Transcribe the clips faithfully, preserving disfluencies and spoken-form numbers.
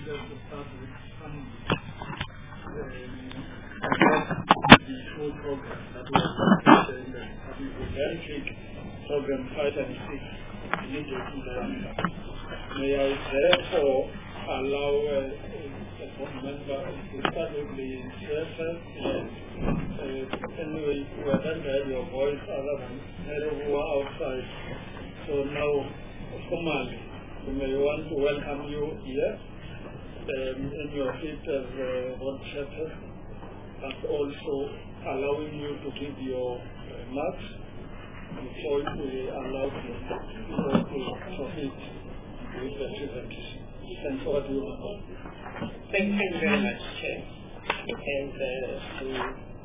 just to start with some um, the full program that we are in the preventive program five and six immediately thereafter. May I therefore allow uh, a board member to start with the insertion? Uh, anyway, we are going to have your voice other than who are outside. So now, formally, we may want to welcome you here um, in your seat as uh, board chairman, but also allowing you to give your uh, marks before we allow you to proceed with the presentation. Thanks for what you want. Thank you very much, Chair. And uh, to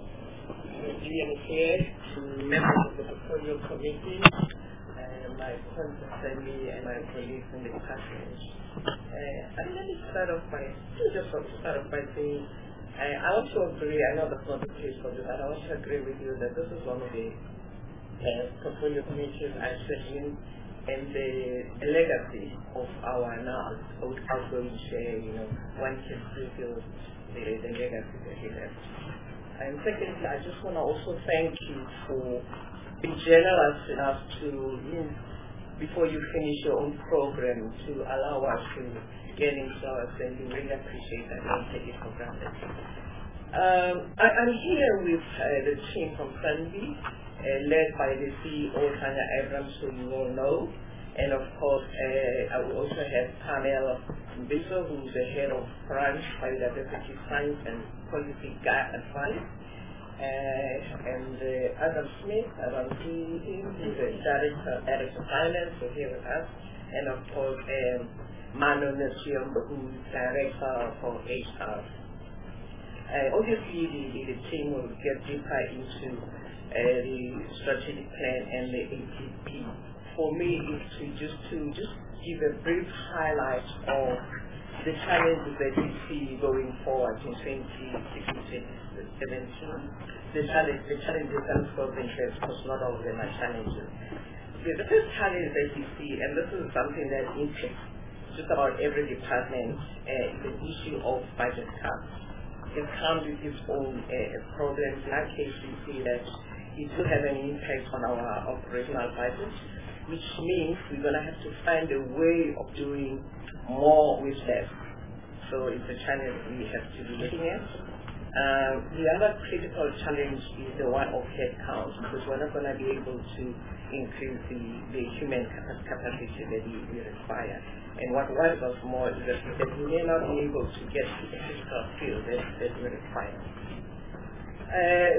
Ian here, to members of the Portfolio Committee, uh, my family and my colleagues in the department. Uh, and let me start off by, just start off by saying, uh, I want to agree, I know that's not the case for you, but I want to agree with you that this is one of the uh, Portfolio Committees I sit in, and the, the legacy of our now outgoing chair, you know, one can feel the, the legacy that he left. And secondly, I just want to also thank you for being generous enough to, you know, before you finish your own program, to allow us to get into our assembly. Really appreciate that. Don't take it for granted. Um, I, I'm here with uh, the team from Sandy, uh, led by the C E O, Tanya Abrams, who you all know. And of course, uh, I will also have Pamela Mbiso, who's the head of branch, biodiversity science and policy advice. Uh, and uh, Adam Smith, Adam Smith, who's the director, director of finance, so here with us. And of course, um, Manu Nasium, who's director for H R. Uh, obviously, the, the, the team will get deeper into uh, the strategic plan and the A T P. For me, is to just to just give a brief highlight of the challenges that we see going forward in twenty sixteen to seventeen. The challenge, the challenges and solving threats, because not all of them are challenges. The, the first challenge that we see, and this is something that impacts just about every department, uh, is the issue of budget cuts. It comes with its own uh, problems. In our case, we see that it will have an impact on our operational budget, which means we're going to have to find a way of doing more with less. So it's a challenge we have to be looking at. Um, the other critical challenge is the one of headcount, because we're not going to be able to increase the, the human capacity that we, we require. And what worries us more is that, that we may not be able to get to the physical field that, that we require. Uh,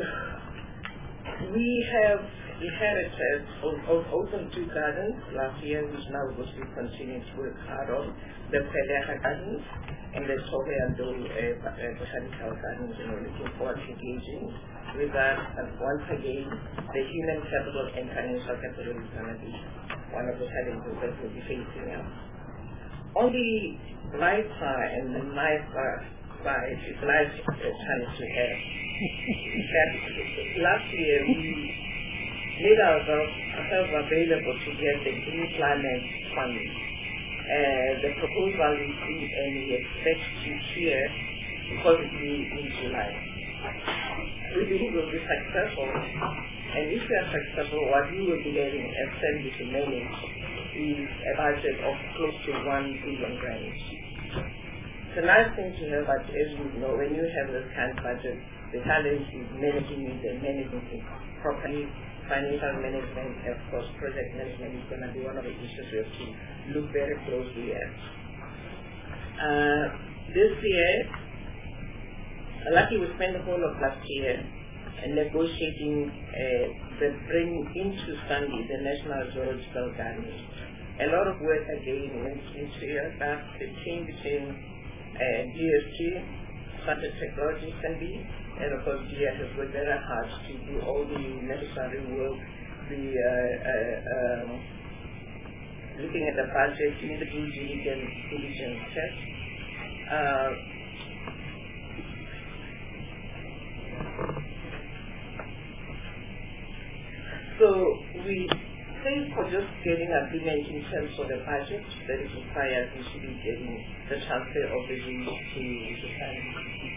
we have inherited Open Two Gardens last year, which now we're going to be continuing to work hard on, the Peleha Gardens and the Tohe and the uh, Botanical Gardens, and we're looking forward to engaging with that. And once again, the human capital and financial capital is going to be one of the challenges that we'll be facing now. On the right side and the nice side, it's a nice uh, challenge to have. That last year we made ourselves, ourselves available to get the Green Climate Fund. Uh, the proposal is in, and we expect to hear possibly in July. We believe we'll be successful, and if we are successful, what we will be getting as Sandy to manage is a budget of close to one billion rands. It's a nice thing to have, but as you know, when you have this kind of budget, the challenge is managing it and managing it properly. Financial management, of course, project management is going to be one of the issues we have to look very closely at. Uh, this year, lucky we spent the whole of last year negotiating uh, the bring into Sandy the National Zoological Garden. A lot of work again went into it. That's the team between uh, D S G, Center Technology, Sandy, and of course D S has worked very hard to do all the necessary work, the uh, uh, um, looking at the budget, doing the due diligence, diligence test. Uh, so we think for just getting agreement in terms of the budget that is required. We should be getting the transfer of the unit to the family.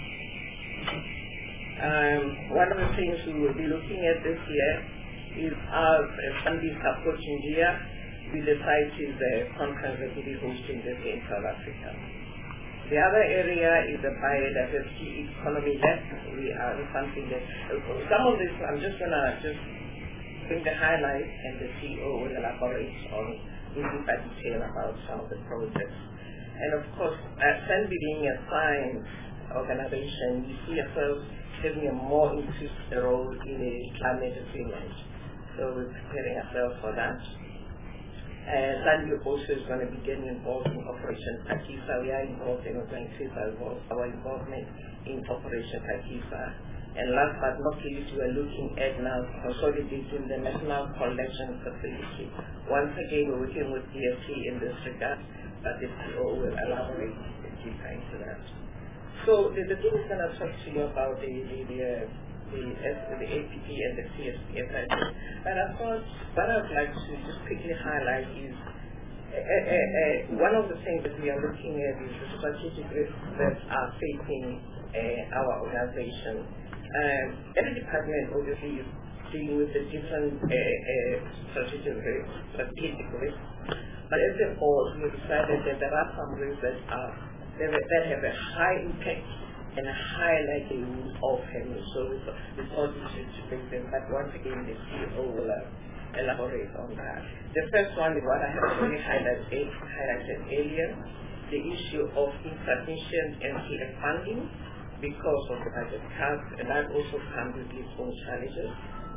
Um, one of the things we will be looking at this year is as a funding approaching year, we decided the conference that will be hosting this in South Africa. The other area is the biodiversity economy lab. We are something that, some of this, I'm just going to just bring the highlights, and the C E O will elaborate on in deeper detail about some of the projects. And of course, at Sanbi being a science organization, we see ourselves having a more increased role in the climate agreement. So we're preparing ourselves for that. Uh, Sanbi also is going to be getting involved in Operation Phakisa. We are involved and we're going to increase our involvement in Operation Phakisa. And last but not least, we are looking at now consolidating the National Collection Facility. Once again, we're working with D F T in this regard, but the C E O will elaborate deeper into that. So the, the thing is going to talk to you about the the the, uh, the, the A P P and the C S P F. But of course, what I would like to just quickly highlight is uh, uh, uh, one of the things that we are looking at is the strategic risks that are facing uh, our organization. Um, every department obviously is dealing with the different uh, uh, strategic risks, strategic risks. But as a whole, we decided that there are some risks that are that have a high impact and a high likelihood of having. So we thought we should bring them. But once again, the C E O will uh, elaborate on that. The first one is what I have already highlighted, highlighted earlier, the issue of insufficient N C F funding because of the budget cuts, and that also comes with its own challenges.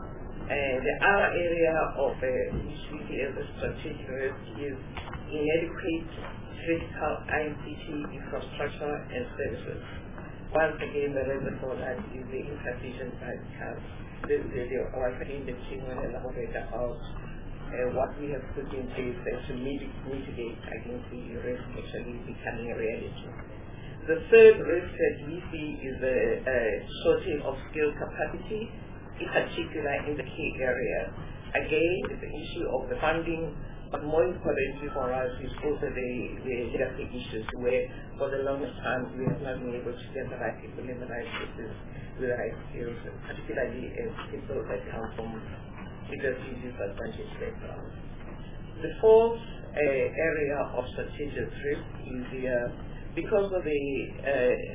And the other area of uh, which we see as a strategic risk is inadequate critical I C T infrastructure and services. Once again, the reason for that is the insufficient budget cuts. The, the, the, once again, the team will elaborate about uh, what we have put in place to mitigate against the risk actually becoming a reality. The third risk that we see is the uh, shortage of skill capacity, in particular in the key area. Again, it's the issue of the funding, but more importantly for us is also the, the legacy issues where for the longest time we have not been able to get the right people in the right places with the right skills, particularly as people that come from legacy disadvantaged backgrounds. The fourth uh, area of strategic risk is the uh, because of the uh,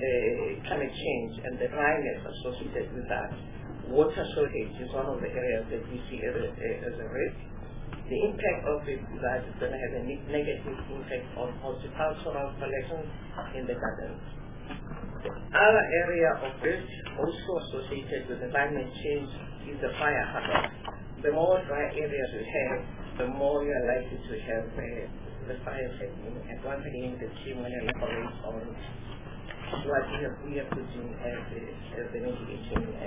uh, climate change and the dryness associated with that, water shortage is one of the areas that we see as a, as a risk. The impact of it, that is going to have a negative impact on horticultural collections in the gardens. The other area of risk also associated with the climate change is the fire hazard. The more dry areas we have, the more we are likely to have uh, the fire happening. And once again, the team will elaborate on what we have, we have put in as the, as the mitigating uh,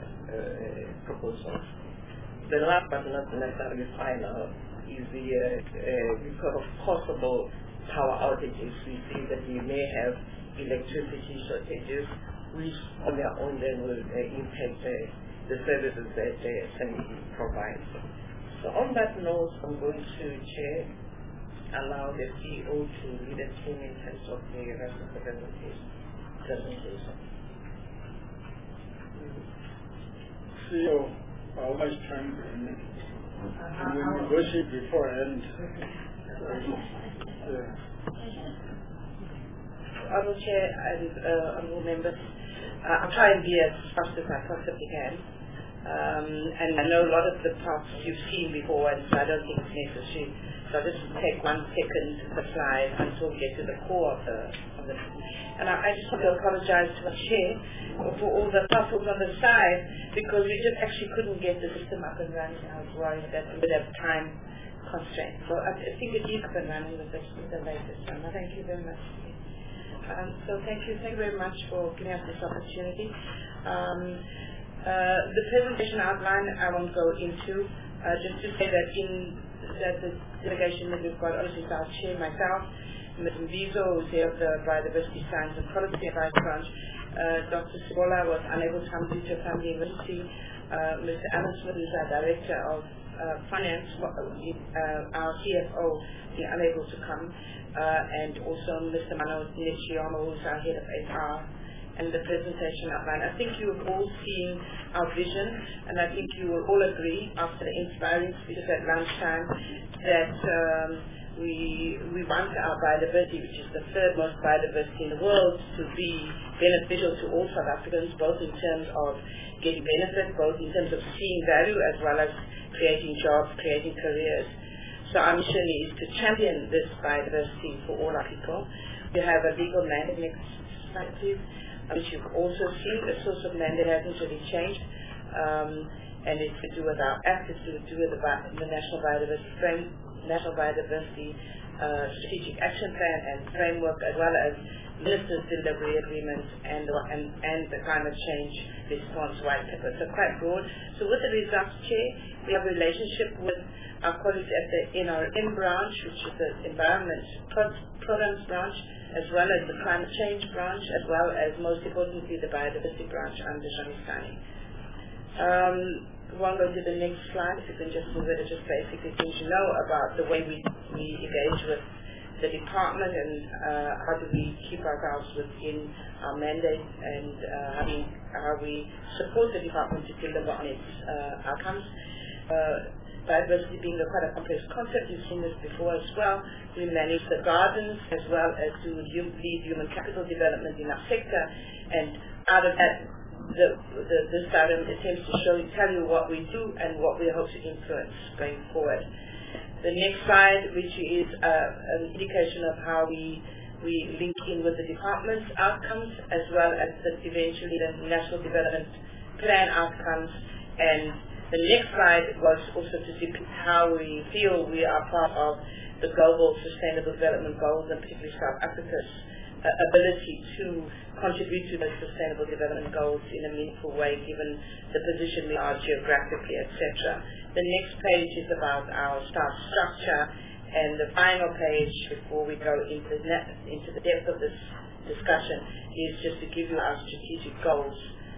uh, proposals. The last but not necessarily final is the uh, uh, because of possible power outages, we see that we may have electricity shortages, which on their own then will uh, impact uh, the services that uh, Sanbi provides. So on that note, I'm going to chair, allow the C E O to lead the team in terms of the rest of the presentation. presentation. C E O, how much time do we need? We will negotiate beforehand. So, yeah. Honourable Chair and uh, honourable members, uh, I'll try and be as fast as I possibly can. Um, and I know a lot of the parts you've seen before, and so I don't think it's necessary. So I'll just take one second to the slide until we get to the core of the of the. And I, I just want to apologise to the Chair for all the tussles on the side, because we just actually couldn't get the system up and running. I was worried that we would have time constraints. So I, I think it is up and running with the, with the latest one. Thank you very much. Um, so thank you, thank you very much for giving us this opportunity. Um, uh, the presentation outline I won't go into, uh, just to say that in that the delegation that we've got, obviously our chair, myself, Miz Mbizo, who's here of the Biodiversity Science and Policy Advice Branch, uh, Doctor Sibola was unable to come due to a family emergency, uh, Mister Alan Smith is our Director of uh, uh, finance, uh, our C F O, being unable to come, uh, and also Mister Mano Niciano, who's our head of H R, and the presentation outline. I think you have all seen our vision, and I think you will all agree after the inspiring speeches at lunchtime that um, we we want our biodiversity, which is the third most biodiversity in the world, to be beneficial to all South Africans, both in terms of getting benefit, both in terms of seeing value, as well as creating jobs, creating careers. So our mission is to champion this biodiversity for all our people. We have a legal mandate, next slide please, which you've also seen. The source of mandate hasn't really changed, um, and it's to do with our act, it's to do with the, the National Biodiversity Frame, National Biodiversity uh, Strategic Action Plan and Framework, as well as Ministers' Delivery Agreements and the, and, and the Climate Change Response White Paper. So quite broad. So with the results, Chair, we have a relationship with our colleagues at the N R M branch, which is the Environment Programs branch, as well as the Climate Change branch, as well as, most importantly, the Biodiversity branch under Shamisani. Um, we won't go to the next slide. If you can just move it, it's just basically things you know about the way we, we engage with the department and uh, how do we keep ourselves within our mandate and uh, how, we, how we support the department to deliver on its uh, outcomes. Uh, Biodiversity being a quite a complex concept, you've seen this before as well. We manage the gardens as well as do lead human capital development in our sector, and out of that, the, the, this item attempts to show, tell you what we do and what we hope to influence going forward. The next slide, which is uh, an indication of how we we link in with the department's outcomes as well as the, eventually the National Development Plan outcomes. And the next slide was also to depict how we feel we are part of the Global Sustainable Development Goals, and particularly South Africa's uh, ability to contribute to those Sustainable Development Goals in a meaningful way, given the position we are geographically, et cetera. The next page is about our staff structure, and the final page, before we go into the, into the depth of this discussion, is just to give you our strategic goals.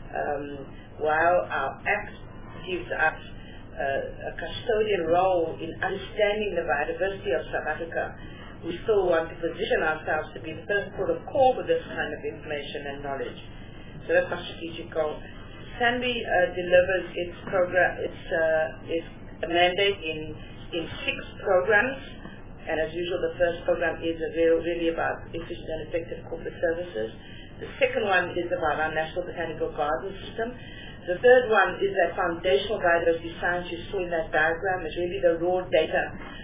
Um, while our act gives us uh, a custodian role in understanding the biodiversity of South Africa, we still want to position ourselves to be the first port of call for this kind of information and knowledge. So that's our strategic goal. SANBI uh, delivers its program, its, uh, its mandate in, in six programs, and as usual the first program is real, really about efficient and effective corporate services. The second one is about our National Botanical Garden System. The third one is that foundational biodiversity science you saw in that diagram. Is really the raw data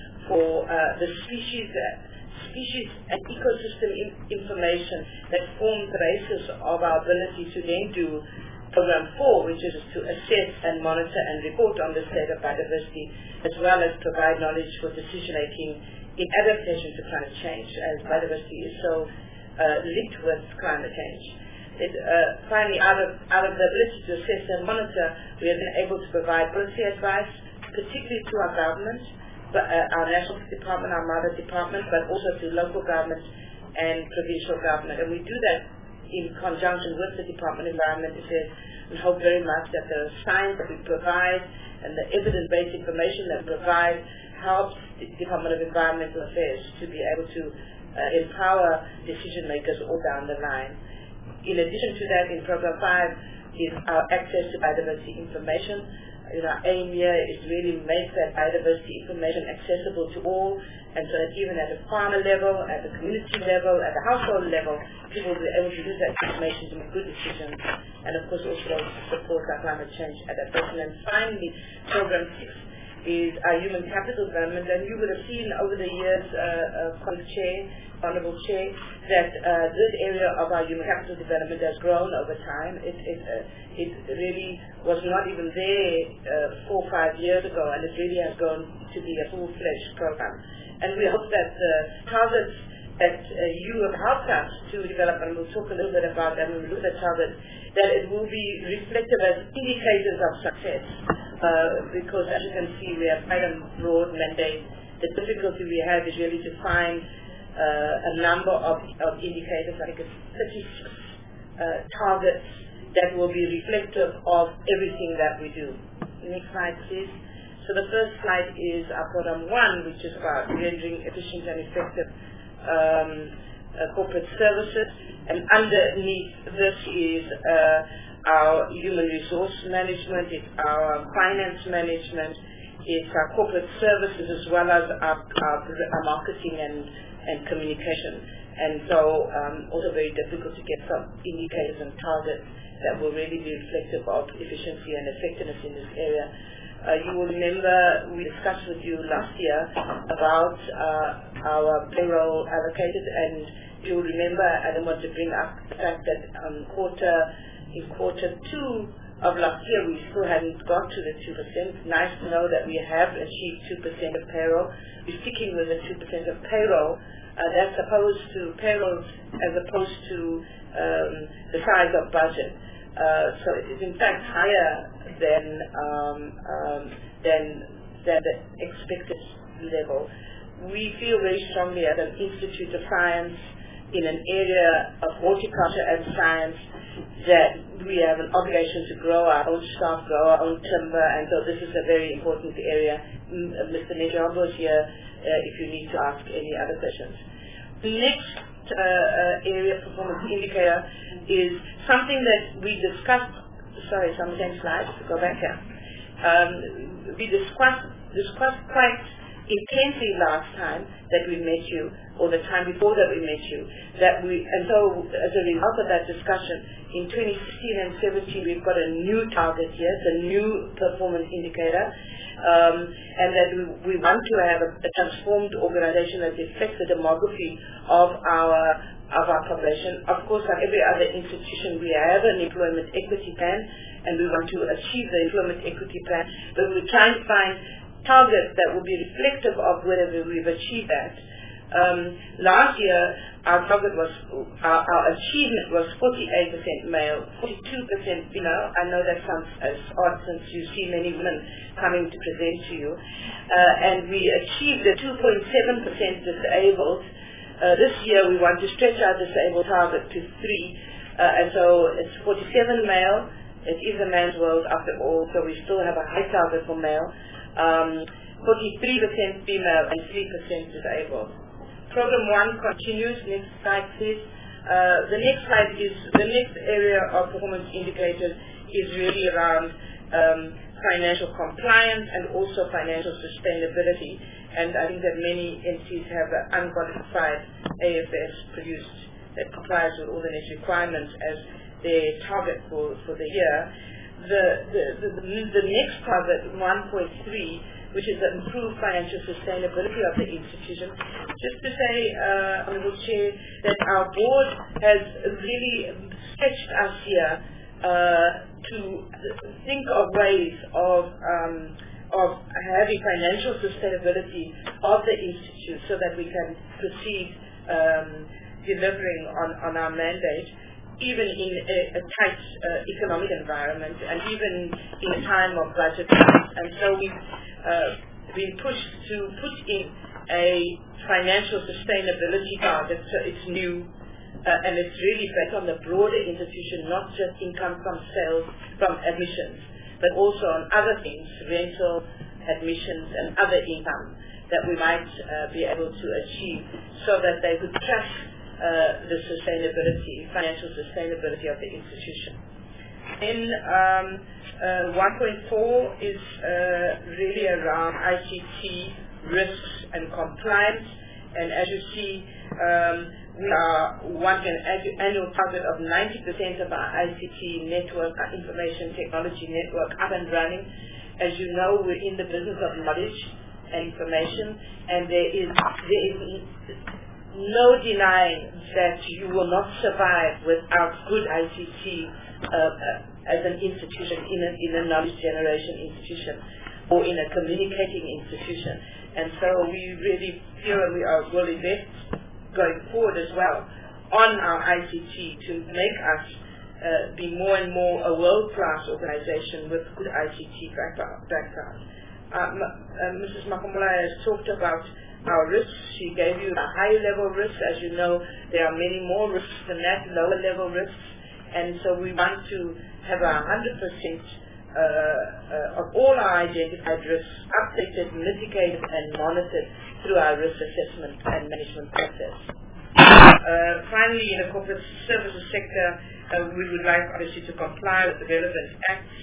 for uh, the species, uh, species and ecosystem in information that form the basis of our ability to then do program four, which is to assess and monitor and report on the state of biodiversity, as well as provide knowledge for decision making in adaptation to climate change, as biodiversity is so uh, linked with climate change. It, uh, finally, out of, out of the ability to assess and monitor, we have been able to provide policy advice, particularly to our government, but, uh, our national department, our mother department, but also to local government and provincial government. And we do that in conjunction with the Department of Environment. We hope very much that the science that we provide and the evidence-based information that we provide helps the Department of Environmental Affairs to be able to uh, empower decision makers all down the line. In addition to that, in Program five is our access to biodiversity information. You know, our aim here is really make that biodiversity information accessible to all, and so that even at the farmer level, at the community level, at the household level, people will be able to use that information to make good decisions, and of course also support our climate change adaptation. And finally, Program six is our human capital development, and you would have seen over the years, uh, uh, Chair, Honorable Chair, that uh, this area of our human capital development has grown over time. It, it, uh, it really was not even there uh, four or five years ago, and it really has grown to be a full-fledged program. And we hope that the targets that uh, you have helped us to develop, and we'll talk a little bit about that when we look at targets, that it will be reflective as indicators of success. Uh, because as you can see, we have quite a broad mandate. The difficulty we have is really to find uh, a number of, of indicators. I think it's thirty-six uh, targets that will be reflective of everything that we do. Next slide, please. So So the first slide is our program one, which is about rendering efficient and effective um, uh, corporate services. And underneath this is uh, our human resource management, it's our finance management, it's our corporate services as well as our, our, our marketing and, and communication. And so um, also very difficult to get some indicators and targets that will really be reflective of efficiency and effectiveness in this area. Uh, you will remember we discussed with you last year about uh, our payroll allocated, and you will remember I don't want to bring up the fact that um, quarter in quarter two of last year we still hadn't got to the two percent. Nice to know that we have achieved two percent of payroll. We're sticking with the two percent of payroll. Uh, that's opposed to payrolls as opposed to um, the size of budget. Uh, so it is in fact higher than um, um, than than the expected level. We feel very strongly at an Institute of Science in an area of horticulture and science that we have an obligation to grow our own staff, grow our own timber, and so this is a very important area. Mister Nejambo is here uh, if you need to ask any other questions. The next uh, uh, area performance indicator is something that we discussed, sorry, some same slide, go back here. Um, we discussed, discussed quite intensely last time that we met you, or the time before that we met you, that we, and so as a result of that discussion, in twenty sixteen and seventeen we've got a new target here, it's a new performance indicator, um, and that we, we want to have a, a transformed organization that reflects the demography of our of our population. Of course, like every other institution, we have an employment equity plan, and we want to achieve the employment equity plan, but we're trying to find targets that will be reflective of whether we've achieved that. Um, last year, our target was, our, our achievement was forty-eight percent male, forty-two percent female. I know that sounds as odd since you see many women coming to present to you. Uh, and we achieved the two point seven percent disabled. Uh, this year, we want to stretch our disabled target to three. Uh, and so it's forty-seven male. It is a man's world after all, so we still have a high target for male. Um, forty-three percent female and three percent disabled. Program one continues. Next slide, please. Uh, the next slide is, the next area of performance indicators is really around um, financial compliance and also financial sustainability. And I think that many entities have an unqualified A F S produced that complies with all the next requirements as their target for, for the year. The, the, the, the next target, one point three, which is the improved financial sustainability of the institution. Just to say, uh, Honorable Chair, that our board has really stretched us here uh, to think of ways of um, of having financial sustainability of the institute so that we can proceed um, delivering on, on our mandate, even in a, a tight uh, economic environment and even in a time of budget cuts. And so we've uh, been pushed to put in a financial sustainability target, so it's new, uh, and it's really based on the broader institution, not just income from sales, from admissions, but also on other things, rental, admissions, and other income that we might uh, be able to achieve so that they could track Uh, the sustainability, financial sustainability of the institution. In um, uh, one point four is uh, really around I C T risks and compliance, and as you see, um, we are want an annual target of ninety percent of our I C T network, our information technology network, up and running. As you know, we're in the business of knowledge and information, and there is there is no denying that you will not survive without good I C T uh, as an institution, in a, in a knowledge generation institution, or in a communicating institution. And so we really feel that we are will invest going forward as well on our I C T to make us uh, be more and more a world-class organization with good I C T background. background. Uh, uh, Missus Makamula has talked about our risks. She gave you a high-level risk. As you know, there are many more risks than that, lower-level risks. And so we want to have a one hundred percent uh, of all our identified risks updated, mitigated, and monitored through our risk assessment and management process. Uh, finally, in the corporate services sector, uh, we would like obviously to comply with the relevant acts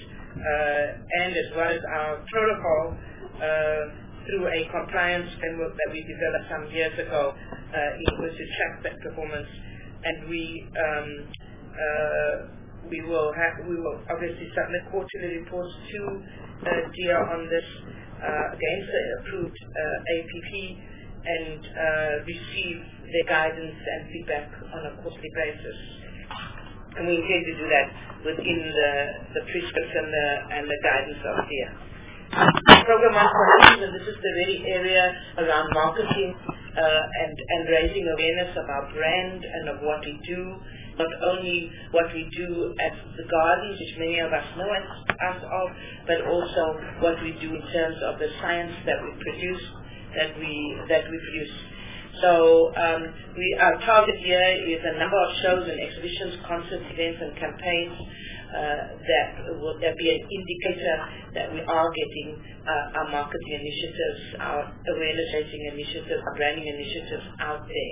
uh, and as well as our protocol uh, through a compliance framework that we developed some years ago uh, in order to track that performance. And we um, uh, we will have we will obviously submit quarterly reports to uh, D I A on this uh, against the approved uh, A P P and uh, receive their guidance and feedback on a quarterly basis. And we intend to do that within the, the prescripts and the, and the guidance of D I A. Program one for and this is the very area around marketing uh, and, and raising awareness of our brand and of what we do, not only what we do at the gardens, which many of us know us, us of, but also what we do in terms of the science that we produce, that we that we produce. So um, we, our target here is a number of shows and exhibitions, concerts, events, and campaigns uh, that will that be an indicator that we are getting uh, our marketing initiatives, our awareness raising initiatives, our branding initiatives out there.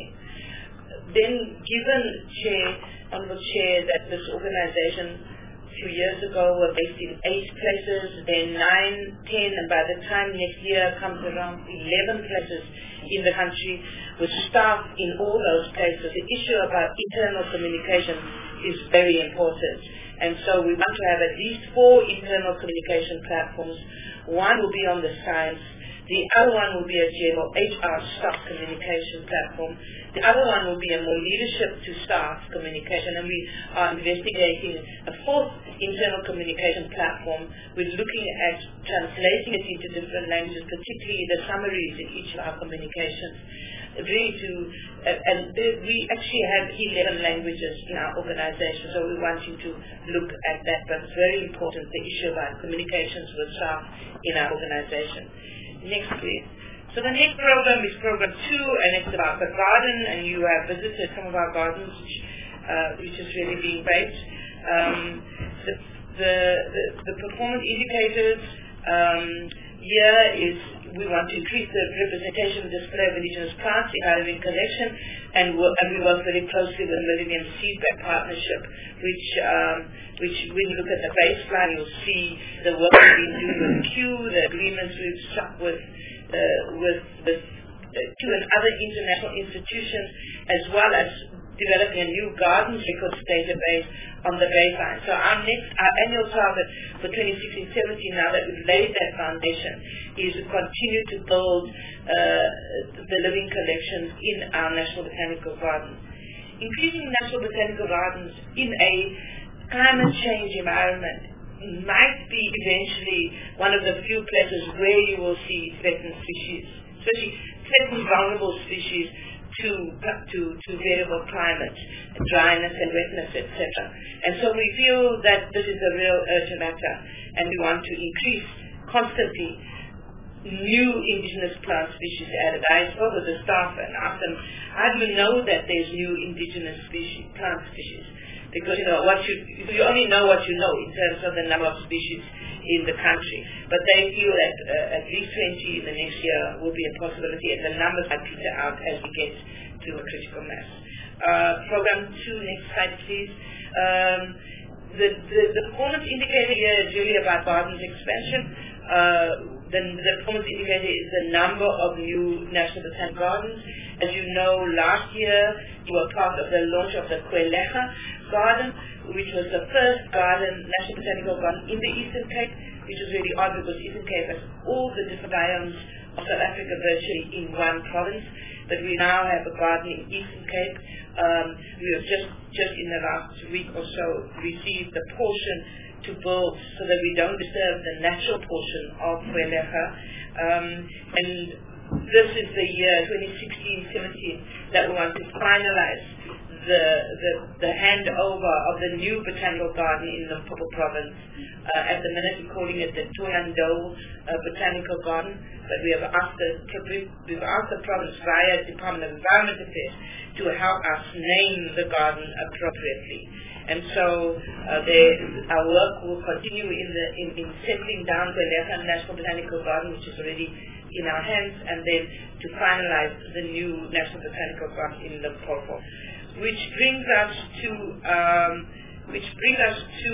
Then, given Chair, Honourable Chair, that this organisation a few years ago were based in eight places, then nine, ten, and by the time next year comes around eleven places in the country with staff in all those places, the issue about internal communication is very important. And so we want to have at least four internal communication platforms. One will be on the science. The other one will be a general H R staff communication platform. The other one will be a more leadership to staff communication, and we are investigating a fourth internal communication platform. We're looking at translating it into different languages, particularly the summaries in each of our communications. Really to, uh, and there, we actually have eleven languages in our organization, so we want you to look at that. But it's very important, the issue of our communications with staff in our organization. Next, please. So the next program is program two, and it's about the garden, and you have visited some of our gardens, which, uh, which is really being great. Um, the, the, the, the performance indicators um, here is we want to increase the representation and display of indigenous plants in our living collection, and, work, and we work very closely with the Millennium Seedbank Partnership, which, um, which when you look at the baseline, you'll see the work we've been doing with Q, the agreements we've struck with Uh, with, with uh, two and other international institutions, as well as developing a new gardens records database on the baseline. So our next, our annual target for twenty sixteen seventeen, now that we've laid that foundation, is to continue to build uh, the living collections in our National Botanical Gardens. Increasing National Botanical Gardens in a climate change environment might be eventually one of the few places where you will see threatened species, especially threatened vulnerable species to to, to variable climate, dryness and wetness, et cetera. And so we feel that this is a real urgent matter, and we want to increase constantly new indigenous plant species added. I spoke with the staff and asked them, how do you know that there's new indigenous species, plant species? Because, you know, what you, you only know what you know in terms of the number of species in the country. But they feel that uh, at least twenty in the next year will be a possibility, and the numbers might peter out as we get to a critical mass. Uh, program two, next slide, please. Um, the, the, the performance indicator here is really about gardens expansion. Uh, the, the performance indicator is the number of new National Botanical Gardens. As you know, last year you were part of the launch of the Kwelecha Garden, which was the first garden, National Botanical Garden in the Eastern Cape, which is really odd because Eastern Cape has all the different biomes of South Africa virtually in one province. But we now have a garden in Eastern Cape. Um, we have just, just in the last week or so received the portion to build so that we don't disturb the natural portion of Kwelecha. Um, and this is the year twenty sixteen seventeen that we want to finalize the, the, the handover of the new botanical garden in Limpopo province. Uh, at the minute we're calling it the Thohoyandou uh, Botanical Garden, but we have asked the, we've asked the province via Department of Environment Affairs to help us name the garden appropriately. And so uh, they, our work will continue in, the, in, in settling down the Lefa National Botanical Garden, which is already in our hands, and then to finalize the new National Botanical Garden in Limpopo. Which brings us to um, which brings us to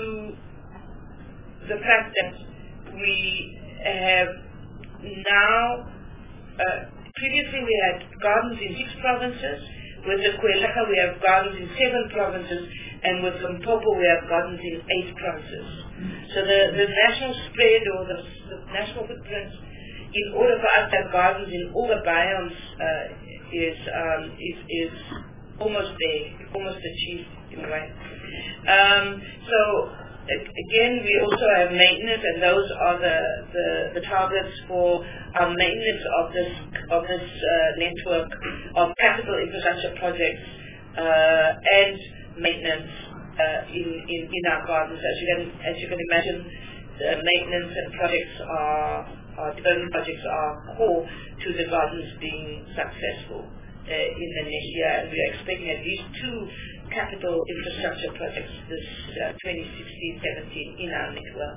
the fact that we have now, uh, previously we had gardens in six provinces. With the Kweleka we have gardens in seven provinces, and with Limpopo we have gardens in eight provinces. So the, the national spread, or the, the national footprint, in order for us to have gardens in all the biomes uh, is, um, is is almost there, almost achieved in a way. Um, so again, we also have maintenance, and those are the, the, the targets for our maintenance of this of this uh, network of capital infrastructure projects uh, and maintenance uh, in, in in our gardens. As you can as you can imagine, the maintenance and projects are, are development projects are core to the gardens being successful uh, in the next year, and we are expecting at least two capital infrastructure projects this uh, twenty sixteen seventeen in our network.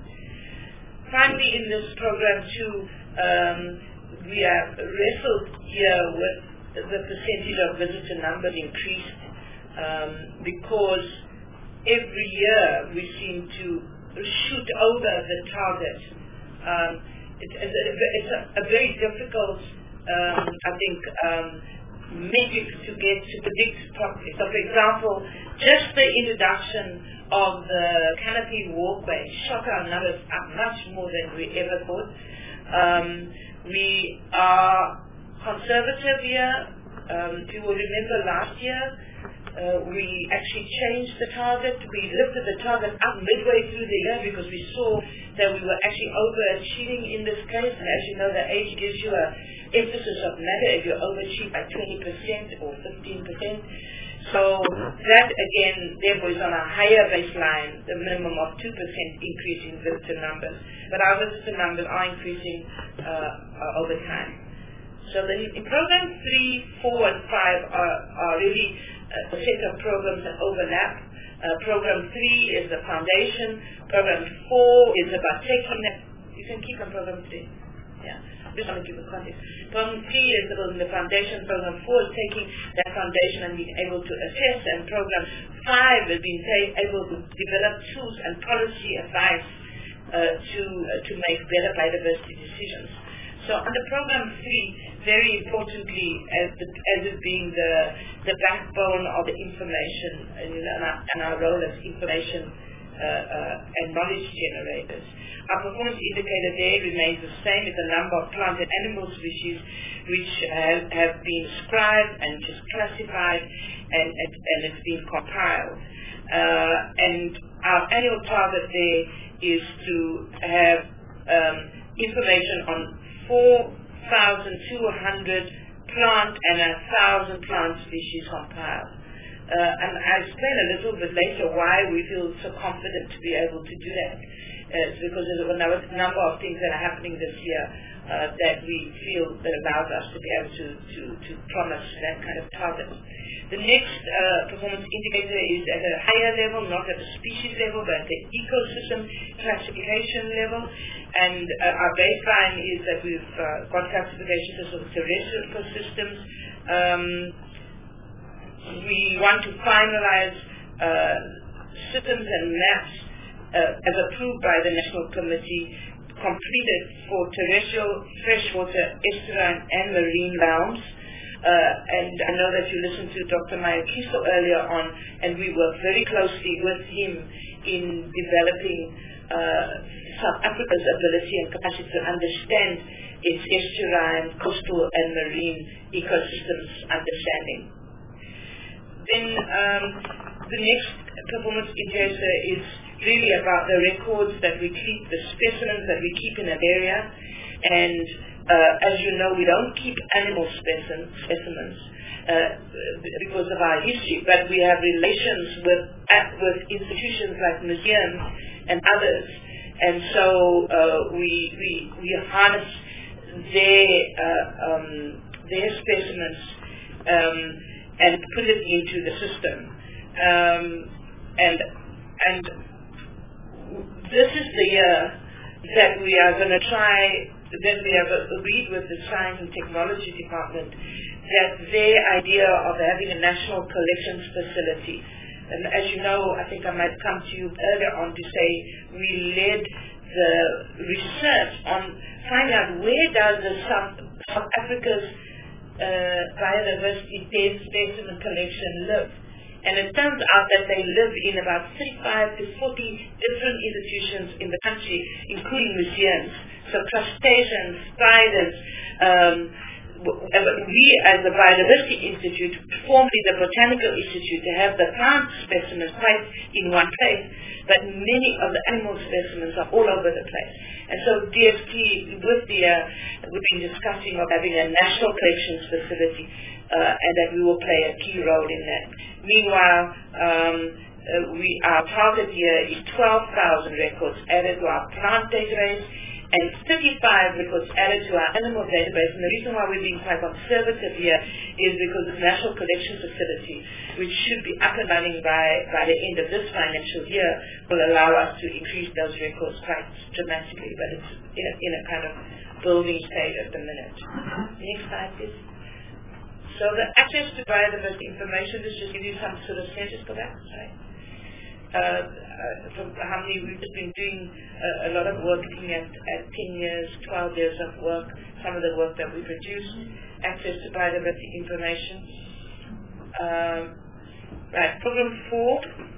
Finally, in this program too, um, we have wrestled here with the percentage of visitor numbers increased um, because every year we seem to shoot over the target. Um, it, it's a, it's a, a very difficult, um, I think, um, metric to get to predict properly. So, for example, just the introduction of the canopy walkway shot our numbers up much more than we ever thought. Um, we are conservative here. Um, if you will remember last year, uh, we actually changed the target. We lifted the target up midway through the year because we saw that we were actually overachieving in this case. And as you know, the age gives you a emphasis of matter if you overachieve by twenty percent or fifteen percent. So that again, therefore, is on a higher baseline, the minimum of two percent increase in visitor numbers. But our visitor numbers are increasing uh, uh, over time. So the, in program three, four, and five are, are really uh, a set of programs that overlap. Uh, program three is the foundation. Program four is about taking that. You can keep on program three. Yeah. Just want to give a context. Program three is about the foundation. Program four is taking that foundation and being able to assess. And program five is being able to develop tools and policy advice uh, to uh, to make better biodiversity decisions. So under program three, very importantly, as the, as it being the the backbone of the information and, you know, and, our, and our role as information uh, uh, and knowledge generators. Our performance indicator there remains the same as the number of plant and animal species which have, have been described and just classified and, and, and it's been compiled. Uh, and our annual target there is to have um, information on four thousand two hundred plant and one thousand plant species compiled. Uh, and I'll explain a little bit later why we feel so confident to be able to do that. Uh, it's because there's a number of things that are happening this year uh, that we feel that allows us to be able to, to, to promise that kind of target. The next uh, performance indicator is at a higher level, not at the species level, but at the ecosystem classification level. And uh, our baseline is that we've uh, got classifications of terrestrial ecosystems. Um, we want to finalize uh, systems and maps uh, as approved by the National Committee, completed for terrestrial, freshwater, estuarine, and marine realms. Uh, and I know that you listened to Doctor Mayakiso earlier on, and we work very closely with him in developing uh, South Africa's ability and capacity to understand its estuarine, coastal, and marine ecosystems understanding. Then um, the next performance indicator is really about the records that we keep, the specimens that we keep in an area, and uh, as you know, we don't keep animal specimen, specimens uh, because of our history, but we have relations with uh, with institutions like museums and others, and so uh, we we we harness their uh, um, their specimens um, and put it into the system, um, and and this is the year that we are going to try. Then we have agreed with the Science and Technology Department that their idea of having a national collections facility, and as you know, I think I might come to you earlier on to say we led the research on finding out where does the South, South Africa's uh, biodiversity specimen collection live. And it turns out that they live in about thirty-five to forty different institutions in the country, including museums. So crustaceans, spiders, um, we as the Biodiversity Institute, formerly the Botanical Institute, to have the plant specimens quite in one place, but many of the animal specimens are all over the place. And so D S T, with the, uh, we've been discussing of having a national collections facility, uh, and that we will play a key role in that. Meanwhile, um, uh, we, our target here is twelve thousand records added to our plant database, and thirty-five records added to our animal database. And the reason why we're being quite conservative here is because the National Collection Facility, which should be up and running by, by the end of this financial year, will allow us to increase those records quite dramatically, but it's in a, in a kind of building stage at the minute. Next slide, please. So the access to biodiversity information, this just give you some sort of sense. Just go back, sorry. Uh, uh, from how many we've just been doing uh, a lot of work, looking at, at ten years, twelve years of work, some of the work that we produce, access to biodiversity information. Um, right, program four,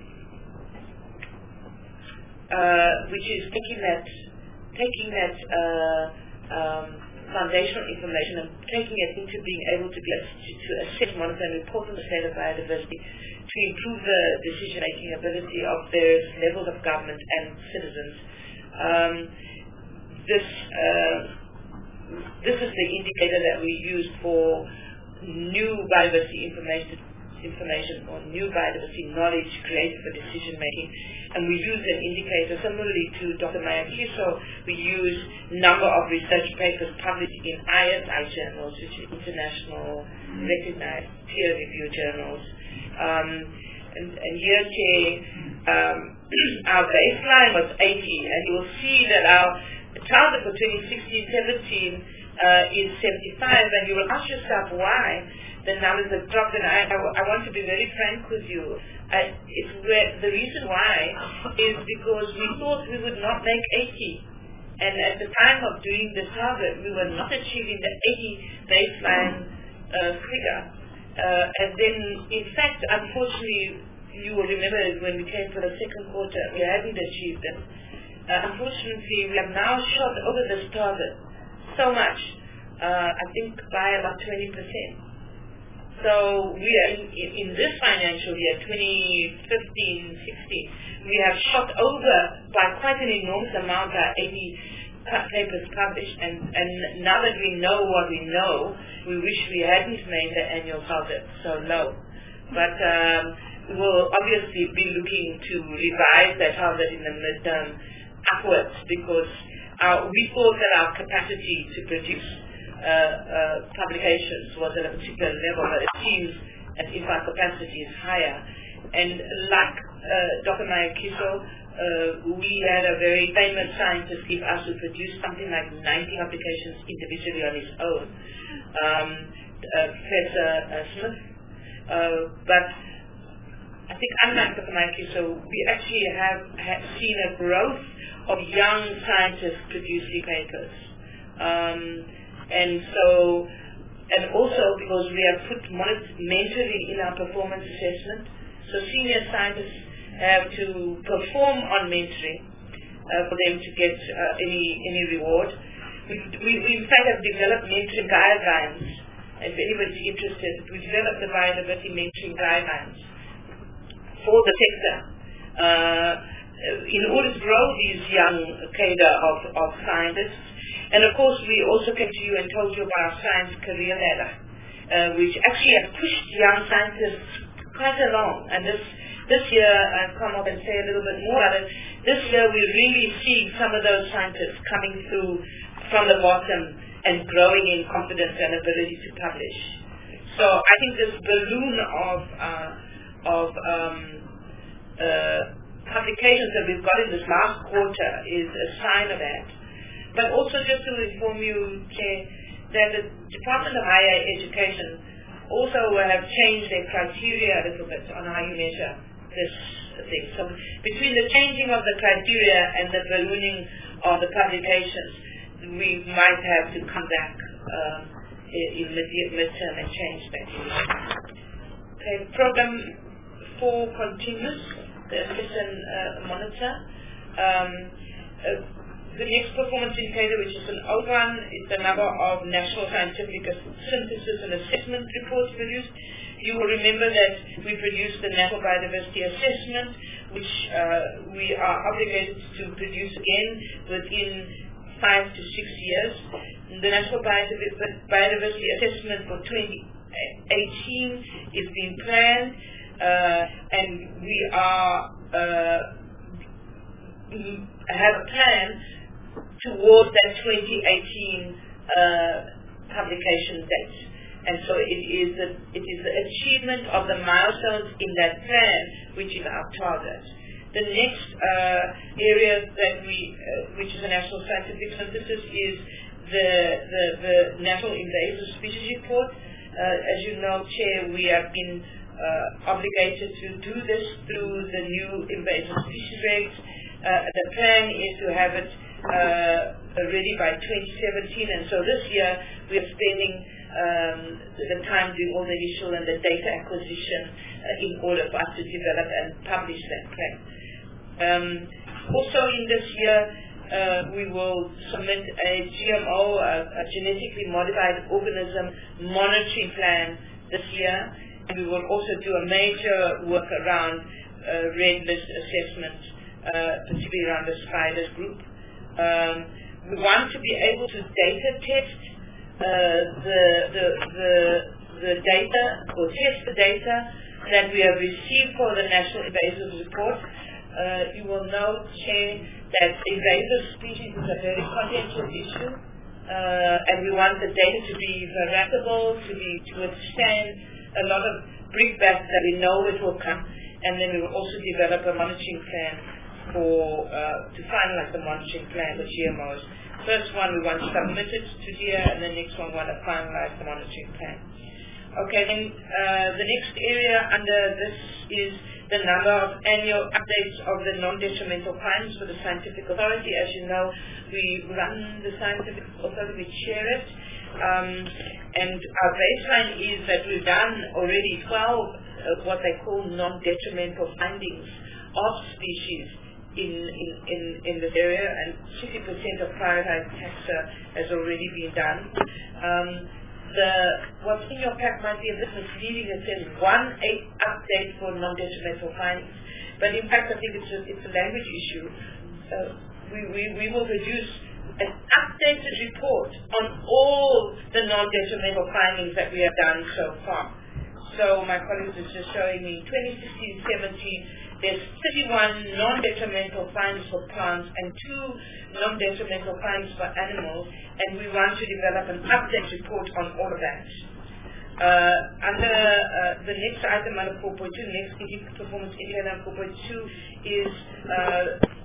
uh, which is taking that, taking that uh, um, foundational information and taking it into being able to be to, to assess, monitor, and report on the state of biodiversity, to improve the decision-making ability of various levels of government and citizens. Um, this uh, this is the indicator that we use for new biodiversity information, information or new biodiversity knowledge created for decision-making. And we use an indicator similarly to Doctor Maya Kiso. We use number of research papers published in I S I journals, which are international recognized peer-reviewed journals. Um, and, and here, Chair, um, our baseline was eighty, and you will see that our target for twenty sixteen seventeen uh, is seventy-five, and you will ask yourself why the numbers have dropped. And I, I, I want to be very frank with you. I, it's where, the reason why is because we thought we would not make eighty, and at the time of doing the target, we were not achieving the eighty baseline uh, figure. Uh, and then, in fact, unfortunately, you will remember when we came for the second quarter, we hadn't achieved it. Uh, unfortunately, we have now shot over this target so much, uh, I think by about twenty percent. So we are in, in, in this financial year, twenty fifteen sixteen, we have shot over by quite an enormous amount our eighty papers published, and, and now that we know what we know, we wish we hadn't made the annual target so low. But um, we'll obviously be looking to revise that target in the midterm upwards, because our, we thought that our capacity to produce uh, uh, publications was at a particular level, but it seems as if our capacity is higher. And like uh, Doctor Maya Kiso, Uh, we had a very famous scientist give us to produce something like ninety publications individually on his own, um, uh, Professor uh, Smith. Uh, but I think unlike Doctor Maya Kiso, we actually have, have seen a growth of young scientists producing papers. Um, and so, and also because we have put mentoring in our performance assessment, so senior scientists have to perform on mentoring uh, for them to get uh, any any reward. We, we, we in fact have developed mentoring guidelines. If anybody's interested, we developed the biodiversity mentoring guidelines for the sector uh, in order to grow these young cadre of, of scientists And of course, we also came to you and told you about our science career ladder, uh, which actually has pushed young scientists quite along. And this this year, I'll come up and say a little bit more about it. This year, we're really seeing some of those scientists coming through from the bottom and growing in confidence and ability to publish. So I think this balloon of uh, of um, uh, publications that we've got in this last quarter is a sign of that. But also just to inform you, Chair, that the Department of Higher Education also have changed their criteria a little bit on how you measure this thing. So between the changing of the criteria and the ballooning of the publications, we might have to come back um, in mid midterm and change that. Okay, program four continues, the Listen uh, Monitor. Um, uh, The next performance indicator, which is an old one, is the number of national scientific synthesis and assessment reports produced. You will remember that we produced the National Biodiversity Assessment, which uh, we are obligated to produce again within five to six years. The National Biodiversity Assessment for twenty eighteen is being planned, uh, and we are uh, have a plan towards that twenty eighteen uh, publication date. And so it is, a, it is the achievement of the milestones in that plan which is our target. The next uh, area that we, uh, which is a national scientific synthesis, is the, the, the National Invasive Species Report. Uh, as you know, Chair, we have been uh, obligated to do this through the new invasive species regs. Uh, the plan is to have it uh, ready by twenty seventeen, and so this year we are spending um, the time doing all the initial and the data acquisition uh, in order for us to develop and publish that plan. Um, also in this year, uh, we will submit a G M O, a, a genetically modified organism monitoring plan this year, and we will also do a major work around uh, red list assessment, uh, particularly around the spiders group. Um, we want to be able to data test uh, the, the, the, the data, or test the data that we have received for the National Invasive Report. Uh, you will know, Chair, that invasive species is a very contentious issue, uh, and we want the data to be variable, to be to withstand a lot of brickbats that we know it will come, and then we will also develop a monitoring plan for uh, to finalize the monitoring plan with G M Os. First one we want to submit it to D I A, and the next one we want to finalize the monitoring plan. Okay, then uh, the next area under this is the number of annual updates of the non-detrimental findings for the Scientific Authority. As you know, we run the Scientific Authority, we chair it, um, and our baseline is that we've done already twelve uh, what they call non-detrimental findings of species in, in, in, in this area, and sixty percent of prioritized taxa has already been done. Um, The, what's in your pack might be a bit misleading. It says one eight update for non-detrimental findings, but in fact I think it's a, it's a language issue. Uh, we, we, we will produce an updated report on all the non-detrimental findings that we have done so far. So my colleagues is just showing me twenty sixteen seventeen, there's thirty-one non-detrimental findings for plants and two non-detrimental findings for animals, and we want to develop an update report on all of that. Uh, under uh, the next item under four point two, next performance indicator four point two is uh,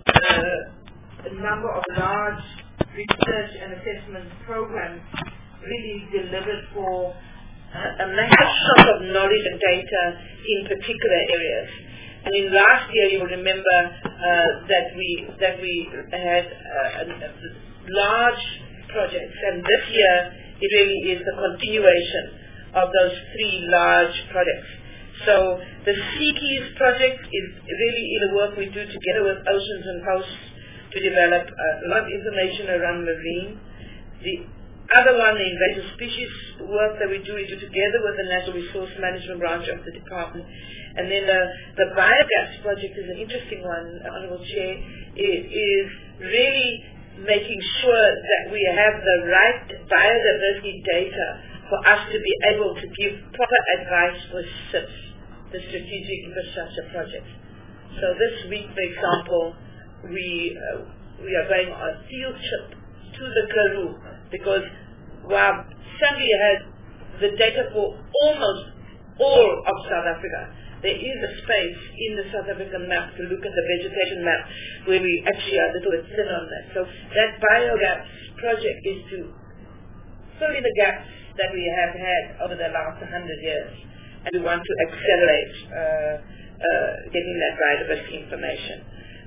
the number of large research and assessment programs really delivered for uh, a massive shock of knowledge and data in particular areas. And in last year, you will remember uh, that we that we had uh, a, a large projects, and this year it really is the continuation of those three large projects. So the SeaKeys project is really in the work we do together with Oceans and Coasts to develop a lot of information around marine. The other one, the invasive species work that we do, we do together with the Natural Resource Management branch of the department. And then the, the biogas project is an interesting one, Honourable Chair. It is really making sure that we have the right biodiversity data for us to be able to give proper advice for S I Ps, the Strategic Infrastructure Projects. So this week, for example, we uh, we are going on a field trip to the Karoo because while Zambia has the data for almost all of South Africa, there is a space in the South African map to look at the vegetation map where we actually are a little bit thin on that. So that BioGaps project is to fill in the gaps that we have had over the last one hundred years, and we want to accelerate uh, uh, getting that biodiversity information.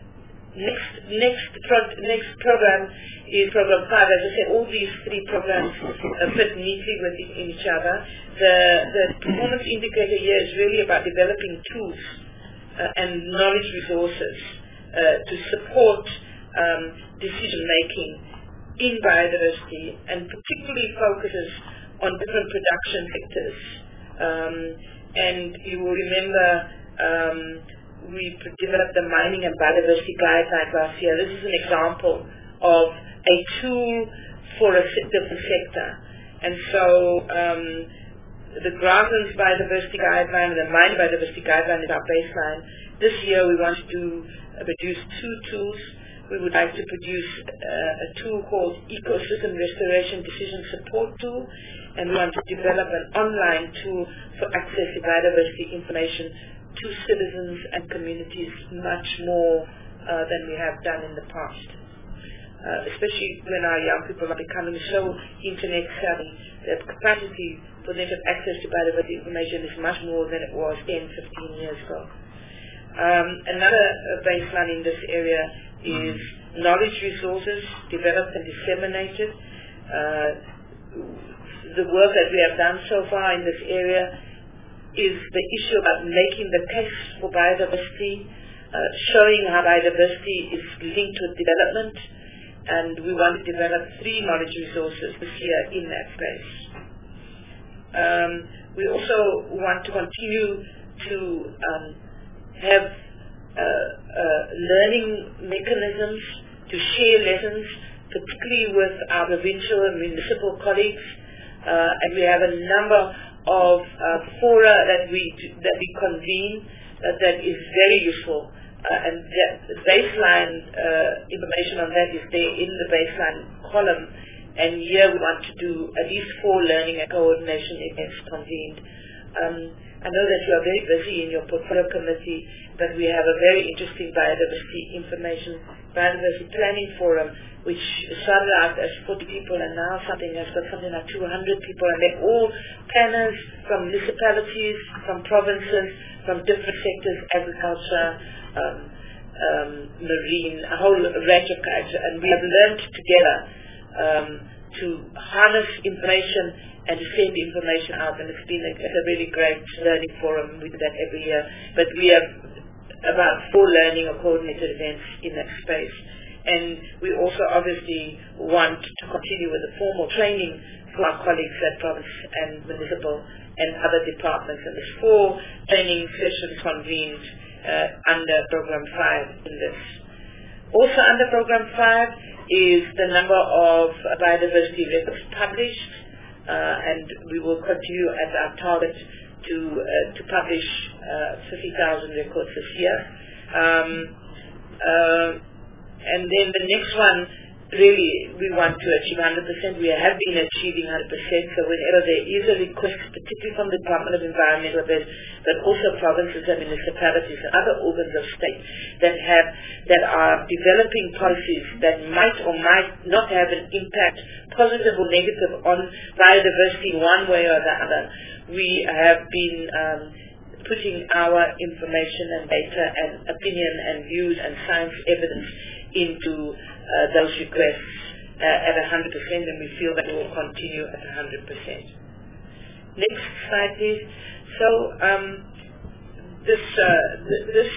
Next, next, pro- next program is program five. As I said, all these three programs uh, fit neatly within each other. The, the performance indicator here is really about developing tools uh, and knowledge resources uh, to support um, decision making in biodiversity, and particularly focuses on different production sectors. Um, and you will remember um, we developed the mining and biodiversity guideline last year. This is an example of a tool for a different sector. And so um, the grasslands biodiversity guideline and the mine biodiversity guideline is our baseline. This year we want to uh, produce two tools. We would like to produce uh, a tool called Ecosystem Restoration Decision Support Tool, and we want to develop an online tool for access to biodiversity information to citizens and communities much more uh, than we have done in the past. Uh, especially when our young people are becoming so internet savvy, the capacity for them to have access to biodiversity information is much more than it was ten, fifteen years ago. Um, another uh, baseline in this area is knowledge resources developed and disseminated. Uh, the work that we have done so far in this area is the issue about making the case for biodiversity, uh, showing how biodiversity is linked with development, and we want to develop three knowledge resources this year in that space. Um, we also want to continue to um, have uh, uh, learning mechanisms to share lessons, particularly with our provincial and municipal colleagues, uh, and we have a number of uh, fora that we that we convene uh, that is very useful. Uh, and that baseline uh, information on that is there in the baseline column, and here we want to do at least four learning and coordination events convened. Um, I know that you are very busy in your portfolio committee, but we have a very interesting biodiversity information, biodiversity planning forum, which started out as forty people, and now something has got something like two hundred people, and they're all planners from municipalities, from provinces, from different sectors, agriculture, Um, um, marine, a whole range of kinds, and we have learned together um, to harness information and to send information out, and it's been a, it's a really great learning forum. We do that every year, but we have about four learning or coordinated events in that space, and we also obviously want to continue with the formal training for our colleagues at province and municipal and other departments, and there's four training sessions convened Uh, under Program five in this. Also under Program five is the number of biodiversity records published, uh, and we will continue at our target to uh, to publish uh, fifty thousand records this year. Um, uh, and then the next one, really, we want to achieve one hundred percent. We have been achieving one hundred percent, so whenever there is a request, particularly from the Department of Environmental Affairs, but also provinces and municipalities and other organs of state that have that are developing policies that might or might not have an impact, positive or negative, on biodiversity one way or the other, we have been um, putting our information and data and opinion and views and science evidence into uh, those requests uh, at one hundred percent, and we feel that we will continue at one hundred percent. Next slide, please. So um, this uh, th this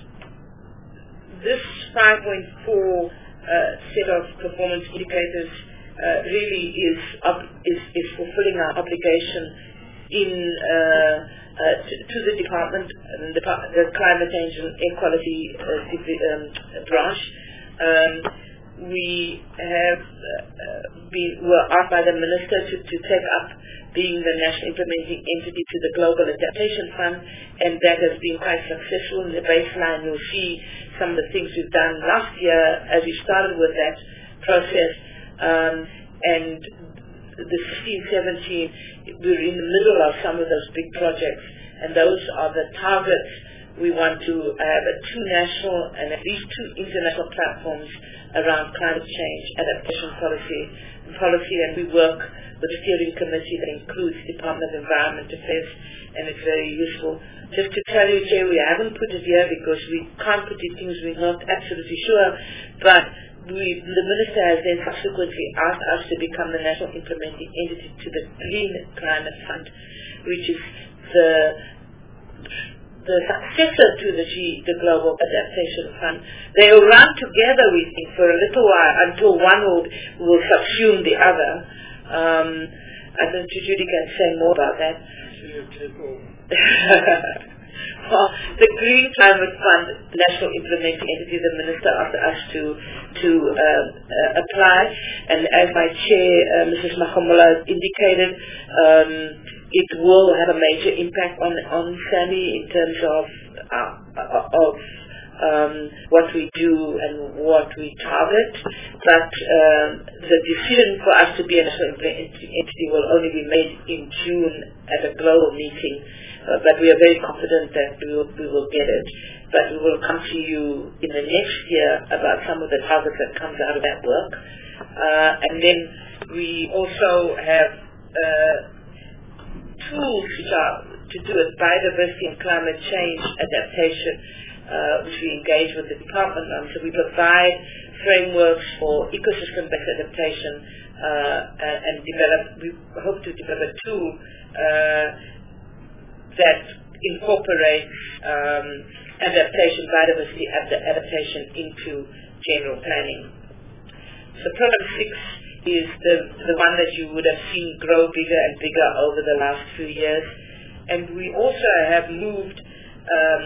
this five point four uh, set of performance indicators uh, really is up, is is fulfilling our obligation in uh, uh, to, to the department, um, the, the Climate Change and Equality uh, um, branch. Um, we have uh, been, were asked by the Minister to, to take up being the national implementing entity to the Global Adaptation Fund, and that has been quite successful. In the baseline, you'll see some of the things we've done last year as we started with that process, um, and the sixteen seventeen, we're in the middle of some of those big projects, and those are the targets. We want to have a two national and at least two international platforms around climate change, adaptation policy, and policy, and we work with a steering committee that includes Department of Environment Affairs, and it's very useful. Just to tell you, Jay, we haven't put it here because we can't put these things we're not absolutely sure, but we, the Minister has then subsequently asked us to become the national implementing entity to the Green Climate Fund, which is the the successor to the G, the Global Adaptation Fund. They will run together, we think, for a little while until one will, will subsume the other. Um, I think Judy can say more about that. Well, the Green Climate Fund, National Implementing Entity, the Minister asked us to to uh, uh, apply, and as my chair, uh, Missus Makhomula, indicated, um, it will have a major impact on on SAMI in terms of uh, of um, what we do and what we target. But um, the decision for us to be a national entity will only be made in June at a global meeting. Uh, but we are very confident that we will, we will get it. But we will come to you in the next year about some of the targets that comes out of that work. Uh, and then we also have uh, tools which are to do with biodiversity and climate change adaptation, uh, which we engage with the department on. So we provide frameworks for ecosystem-based adaptation uh, and develop, we hope to develop a tool uh, that incorporates um, adaptation, biodiversity adaptation into general planning. So program six is the, the one that you would have seen grow bigger and bigger over the last few years. And we also have moved um,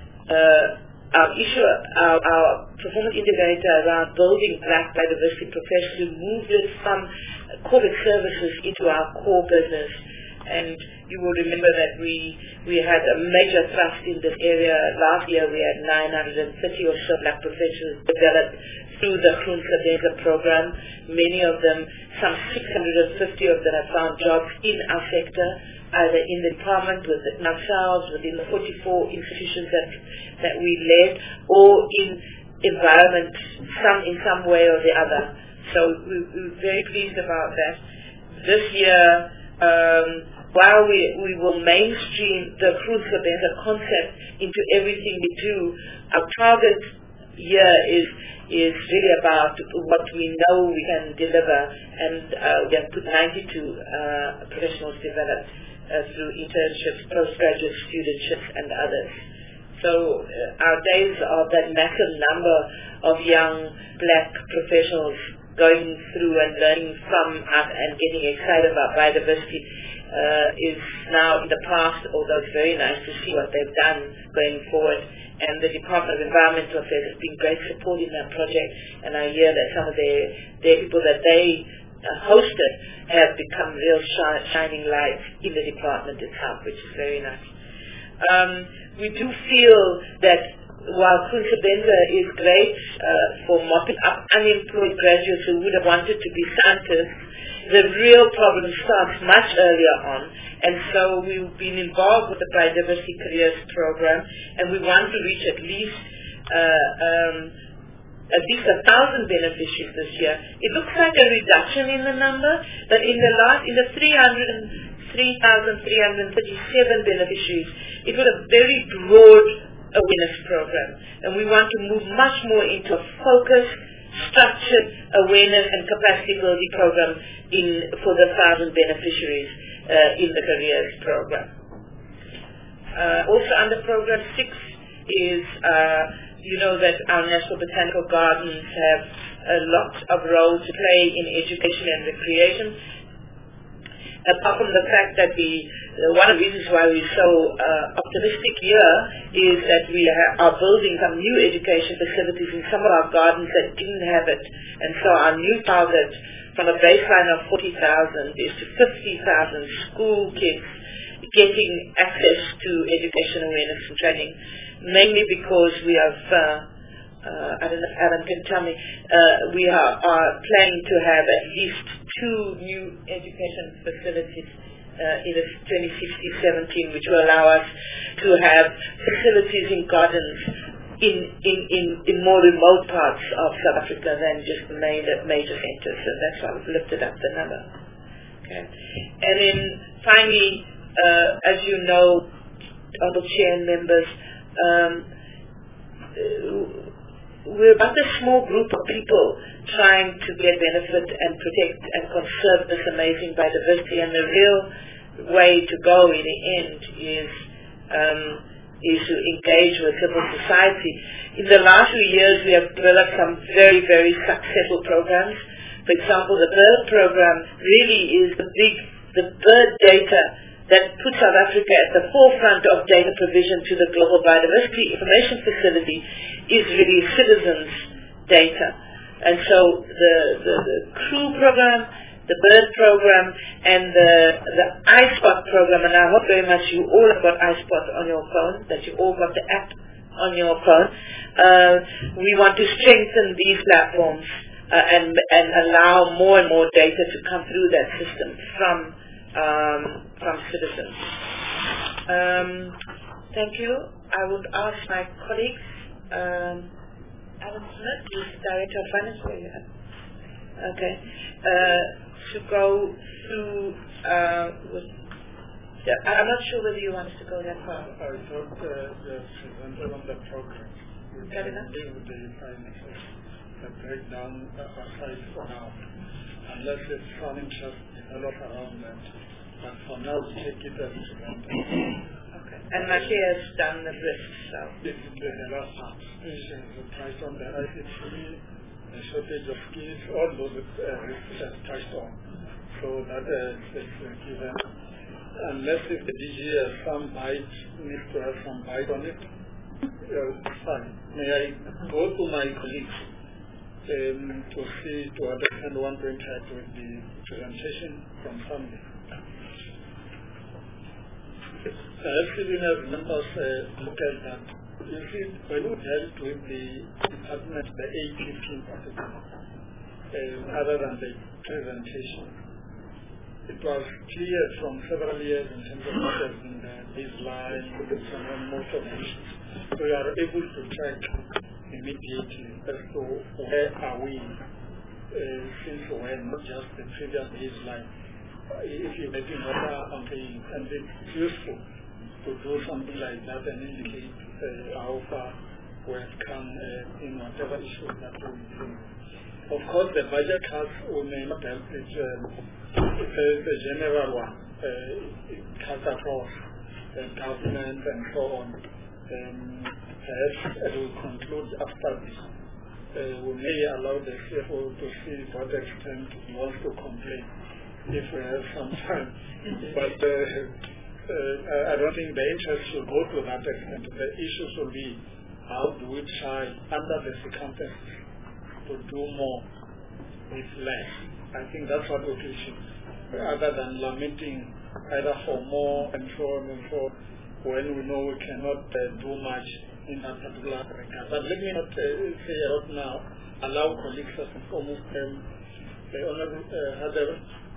uh, our issue, our, our performance indicator around building black biodiversity professionals, we moved it from corporate services into our core business. And you will remember that we we had a major thrust in this area. Last year we had nine hundred thirty or so black professionals developed through the Groen Gemeente program. Many of them, some six hundred fifty of them have found jobs in our sector, either in the department, within ourselves, within the forty-four institutions that, that we led, or in environment, some in some way or the other. So we, we're very pleased about that. This year, um, while we, we will mainstream the Groen Gemeente concept into everything we do, our target year is is really about what we know we can deliver, and uh, we have put ninety-two uh, professionals developed uh, through internships, postgraduate studentships, and others. So uh, our days of that massive number of young black professionals going through and learning from us and getting excited about biodiversity Uh, is now in the past, although it's very nice to see what they've done going forward. And the Department of Environmental Affairs has been great support in that project, and I hear that some of their, their people that they uh, hosted have become real shi- shining lights in the department itself, which is very nice. Um, we do feel that while Groen Gemeente is great uh, for mopping up unemployed graduates who would have wanted to be scientists, the real problem starts much earlier on, and so we've been involved with the Biodiversity Careers Program, and we want to reach at least uh, um, at least a thousand beneficiaries this year. It looks like a reduction in the number, but in the last in the three thousand three hundred thirty-seven beneficiaries, it was a very broad awareness program, and we want to move much more into a focused, structured awareness and capacity building program in for the thousand beneficiaries uh, in the careers program. Uh, also under program six is uh, you know that our National Botanical Gardens have a lot of role to play in education and recreation. apart from the fact that we, uh, one of the reasons why we're so uh, optimistic here is that we ha- are building some new education facilities in some of our gardens that didn't have it. And so our new target from a baseline of forty thousand is to fifty thousand school kids getting access to education awareness and training, mainly because we have, uh, uh, I don't know if Adam can tell me, uh, we are, are planning to have at least two new education facilities uh, in twenty sixteen seventeen, which will allow us to have facilities in gardens in, in, in, in more remote parts of South Africa than just the major, major centers. So that's why we've lifted up the number. Okay. And then finally, uh, as you know, Honorable Chair and members, um, we're about a small group of people trying to get benefit and protect and conserve this amazing biodiversity, and the real way to go in the end is um, is to engage with civil society. In the last few years, we have developed some very, very successful programs. For example, the bird program really is the big, the bird data that puts South Africa at the forefront of data provision to the Global Biodiversity Information Facility is really citizens' data. And so the, the, the crew program, the bird program, and the, the iSpot program, and I hope very much you all have got iSpot on your phone, that you all got the app on your phone. Uh, we want to strengthen these platforms uh, and, and allow more and more data to come through that system from Um, from citizens. Um, thank you. I would ask my colleagues, um, Alan Smith, who's the Director of Finance, where you are? Okay, uh, to go through. Uh, with, yeah, I'm not sure whether you want us to go that far. I thought uh, the presenter on the program would Got enough? deal with the finances, the breakdown aside for now, unless it's some interest a lot around that. But for now, we take it as presenter. Okay. And Machi has done the risks, so. This is the last part. Mm-hmm. The price on the I C T, the shortage of skills, all those uh, risks are touched on. So that uh, is uh, given. Unless if the D G has some bite, needs to have some bite on it, uh, fine. May I go to my colleagues um, to see to understand one to interact with the presentation from somebody. Perhaps even as members uh, look at that, you see, when we dealt with the department, the A fifteen particular, uh, other than the presentation, it was clear from several years in terms of what has been the baseline, and most of the issues. We are able to track immediately as to where are we uh, since when, not just the previous baseline. Uh, if you get in order on the, and it's useful to do something like that and indicate uh, how far we have come uh, in whatever issues that we see. Of course, the budget cuts we may not help it. Uh, it's the general one. Uh, it cuts across uh, government and so on. Um, perhaps as we conclude after this, uh, we may allow the C F O to see to what extent he wants to complain if we have some time. But uh, uh, I don't think the interest should go to that extent. The issue should be how do we try, under the circumstances, to do more with less. I think that's what we should, rather than lamenting either for more and so on and so on, when we know we cannot uh, do much in that particular regard. But let me not uh, say a lot now. Allow colleagues first and foremost. Um, the Honorable uh, Hadar.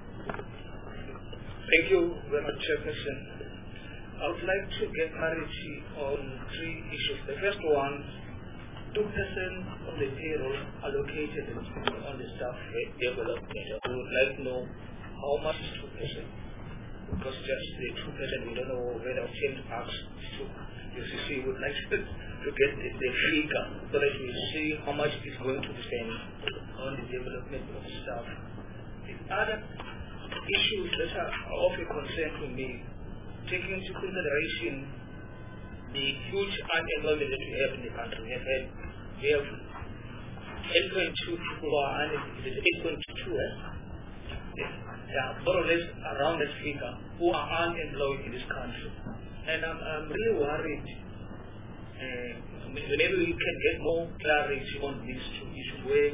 Thank you very much, Chairperson. I would like to get clarity on three issues. The first one, two percent of the payroll allocated on the staff development. We would like to know how much is two percent. Because just the two percent, we don't know whether ten parks to the C C would like to, to get the, the figure so that we see how much is going to be spent on the development of staff. The other issues that are of a concern to me, taking into consideration the huge unemployment that we have in the country. We have had, we have eight point two people who are unemployed, eight point two, eh? yeah, more or less around that figure who are unemployed in this country. And I'm, I'm really worried. Uh, whenever we can get more clarity on these two issues, where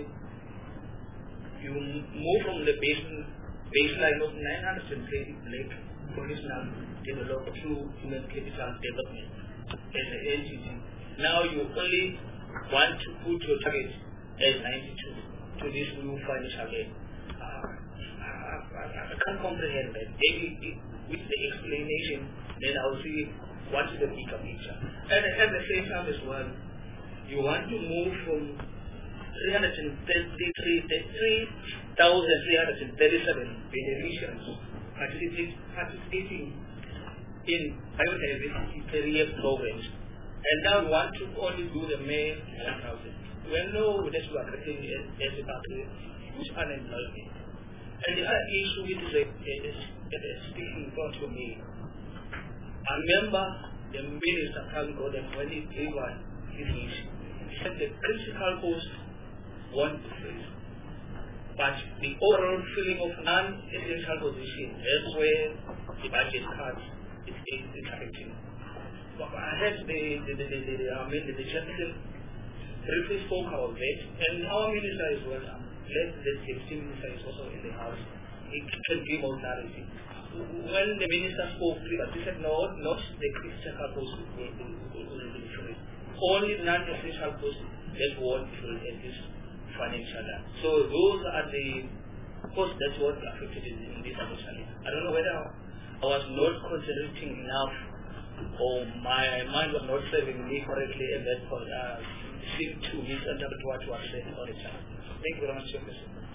you move from the baseline, baseline of nine hundred thirty black professional development to human capital development as an entity. Now you only want to put your target as ninety-two to this new financial aid. Uh, I, I, I can't comprehend that. Maybe with the explanation, then I'll see what is the bigger picture. And at the same time as well, you want to move from three hundred thirty-three thousand three hundred thirty-seven beneficiaries participating in biodiversity career programs, and now you want to only do the main one thousand. We know that we are creating as a country which unemployment. And the other issue which is, a, is, is speaking point to me, I remember the minister coming out and when he delivered his issue, he said the critical cost won't be faced. But the overall filling of non-essential positions, that's where the budget cuts is affecting. I heard the, the, the, the, the, I mean, the, the chancellor briefly spoke about that, and our minister is well, um, let the deputy minister is also in the house. He can give more clarity. When the minister spoke to us, he said, no, not the critical post will be free. Only non-essential posts that won't be free at this financial year. So those are the costs that won't be affected in, in this financial year. I don't know whether I was not concentrating enough or my mind was not serving me correctly at that point. Uh, seem to misinterpret what was said all the time. Thank you very much, Your President.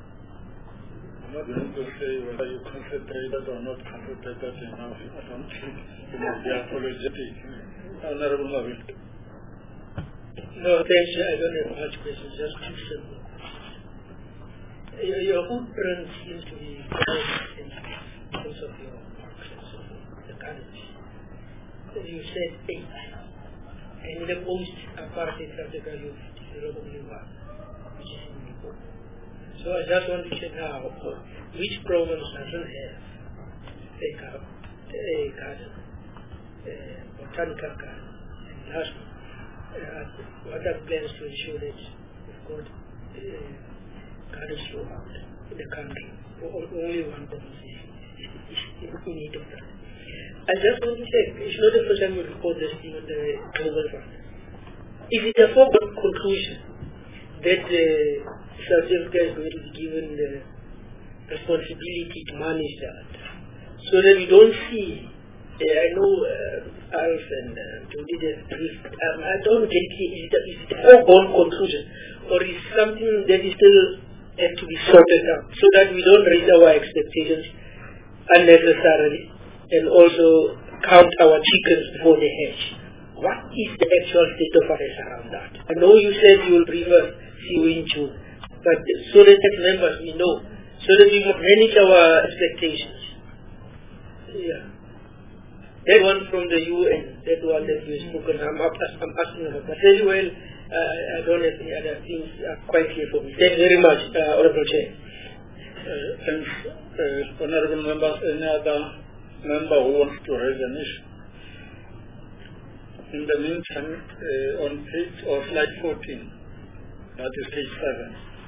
I'm not going to say whether you concentrated or not concentrated enough. I don't think it will be apologetic. Honorable Marvin. No, thanks. I don't have much questions, just two simple. Your, your footprint seems to be quite in terms of your marks and so forth, the currency. You said eight. And in the post-apartheid Africa, you've developed only one, which is in Limpopo. So I just want to check now, which province doesn't have a garden, a garden, a botanical garden? And last, uh, what are plans to ensure that we've got uh, gardens throughout the country? Only one province is in need of that. I just want to check, it's not the first time you report this thing on the Global Fund. Is it a foregone conclusion that uh, South Africa is going to be given the responsibility to manage that? So that we don't see, uh, I know uh, Alf and uh, Jody did um, I don't get it, is it, a, is it a foregone conclusion or is something that is still have to be sorted out so that we don't raise our expectations unnecessarily? And also count our chickens before they hatch. What is the actual state of affairs around that? I know you said you will prefer C O in June, but so that as members we know, so that we can manage our expectations. Yeah. That one from the U N, that one that you spoken, I'm, up, I'm asking about. But very well, uh, I don't have any other things uh, quite clear for me. Thank you very much, uh, Honorable Chair. Uh, thanks, uh, Honorable Members. Any other member who wants to raise an issue? In the meantime, uh, on page or slide fourteen, that is page seven,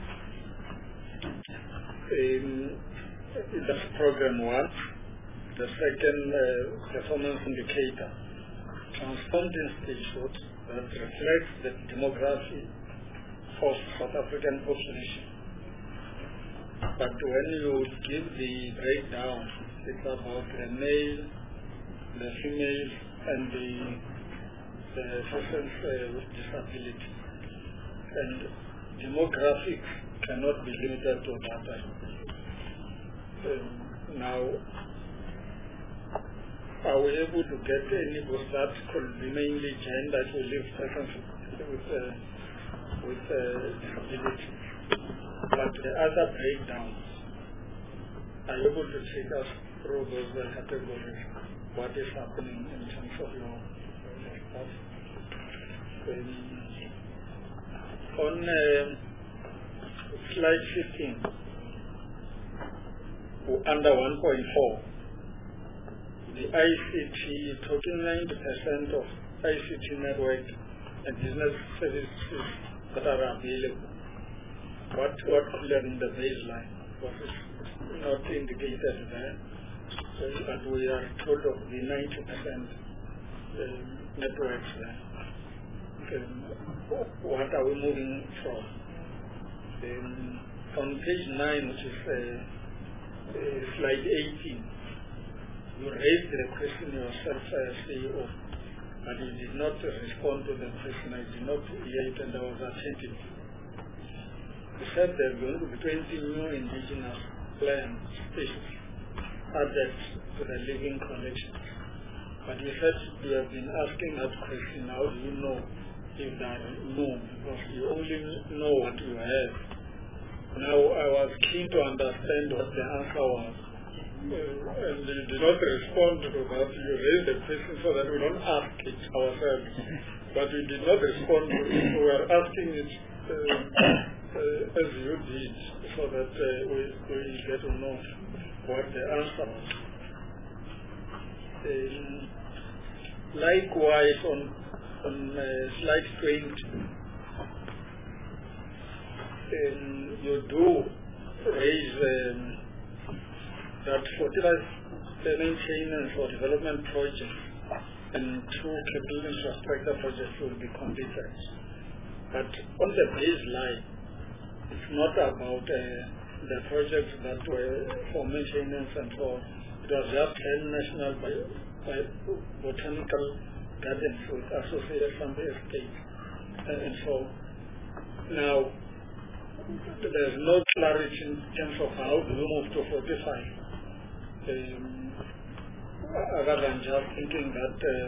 um, that's program one, the second uh, performance indicator, transformed institute that reflects the demography of South African population. But when you give the breakdown, it's about the male, the female, and the, the persons uh, with disability. And demographics cannot be limited to that. Um, now, are we able to get any books that could be mainly gender to live persons with, uh, with uh, disability? But the other breakdowns are you able to take us through those categories, what is happening in terms of your stuff? Um, on uh, slide fifteen, under one point four. The I C T, talking ninety percent of I C T network and business services that are available. What what could have been the baseline? What is not indicated there? So, but we are told of the ninety percent um, networks there. Um, what are we moving from? Um, on page nine, which is uh, uh, slide eighteen, you raised the question yourself as C E O, but you did not respond to the question. I did not hear it, and I was attentive. You said there are going to be twenty new indigenous plant species added to the living collections. But you said you have been asking that question, how do you know if there are no? Because you only know what you have. Now I was keen to understand what the answer was. Uh, and you did not respond to that. You raised the question so that we don't ask it ourselves. But you did not respond to it. We were asking it uh, uh, as you did, so that uh, we, we get to know what the answer was. Um, likewise, on, on uh, slide twenty, um, you do raise um, that forty-five maintenance for development projects and two capital infrastructure projects will be completed. But on the baseline, it's not about uh, the projects that were for maintenance and so on. It was just ten national bio, bio, botanical gardens with associated from the estate. And, and so now there's no clarity in terms of how do we move to forty-five. Um, other than just thinking that uh,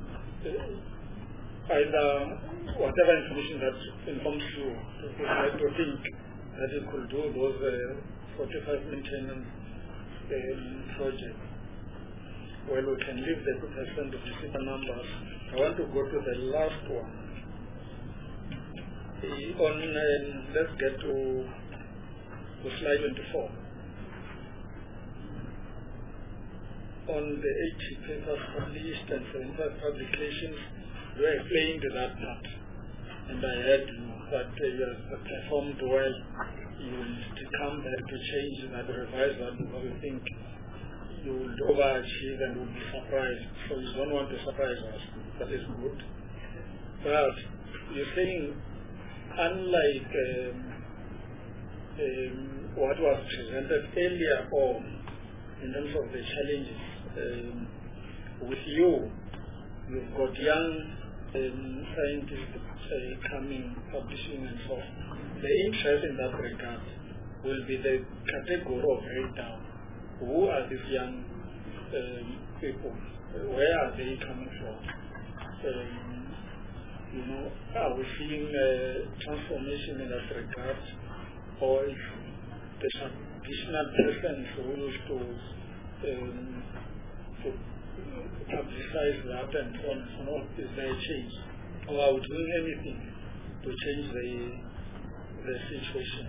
uh, either whatever information that informs you, you have to think that you could do those uh, forty-five maintenance um, projects. Well, we can leave the two percent of the super numbers. I want to go to the last one. The, on, um, let's get to, to slide twenty-four. On the eighty papers published and seventy-five publications, you explained that part. And I heard you that uh, you have performed well. You will come back to change that, revise that, because you think you will overachieve and will be surprised. So you don't want to surprise us. That is good. But you're saying, unlike um, um, what was presented earlier on in terms of the challenges, Um, with you, you've got young um, scientists uh, coming, publishing and so on. The interest in that regard will be the category of breakdown. Who are these young um, people? Where are they coming from? Um, you know, are we seeing uh, transformation in that regard? Or is the additional persons who used to um, to publicize that and so on and so on, is there a change? Or are we doing anything to change the the situation?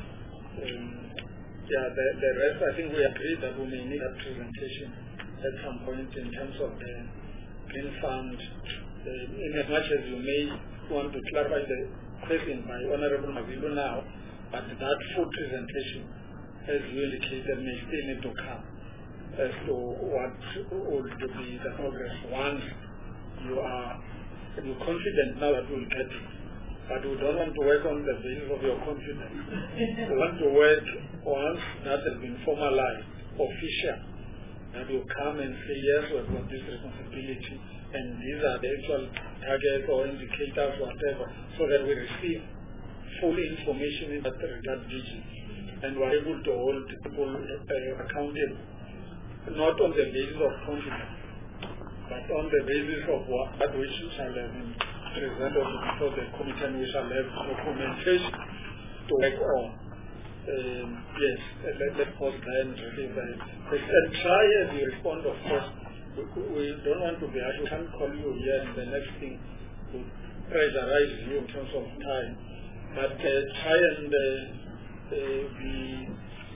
Um, yeah, the, the rest, I think we agree that we may need a presentation at some point in terms of the Green Fund. Uh, in as much as you may want to clarify the question by Honorable Mavilu now, but that full presentation, as you indicated, may still need to come as to what would be the progress once you are you're confident now that we'll get it. But we don't want to work on the basis of your confidence. We want to work once that has been formalized, official, that you come and say, yes, we've got this responsibility, and these are the actual targets or indicators, whatever, so that we receive full information in that regard, and we're able to hold people uh, accountable. Not on the basis of confidence, but on the basis of what that which shall have been presented before the committee, and we shall have documentation to work on. Um, yes, let, let's pause there and receive that. And try as you respond, of course. We, we don't want to be harsh. We can't call you here and the next thing will pressurize you in terms of time. But uh, try and uh, uh, be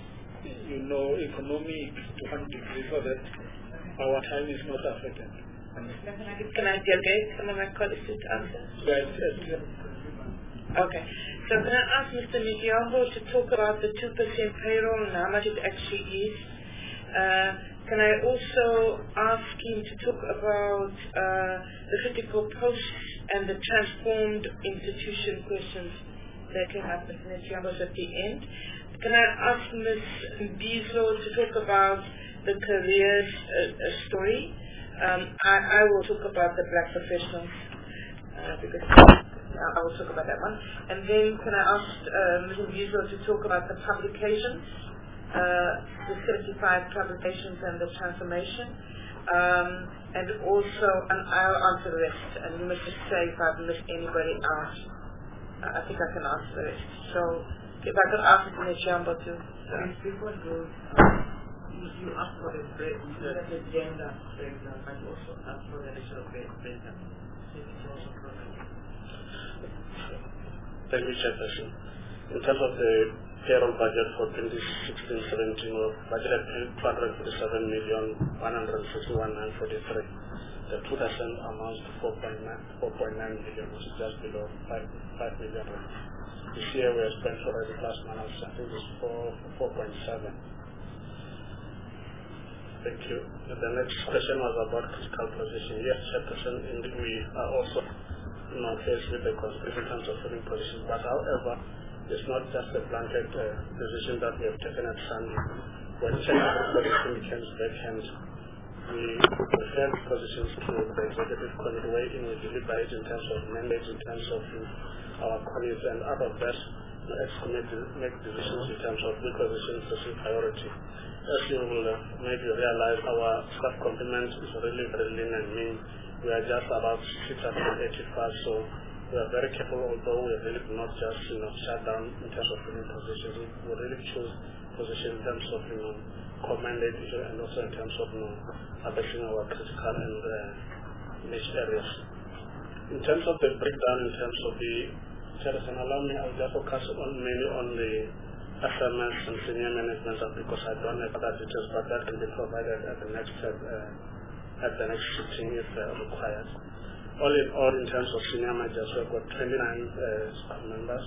you know, economics to one degree so that our time is not affected. Can I delegate some of my colleagues to answer? Yes, yes. Okay. So can I ask Mister Nijiambo to talk about the two percent payroll and how much it actually is? Uh, can I also ask him to talk about uh, the critical posts and the transformed institution questions that came up, Mister Nijiambo, at the end? Can I ask Miz Mbizo to talk about the careers uh, uh, story? Um, I, I will talk about the black professionals uh, because I will talk about that one. And then can I ask uh, Miz Mbizo to talk about the publications, uh, the certified publications and the transformation. Um, and also, and I'll answer the rest. And you must just say if I've missed anybody out. Uh, I think I can answer the rest. So if I could ask Mister Nijiambo to. Uh, Before you go, you ask for the break, the gender breakdown, and also ask for the racial breakdown. Thank you, Chairperson. In terms of the payroll budget for twenty sixteen seventeen, we budgeted two hundred forty-seven million one hundred sixty-one thousand nine hundred forty-three. The two percent amounts to four point nine million, which is just below five million. This year we have spent already plus minus, I think it's four point seven. Thank you. The next question was about critical position. Yes, Chairperson, indeed we are also you know, faced with the constraints in terms of filling positions, but however, it's not just a blanket uh, decision that we have taken at Sunday. When technical position becomes vacant, we refer positions to the executive committee wherein we deliberate in terms of mandates, in terms of uh, our colleagues, and out of that, the ex-committee make decisions in terms of which positions receive priority. As you will uh, maybe realize, our staff complement is really very lean and mean. We are just about six hundred eighty-five, so we are very careful, although we really do not just you know, shut down in terms of filling positions. We really choose positions in terms of you know, commanded and also in terms of you know, addressing our critical and uh, niche areas. In terms of the breakdown, in terms of the Chairperson, allow me, I'll just focus on mainly on the S M S and senior management because I don't have other details, but that can be provided at the next step, uh, at the next sitting if uh, required. All in all, in terms of senior managers, we've got twenty-nine uh, staff members.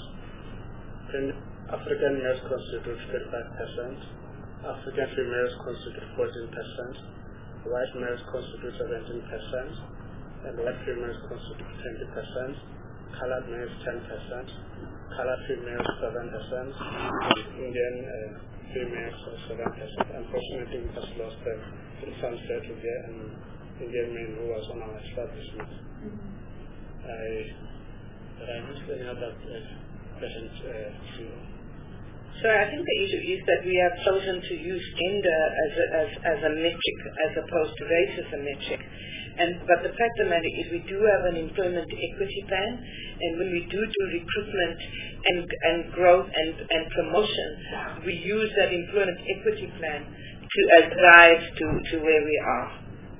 African males constitute thirty-five percent, African females constitute fourteen percent, white males constitute seventeen percent, and white females constitute twenty percent, colored males ten percent, colored females seven percent, Indian uh, females seven percent. Unfortunately, we just lost uh, three sunset today, and Indian man who was on our establishment. Mm-hmm. I, but I missed any other uh, questions uh, to So I think the issue is that we have chosen to use gender as a, as, as a metric as opposed to race as a metric. And, but the fact of the matter is we do have an employment equity plan, and when we do do recruitment and, and growth and, and promotion, we use that employment equity plan to as guides to, to where we are.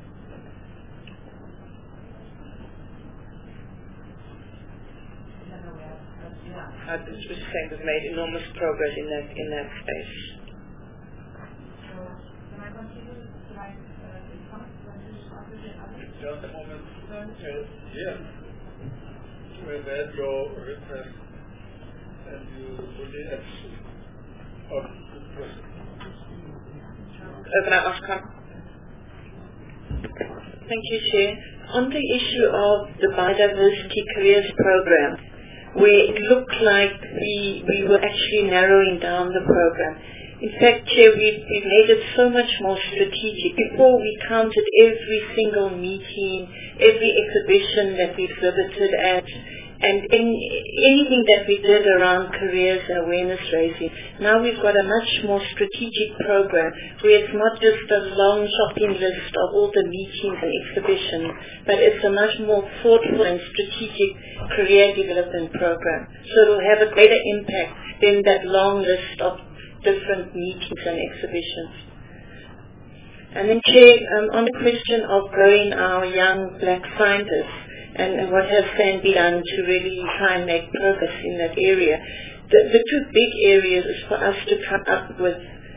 I was just saying we've made enormous progress in that in that space. So, can I continue to like Just a moment. Uh, yes. We read your request and you fully accept. Oh, Can I ask her? Thank you, Chair. On the issue of the Biodiversity Careers Program, where it looked like we, we were actually narrowing down the program. In fact, Chair, we, we made it so much more strategic. Before, we counted every single meeting, every exhibition that we exhibited at, and in, anything that we did around careers and awareness raising. Now we've got a much more strategic program where it's not just a long shopping list of all the meetings and exhibitions, but it's a much more thoughtful and strategic career development program. So it will have a greater impact than that long list of different meetings and exhibitions. And then, Chair, um, on the question of growing our young black scientists, and what has then been done to really try and make progress in that area. The, the two big areas is for us to come up with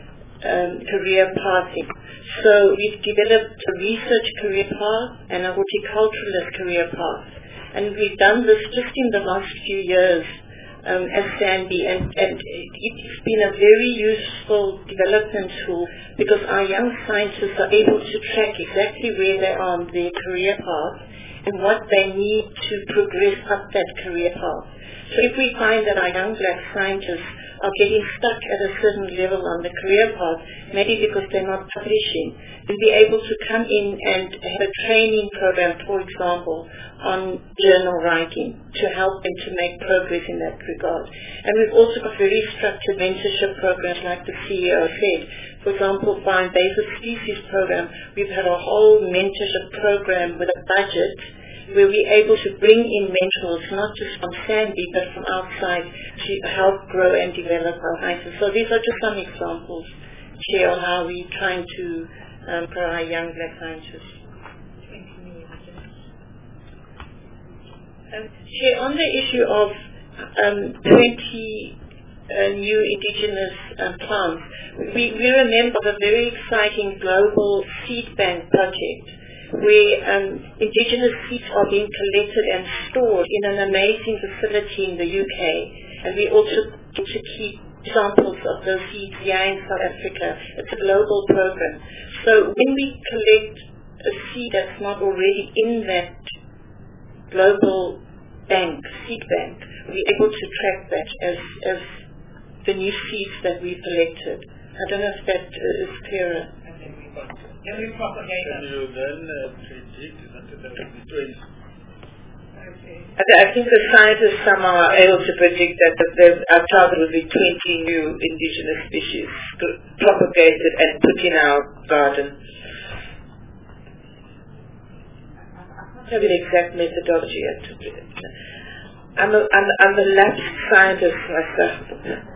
um, career pathing. So we've developed a research career path and a horticulturalist career path. And we've done this just in the last few years um, as SANBI, and, and it's been a very useful development tool because our young scientists are able to track exactly where they are on their career path and what they need to progress up that career path. So if we find that our young black scientists are getting stuck at a certain level on the career path, maybe because they're not publishing, we'll be able to come in and have a training program, for example, on journal writing to help them to make progress in that regard. And we've also got very structured mentorship programs like the C E O said. For example, for our invasive species program, we've had a whole mentorship program with a budget where we're able to bring in mentors, not just from SANBI, but from outside to help grow and develop our scientists. So these are just some examples, Chair, on how we're trying to um, grow our young black scientists. Um, Chair, on the issue of um, twenty uh, new indigenous um, plants, we, we remember the very exciting global seed bank project where um, indigenous seeds are being collected and stored in an amazing facility in the U K. And we also get to keep samples of those seeds here in South Africa. It's a global program. So when we collect a seed that's not already in that global bank, seed bank, we're able to track that as, as the new seeds that we've collected. I don't know if that uh, is clearer. Can you then uh, predict that there will be twenty? I, th- I think the scientists somehow are able to predict that the, the, our target will be twenty new indigenous species propagated and put in our garden. I don't have the exact methodology yet. I'm a, I'm, I'm a lapsed scientist myself.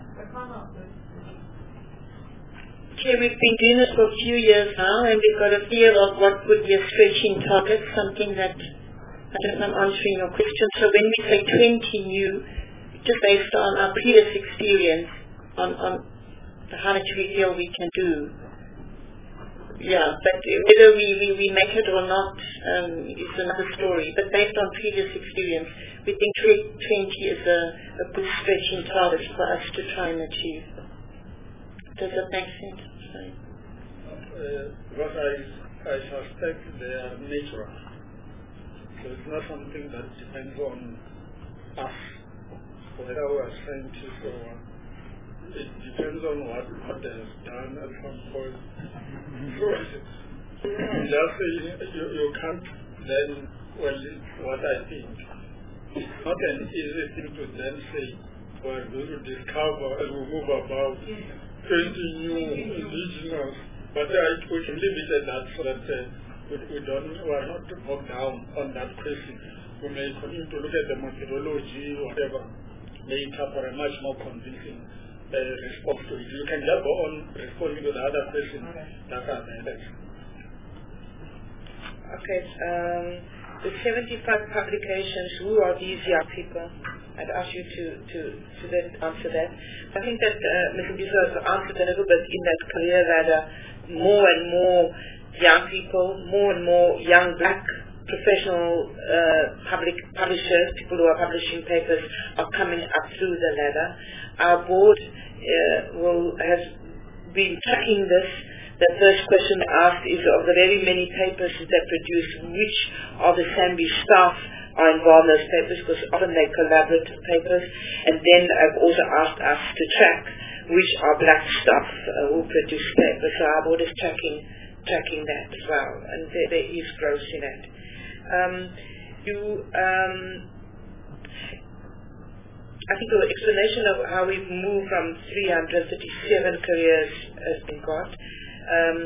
Okay, we've been doing this for a few years now, and we've got a feel of what would be a stretching target, something that, I don't know if I'm answering your question. So when we say twenty new, just based on our previous experience on, on how much we feel we can do. Yeah, but whether we, we, we make it or not um, is another story. But based on previous experience, we think twenty is a, a good stretching target for us to try and achieve. Does that make sense? Sorry. Uh, what I, I suspect they are natural. So it's not something that depends on us, whether we are scientists or it depends on what, what they have done at some point. So just you, you can't then, well, what I think, it's not an easy thing to then say, we're going to discover and we move about twenty new indigenous, but uh, we can leave it at that so that uh, we, we don't, we are not bogged down on that question. We may continue to look at the methodology, whatever, later for a much more convincing uh, response to it. You can just go on responding to the other questions that are there. Okay, um, the seventy-five publications, who are these young people? I'd ask you to, to, to then answer that. I think that uh, Mister Mbizo has answered a little bit in that career ladder. More and more young people, more and more young black professional uh, public publishers, people who are publishing papers, are coming up through the ladder. Our board uh, will has been tracking this. The first question asked is of the very many papers that produce, which of the SANBI staff are involved in those papers, because often they're collaborative papers. And then I've also asked us to track which are black staff uh, who produce papers. So our board is tracking tracking that as well, and there, there is growth in it. Um, you, um, I think the explanation of how we've moved from three hundred thirty-seven careers has been got. Um,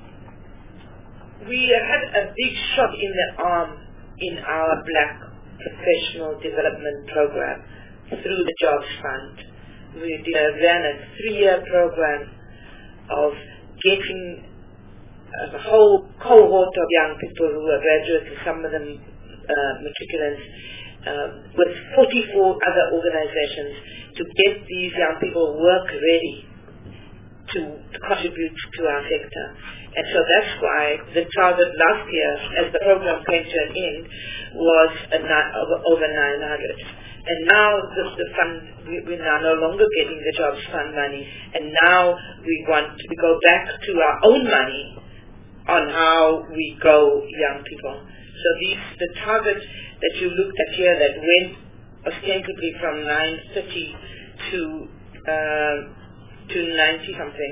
we had a big shot in the arm in our black professional development program through the Jobs Fund. We did a, ran a three-year program of getting a whole cohort of young people who were graduates, some of them uh, matriculants, uh, with forty-four other organizations to get these young people work ready to, to contribute to our sector. And so that's why the target last year, as the program came to an end, was a ni- over, over nine hundred. And now the, the fund, we, we're now no longer getting the Jobs Fund money, and now we want to go back to our own money on how we grow young people. So these, the target that you looked at here that went ostensibly from nine thirty to uh, to ninety something,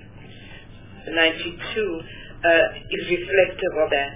ninety-two, uh, is reflective of that.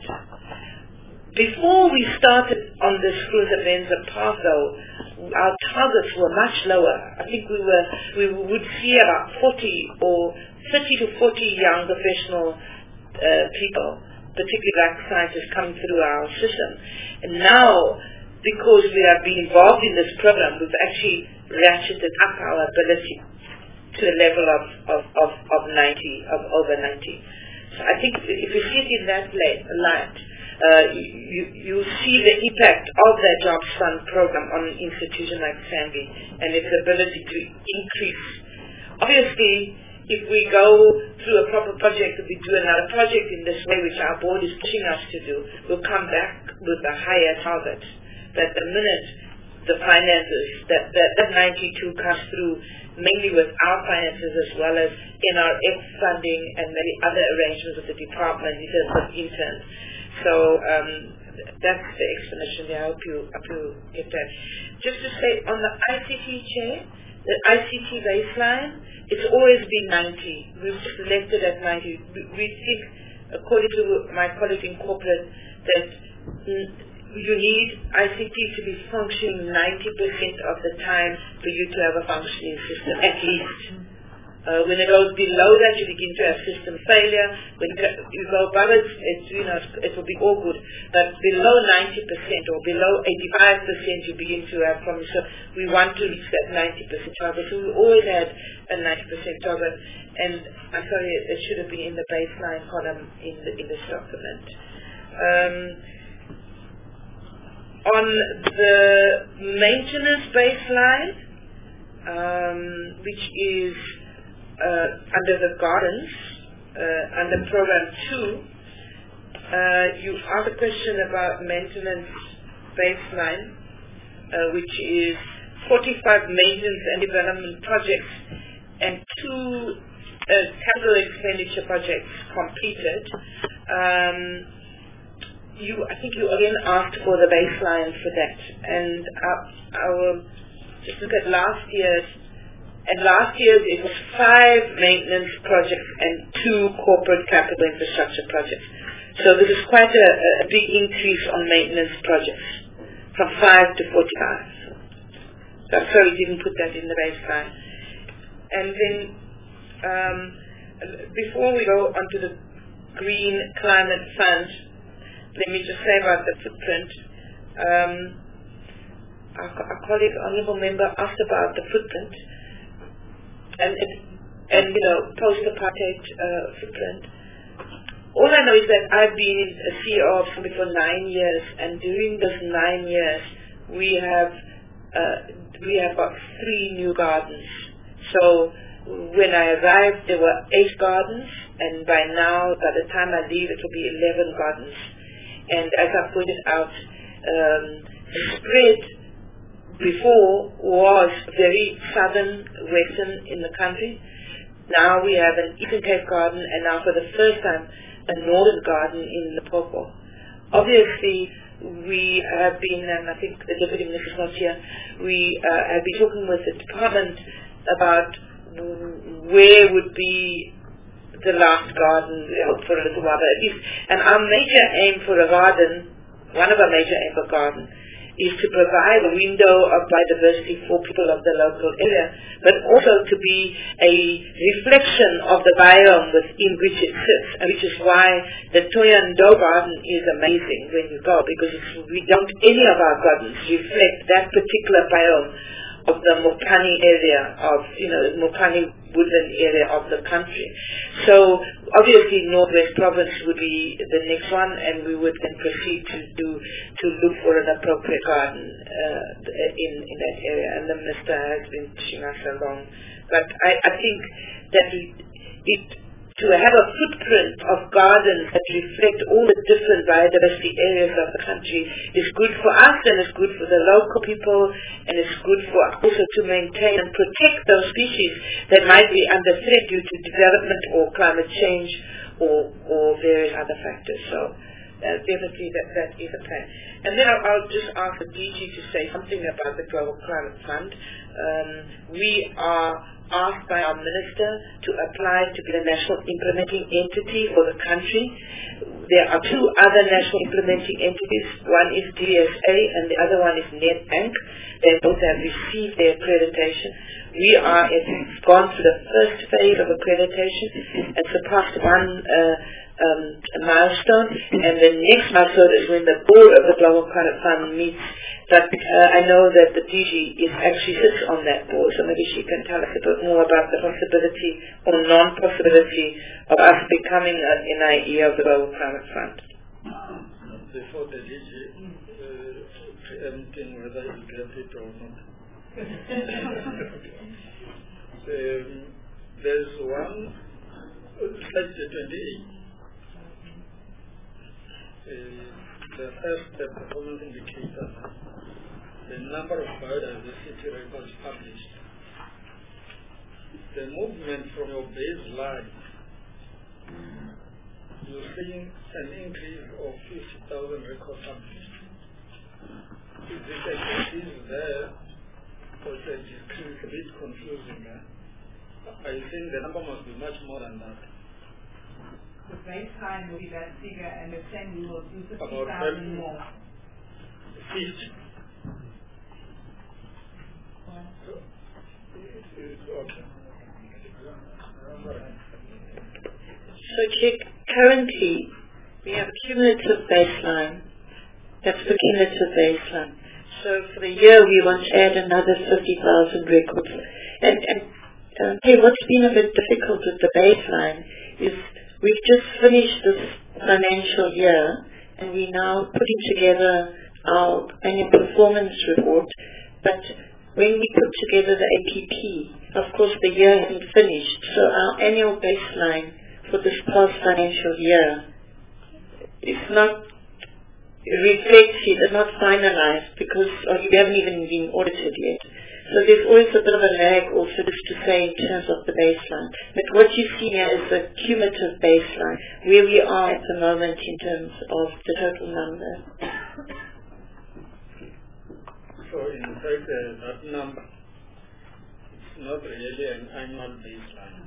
Before we started on this Cruz Avenza path, though, our targets were much lower. I think we were we would see about forty or thirty to forty young professional uh, people, particularly black scientists, coming through our system. And now, because we have been involved in this program, we've actually ratcheted up our ability to a level of, of, of, of ninety, of over ninety. So I think if you see it in that light, uh, you, you see the impact of the Jobs Fund program on an institution like SANBI and its ability to increase. Obviously, if we go through a proper project, if we do another project in this way, which our board is pushing us to do, we'll come back with a higher target. But the minute the finances, that, that, that ninety-two comes through mainly with our finances as well as N R F funding and many other arrangements with the department in terms of interns. So um, that's the explanation there. I hope you, I hope you get that. Just to say, on the I C T chair, the I C T baseline, it's always been ninety. We've just left it at ninety. We, we think, according to my colleague in corporate, that mm, you need I C T to be functioning ninety percent of the time for you to have a functioning system, at least. Uh, when it goes below that, you begin to have system failure. When you go above it, it's, you know, it will be all good. But below ninety percent or below eighty-five percent, you begin to have problems. So we want to reach that ninety percent target. So we always had a ninety percent target. And I'm sorry, it should have been in the baseline column in, the, in this document. Um, on the maintenance baseline, um, which is Uh, under the gardens, uh, under program two, uh, you asked a question about maintenance baseline, uh, which is forty-five maintenance and development projects and two uh, capital expenditure projects completed. Um, you, I think you again asked for the baseline for that, and I, I will just look at last year's. And last year it was five maintenance projects and two corporate capital infrastructure projects. So this is quite a, a big increase on maintenance projects, from five to forty-five. So I'm sorry we didn't put that in the baseline. And then um, before we go on to the Green Climate Fund, let me just say about the footprint. Um, our, our colleague, honourable member, asked about the footprint. And, it, and you know, post-apartheid uh, footprint. All I know is that I've been a C E O of SANBI for nine years, and during those nine years, we have uh, we have got three new gardens. So when I arrived, there were eight gardens, and by now, by the time I leave, it will be eleven gardens. And as I pointed out, um, the spread before was very southern, western in the country. Now we have an Eastern Cape garden, and now for the first time a northern garden in Limpopo. Obviously, we have been, and I think the Deputy Minister is not here, we uh, have been talking with the department about where would be the last garden for a little while, but at least, and our major aim for a garden, one of our major aims for a garden, is to provide a window of biodiversity for people of the local area, but also to be a reflection of the biome within which it sits, which is why the Thohoyandou garden is amazing when you go, because it's, we don't, any of our gardens reflect that particular biome of the Mopani area of, you know, the Mopani woodland area of the country. So obviously Northwest Province would be the next one, and we would then proceed to do to look for an appropriate garden uh, in in that area. And the Minister has been pushing us along. But I, I think that it to have a footprint of gardens that reflect all the different biodiversity areas of the country is good for us, and it's good for the local people, and it's good for also to maintain and protect those species that might be under threat due to development or climate change or, or various other factors. So uh, definitely that, that is a plan. And then I'll, I'll just ask the D G to say something about the Global Climate Fund. Um, we are asked by our minister to apply to be the national implementing entity for the country. There are two other national implementing entities. One is D S A and the other one is Nedbank. They both have received their accreditation. We are have gone through the first phase of accreditation and surpassed one uh, um, milestone, and the next milestone is when the board of the Global Climate Fund meets. But uh, I know that the D G is actually sits on that board, so maybe she can tell us a bit more about the possibility or non-possibility of us becoming an N I E of the Global Climate Fund. Before the D G, uh, preempting whether you get it or not. um, there's one, slide twenty-eight. Uh, the first the performance indicator, the number of biodiversity records published, the movement from your baseline, you're seeing an increase of fifty thousand records published. Is this a increase there, or is it decrease? A bit confusing there? I think the number must be much more than that. The baseline will be that figure, and the same we will do fifty About thousand more. fifty. Okay. So, Chick, currently we have a cumulative baseline. That's the cumulative baseline. So for the year we want to add another fifty thousand records. And, and uh, hey, what's been a bit difficult with the baseline is we've just finished this financial year, and we're now putting together our annual performance report. But when we put together the A P P, of course the year hasn't finished. So our annual baseline for this past financial year is not reflects it, is not finalized because uh, we haven't even been audited yet. So there's always a bit of a lag also just to say in terms of the baseline. But what you see here is the cumulative baseline, where we are at the moment in terms of the total number. So in fact, uh, that number is not really an annual baseline.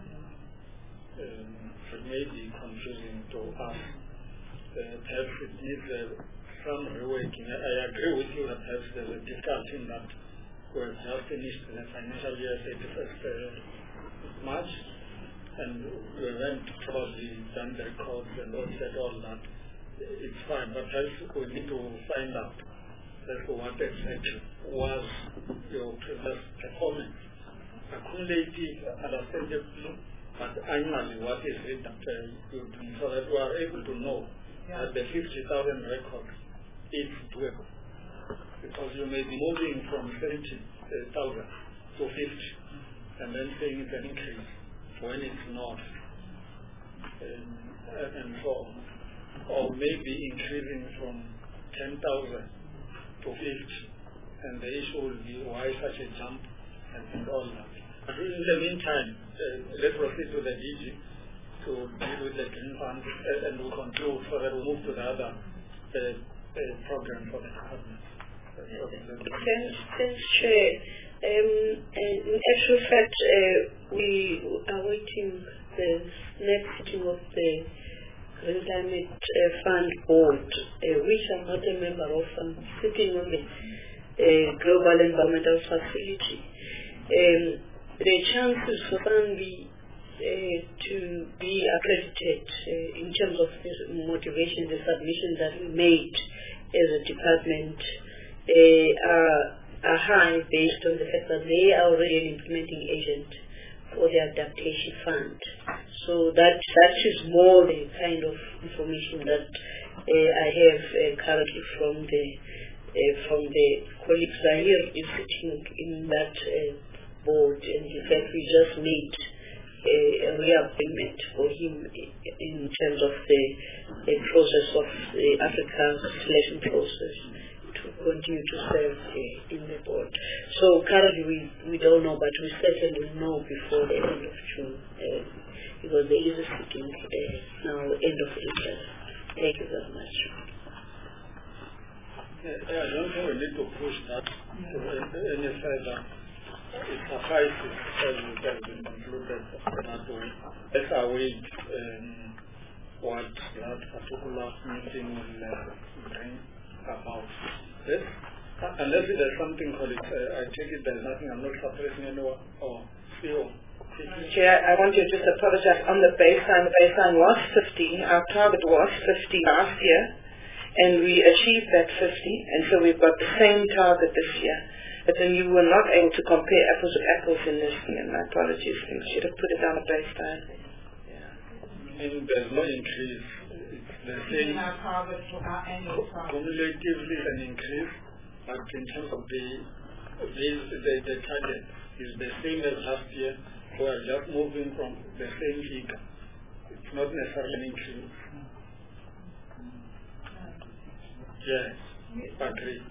Um, it may be confusing to us. Uh, perhaps it needs uh, some reworking. I, I agree with you that perhaps there's a difficulty in that. We have just finished the financial year thirty-first uh, March, and we went probably done the records and all said all that. It's fine, but first we need to find out as to what exactly was your previous performance. Accumulative, understandable, but annually what is it that uh, you're doing, so that we are able to know yeah. that the fifty thousand record is doable. Because you may be moving from thirty thousand to fifty, and then saying it's an increase when it's not, and, and so on. Or maybe increasing from ten thousand to fifty, and the issue will be why such a jump and all that. But in the meantime, uh, let's proceed to the D G to deal with the green fund, uh, and we'll conclude so that we move to the other uh, uh, program for the department. Thanks, thanks, Chair. Um, and in actual fact, uh, we are waiting the next sitting of the Green Climate uh, Fund Board, uh, which I'm not a member of. I'm sitting on the uh, Global Environmental Facility. Um, the chances for Zambia uh, to be accredited uh, in terms of the motivation, the submission that we made as a department Uh, are, are high based on the fact that they are already an implementing agent for the adaptation fund. So that that is more the kind of information that uh, I have uh, currently from the uh, from the colleagues Zahir is sitting in that uh, board, and in fact we just made a, a reappointment for him in terms of the, the process of the Africa selection process to continue to serve uh, in the board. So currently we, we don't know, but we certainly will know before the end of June, uh, because there is a sitting uh, now, end of April. Thank you very much. I don't think we need to push that any further. It suffices as it has been concluded that we let's await um, what that particular meeting will uh, bring about. Yes? Unless there's something called it, uh, I take it there's nothing, I'm not suppressing anyone or C E O. Chair, I want to just apologize. On the baseline, the baseline was fifteen. Our target was fifty last year, and we achieved that fifty, and so we've got the same target this year. But then you were not able to compare apples with apples in this thing, and my apologies. I should have put it on the baseline. Yeah. And there's no increase. It's the same. Cumulatively an increase, but in terms of the, the, the, the target is the same as last year. We are just moving from the same figure. It's not necessarily an increase. Yes, agreed.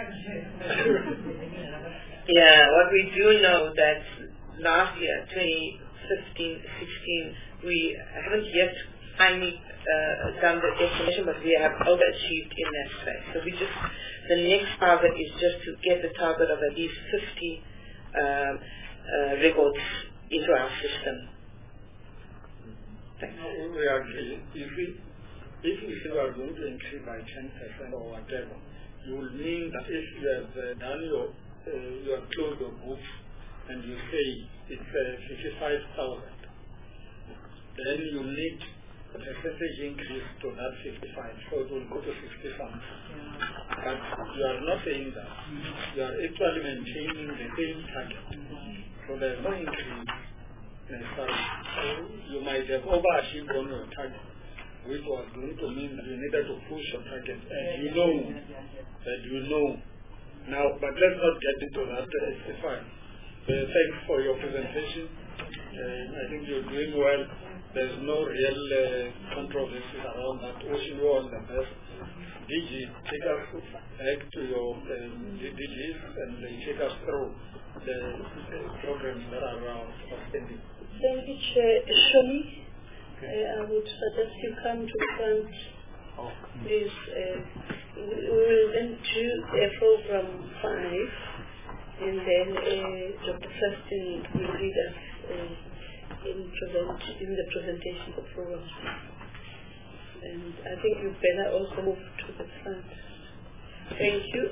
Yeah, what we do know that last year, twenty fifteen sixteen, we haven't yet finally uh, done the estimation, but we have overachieved in that space. So we just, the next target is just to get the target of at least fifty um, uh, records into our system. Thanks. We agree. If we, if you are going to increase by ten percent or whatever, you will mean that if you have uh, done your, uh, you have closed your books and you say it's uh, fifty-five thousand, then you need a percentage increase to that fifty-five, so it will go to sixty something. But you are not saying that. You are actually maintaining the same target. So there is no increase necessarily. So you might have overachieved on your target, which was going to mean that you needed to push your target. And you know that you know. Now, but let's not get into that. It's fine. Uh, thanks for your presentation. Uh, I think you're doing well. There's no real uh, controversy around that. Wishing you all the best. D G, take us back to your um, D Gs and uh, take us through the, the programs that are around outstanding. Thank you, Chair. Shoni, uh, I would suggest you come to the front. Oh. Please, uh, we will then do uh, program five, and then uh, Doctor Preston will lead us uh, in, present, in the presentation of program five. And I think you better also move to the front. Thank you.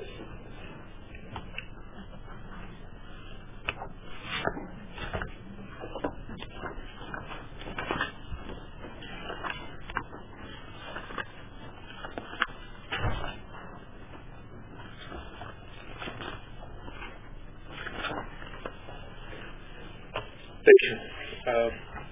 Thank you. Uh,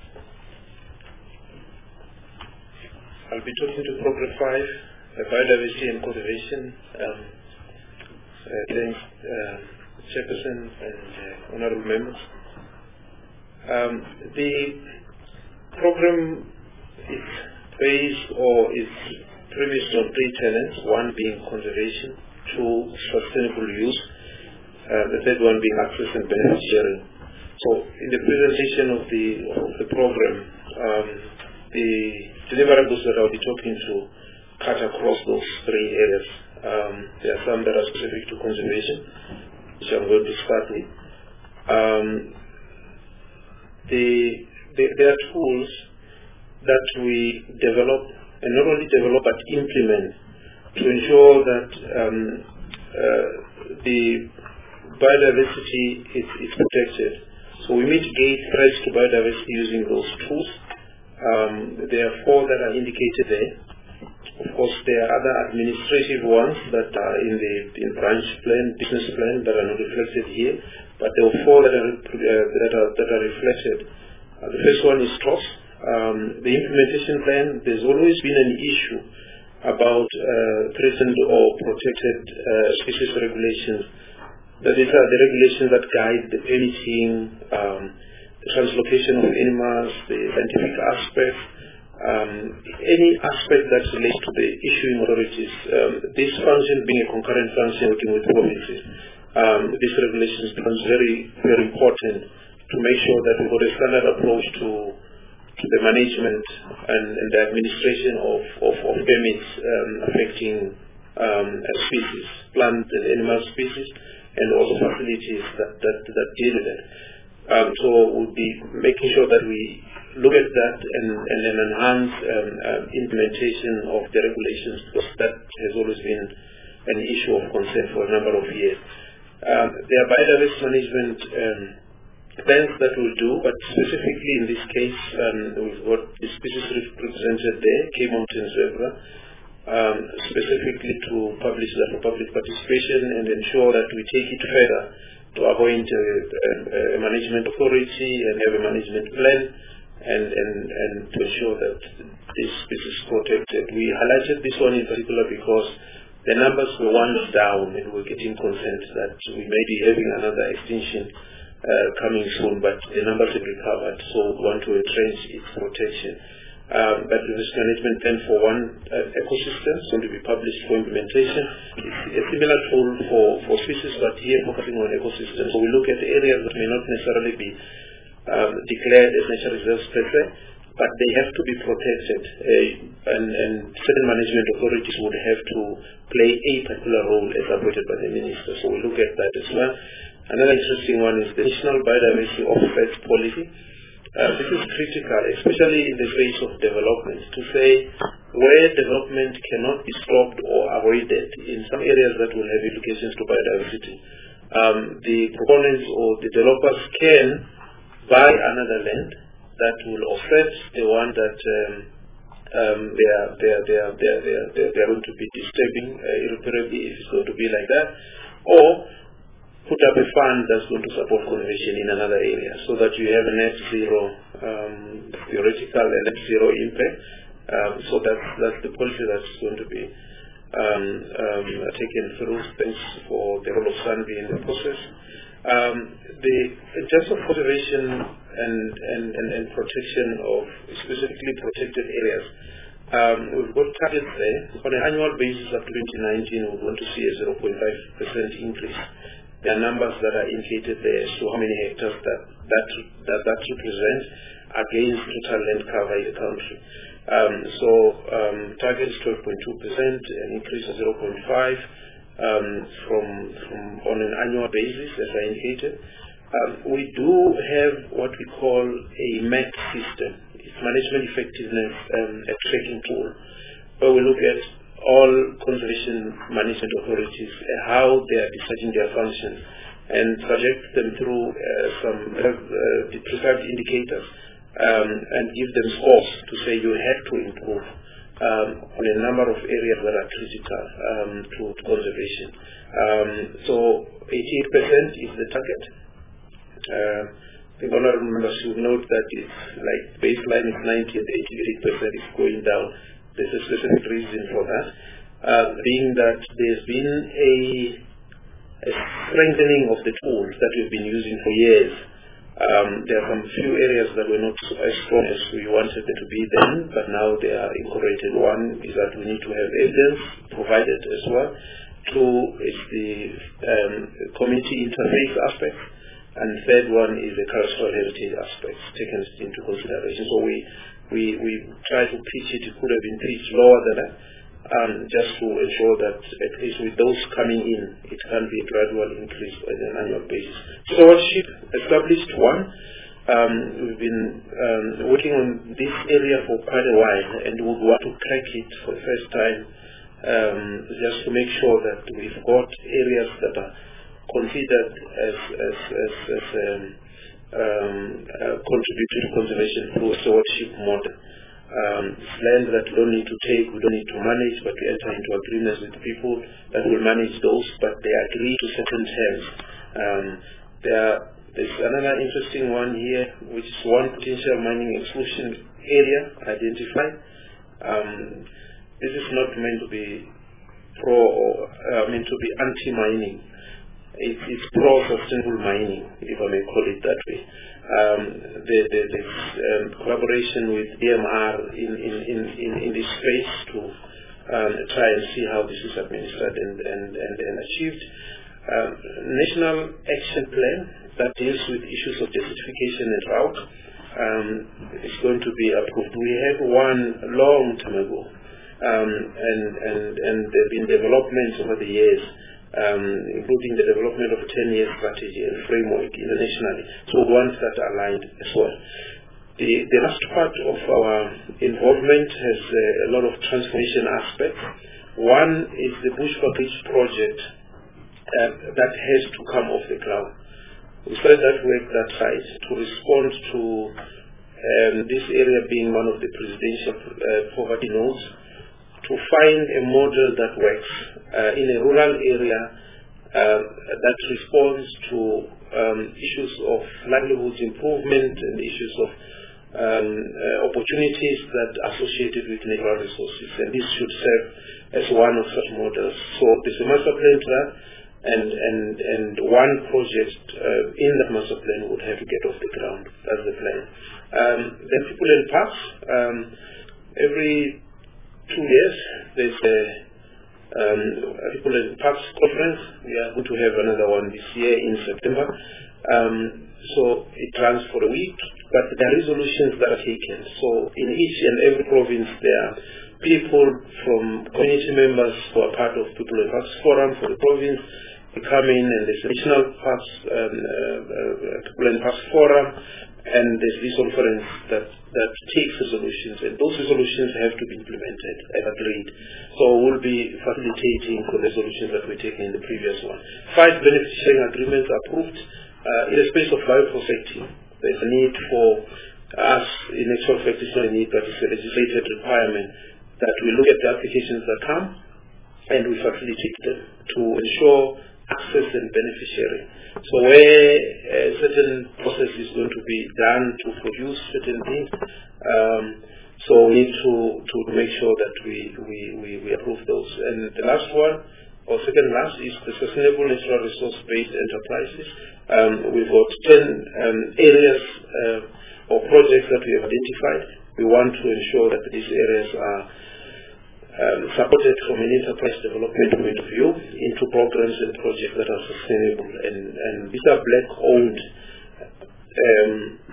I'll be talking to Program five, uh, Biodiversity and Conservation. Um, uh, thanks, uh, Chairperson and uh, honorable members. Um, the program is based or is premised on three tenets, one being conservation, two, sustainable use, uh, the third one being access and benefit sharing. So in the presentation of the, of the program, um, the deliverables that I'll be talking to cut across those three areas. Um, there are some that are specific to conservation, which I'm going to start with. Um, the, the, there are tools that we develop, and not only develop but implement, to ensure that um, uh, the biodiversity is, is protected. So we mitigate threats to biodiversity using those tools. Um, there are four that are indicated there. Of course, there are other administrative ones that are in the in branch plan, business plan, that are not reflected here. But there are four that are uh, that are that are reflected. Uh, the first one is T O S. Um, the implementation plan. There's always been an issue about uh, threatened or protected uh, species regulations. That is uh, the regulations that guide the permitting, um, translocation of animals, the scientific aspect, um, any aspect that relates to the issuing authorities. Um, this function being a concurrent function working with provinces, um, this regulation becomes very, very important to make sure that we've got a standard approach to to the management and, and the administration of, of, of permits um, affecting um, species, plant and animal species, and also facilities that, that, that deal with it. Um, so we'll be making sure that we look at that and, and then enhance um, um, implementation of the regulations, because that has always been an issue of concern for a number of years. Um, there are biodiversity management um, plans that we'll do, but specifically in this case, um, we've got the species represented there, Cape Mountain zebra, um, specifically to publish that for public participation and ensure that we take it further to appoint a, a, a management authority and have a management plan, and, and, and to ensure that this species is protected. We highlighted this one in particular because the numbers were once down and we're getting concerned that we may be having another extinction Uh, coming soon, but the numbers have recovered, so we want to entrench its protection. Um, but the risk management plan for one uh, ecosystem is going to be published for implementation. It's a similar tool for, for species, but here focusing on ecosystems. So we look at areas that may not necessarily be um, declared as nature reserves per se, but they have to be protected, uh, and, and certain management authorities would have to play a particular role as appointed by the minister. So we look at that as well. Another interesting one is the National Biodiversity Offsets Policy. Uh, this is critical, especially in the face of development, to say where development cannot be stopped or avoided in some areas that will have implications to biodiversity. Um, the proponents or the developers can buy another land that will offset the one that um, um, they, are, they, are, they, are, they, are, they, are, they are going to be disturbing uh, irreparably if it's going to be like that, or put up a fund that's going to support conservation in another area, so that you have a net zero, um, theoretical and net zero impact. Um, so that's, that's the policy that's going to be um, um, taken through. Thanks for the role of SANBI in the process. Um, the just of conservation and, and, and, and protection of specifically protected areas. Um, we've got targets there. On an annual basis up to twenty nineteen, we want to see a zero point five percent increase. There are numbers that are indicated there as to how many hectares that that that, that represents against total land cover in the country. Um, so um, target is twelve point two percent, an increase of zero point five um, from from on an annual basis, as I indicated. Um, we do have what we call a M E T system. It's management effectiveness um, a tracking tool, where we look at all conservation management authorities, uh, how they are discharging their functions, and subject them through uh, some uh, uh, prescribed indicators, um, and give them scores to say you have to improve um, on a number of areas that are critical um, to, to conservation. Um, so eighty-eight percent is the target. Uh, the honorable members should note that it's like baseline is ninety and eighty-eight percent is going down. There's a specific reason for that, uh, being that there's been a, a strengthening of the tools that we've been using for years. Um, there are some few areas that were not as strong as we wanted them to be then, but now they are incorporated. One is that we need to have evidence provided as well. Two is the um, community interface aspect. And the third one is the cultural heritage aspects taken into consideration. So we we we try to pitch it. It could have been pitched lower than that, um, just to ensure that at least with those coming in, it can be a gradual increase on an annual basis. Stewardship established one. Um, we've been um, working on this area for quite a while, and we want to crack it for the first time, um, just to make sure that we've got areas that are considered as as as, as um, um, uh, contributing to conservation through a stewardship model. Um, it's land that we don't need to take, we don't need to manage, but we enter into agreements with people that will manage those, but they agree to certain terms. Um, there, there's another interesting one here, which is one potential mining exclusion area identified. Um, this is not meant to be pro or uh, meant to be anti-mining. it's, it's pro-sustainable mining, if I may call it that way. Um, the the, the um, collaboration with D M R in, in, in, in, in this space to um, try and see how this is administered and, and, and, and achieved. Um, National Action Plan that deals with issues of desertification and drought um, is going to be approved. We had one long time ago, um, and, and, and there have been developments over the years, um, including the development of a ten-year strategy and framework internationally. So once that aligned as well. The, the last part of our involvement has uh, a lot of transformation aspects. One is the Bushbuckridge project uh, that has to come off the ground. We started that work that side to respond to um, this area being one of the presidential uh, poverty nodes, to find a model that works uh, in a rural area uh, that responds to um, issues of livelihoods improvement and issues of Um, uh, opportunities that are associated with natural resources, and this should serve as one of such models. So there's a master plan to that, and and and one project uh, in that master plan would have to get off the ground. That's the plan. Um, then people in parks. Um, every two years there's a um, people in parks conference. We are going to have another one this year in September. Um, so it runs for a week, but there are resolutions that are taken. So in each and every province there are people from community members who are part of People in Parks Forum for the province. They come in and there's a national parks, um, uh, uh, People in Parks Forum, and there's this conference that, that takes resolutions, and those resolutions have to be implemented and agreed. So we'll be facilitating for the resolutions that were taken in the previous one. Five benefit sharing agreements approved. Uh, in the space of bioprosecting, there's a need for us, in actual fact it's not a need, but it's a legislated requirement that we look at the applications that come and we facilitate them to ensure access and benefit sharing. So where a certain process is going to be done to produce certain things, um, so we need to, to make sure that we, we, we, we approve those. And the last one, or second last, is the Sustainable Natural Resource-Based Enterprises. Um, we've got ten um, areas uh, or projects that we have identified. We want to ensure that these areas are um, supported from an enterprise development point of view into programs and projects that are sustainable. And, and these are black-owned um,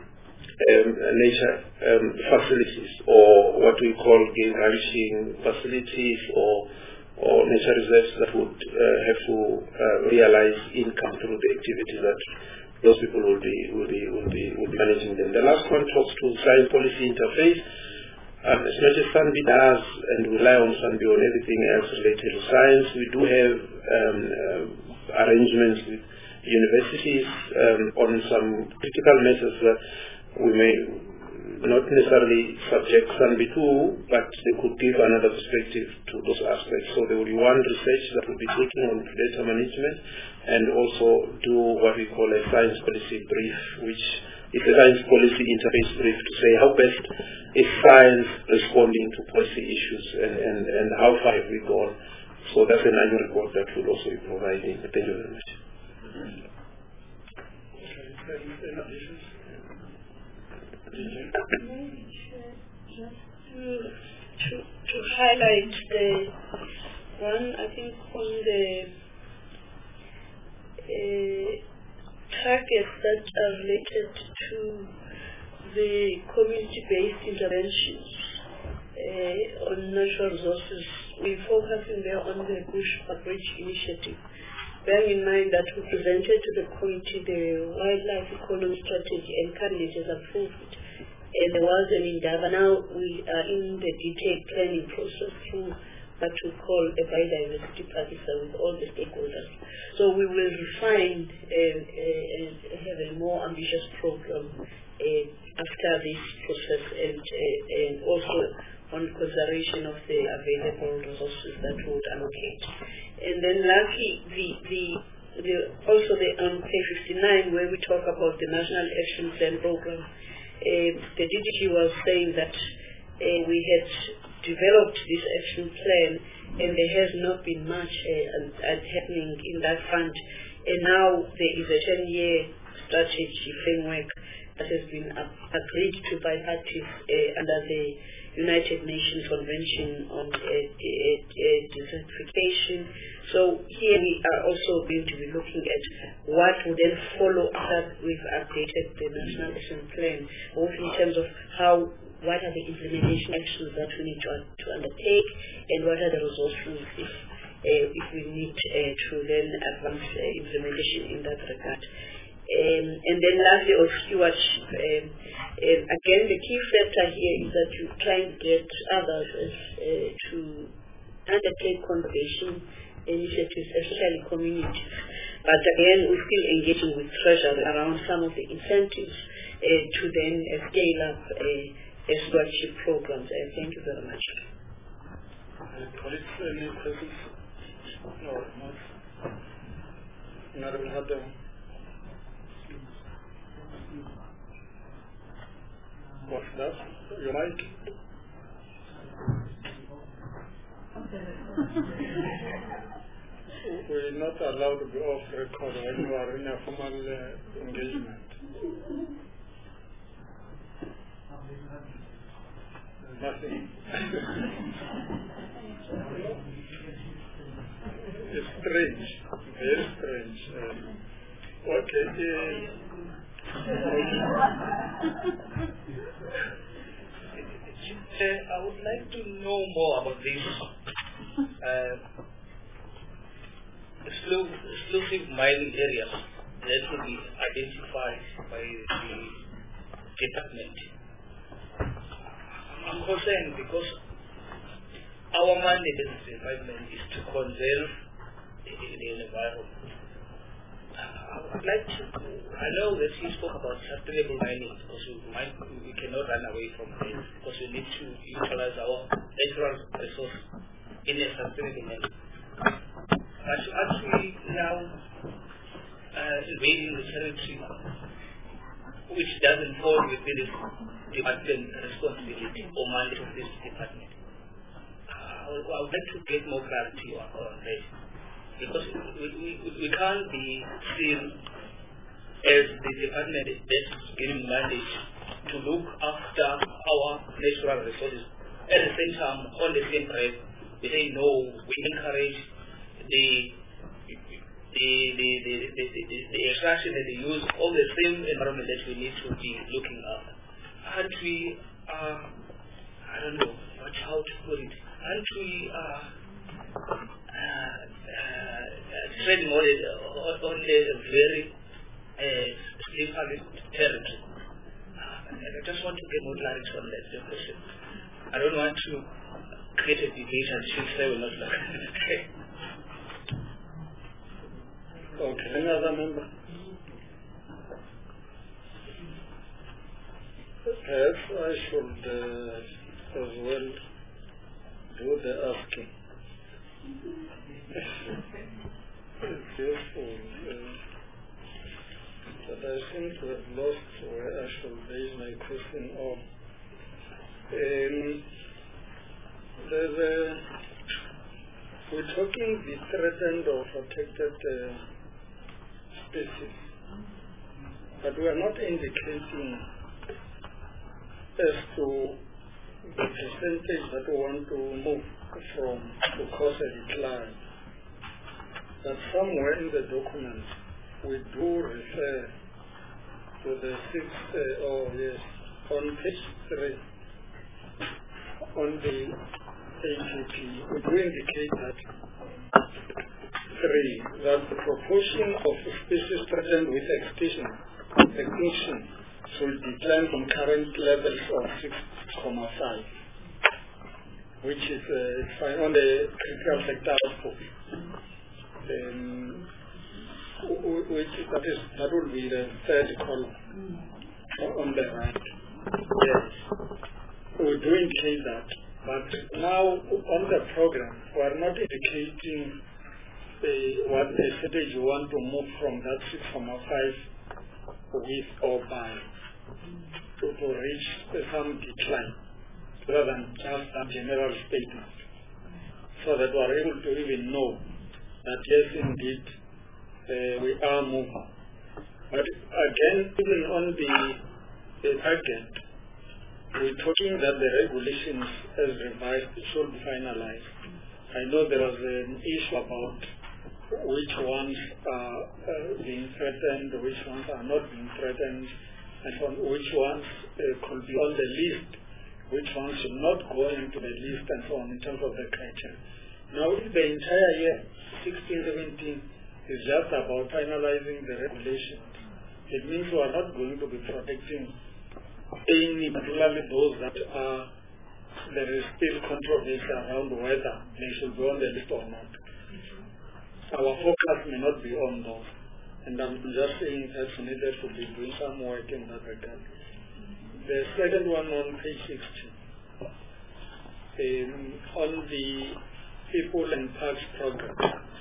um, nature um, facilities, or what we call game ranching facilities, or or nature reserves that would uh, have to uh, realize income through the activities that those people will be will be will be will be managing them. The last one talks to science policy interface. Um, as much as SANBI does and rely on SANBI on everything else related to science, we do have um, uh, arrangements with universities um, on some critical matters that we may not necessarily subject SANBI to, but they could give another perspective to those aspects. So there will be one research that will be taken on data management, and also do what we call a science policy brief, which is a science policy interface brief to say how best is science responding to policy issues, and, and, and how far have we gone. So that's an annual report that we'll also be providing. Thank you very much. Maybe just to, to, to highlight the one, I think, on the uh, targets that are related to the community-based interventions uh, on natural resources. We're focusing there on the Bushbuckridge initiative. Bearing in mind that we presented to the committee the wildlife economy strategy, and cabinet has approved. And there was an endeavor. Now we are in the detailed planning process through what we call a biodiversity package with all the stakeholders. So we will refine and uh, uh, have a more ambitious program uh, after this process, and, uh, and also on consideration of the available resources that we would allocate. And then lastly, the, the, the also the on page fifty-nine, where we talk about the National Action Plan program, uh, the D G G was saying that uh, we had developed this action plan, and there has not been much uh, uh, happening in that fund And now there is a ten-year strategy framework that has been up, agreed to by parties uh, under the United Nations Convention on uh, uh, uh, Desertification. So here we are also going to be looking at what will then follow after we've updated the National Action Plan, both in terms of how, what are the implementation actions that we need to, to undertake, and what are the resources if, uh, if we need uh, to then advance uh, implementation in that regard. Um, and then lastly, on stewardship, um, um, again, the key factor here is that you try and get others uh, to undertake conservation initiatives, especially communities. But again, we're still engaging with Treasury around some of the incentives uh, to then uh, scale up uh, stewardship programs. And thank you very much. Colleagues, any questions? No, not. Honorable Hadda. What's that? Your mic? We're not allowed to be off record when you are in a formal uh, engagement. Nothing. It's strange, very strange. Uh, okay. Uh, I would like to know more about this uh, exclusive, exclusive mining areas that will be identified by the department. I'm concerned because our mandate as a department is to conserve the, the environment. I would like to, I know that you spoke about sustainable mining because we, might, we cannot run away from it because we need to utilize our natural resource in a sustainable manner. But to actually now uh, invading the territory which doesn't fall within the department responsibility or mandate of this department, uh, I would like to get more clarity on, on this. Because we, we, we can't be seen as the department that's giving mandate to look after our natural resources. At the same time, on the same breath, we say no, we encourage the the the the, the, the, the extraction and the use of the same environment that we need to be looking after. Aren't we, uh, I don't know what, how to put it, aren't we uh, uh, uh, treading on, on a very uh, slippery territory? Uh, and I just want to get more clarity on that question. I don't want to create a debate and things that will not look. Okay, another member? Perhaps I should uh, as well do the asking. It's useful, uh, but I seem to have lost where I should base my question on. Um, there's a, we're talking the threatened or protected uh, species, but we are not indicating as to the percentage that we want to move from to cause a decline. That somewhere in the document we do refer to the sixth, uh, oh yes, on page three, on the A G P, we do indicate that three, that the proportion of species threatened with extinction, extinction should decline from current levels of six comma five, which is uh, fine on the critical sector output. Um, which that is that would be the third column on the right. Yes, we do indicate that, but now on the program we are not indicating uh, what percentage you want to move from that six comma five with or by to, to reach uh, some decline, rather than just a general statement, so that we are able to even know that yes, indeed, uh, we are moving. But again, even on the, the target, we're talking that the regulations as revised should be finalized. I know there was an issue about which ones are uh, being threatened, which ones are not being threatened, and on which ones uh, could be on the list, which ones should not go into the list, and so on in terms of the criteria. Now, if the entire year, sixteen seventeen, is just about finalizing the regulations, it means we are not going to be protecting any, particularly those that are, there is still controversy around whether they should be on the list or not. Our focus may not be on those. And I'm just saying that's needed to be doing some work in that regard. The second one on page sixty, um, on the People and Parks program,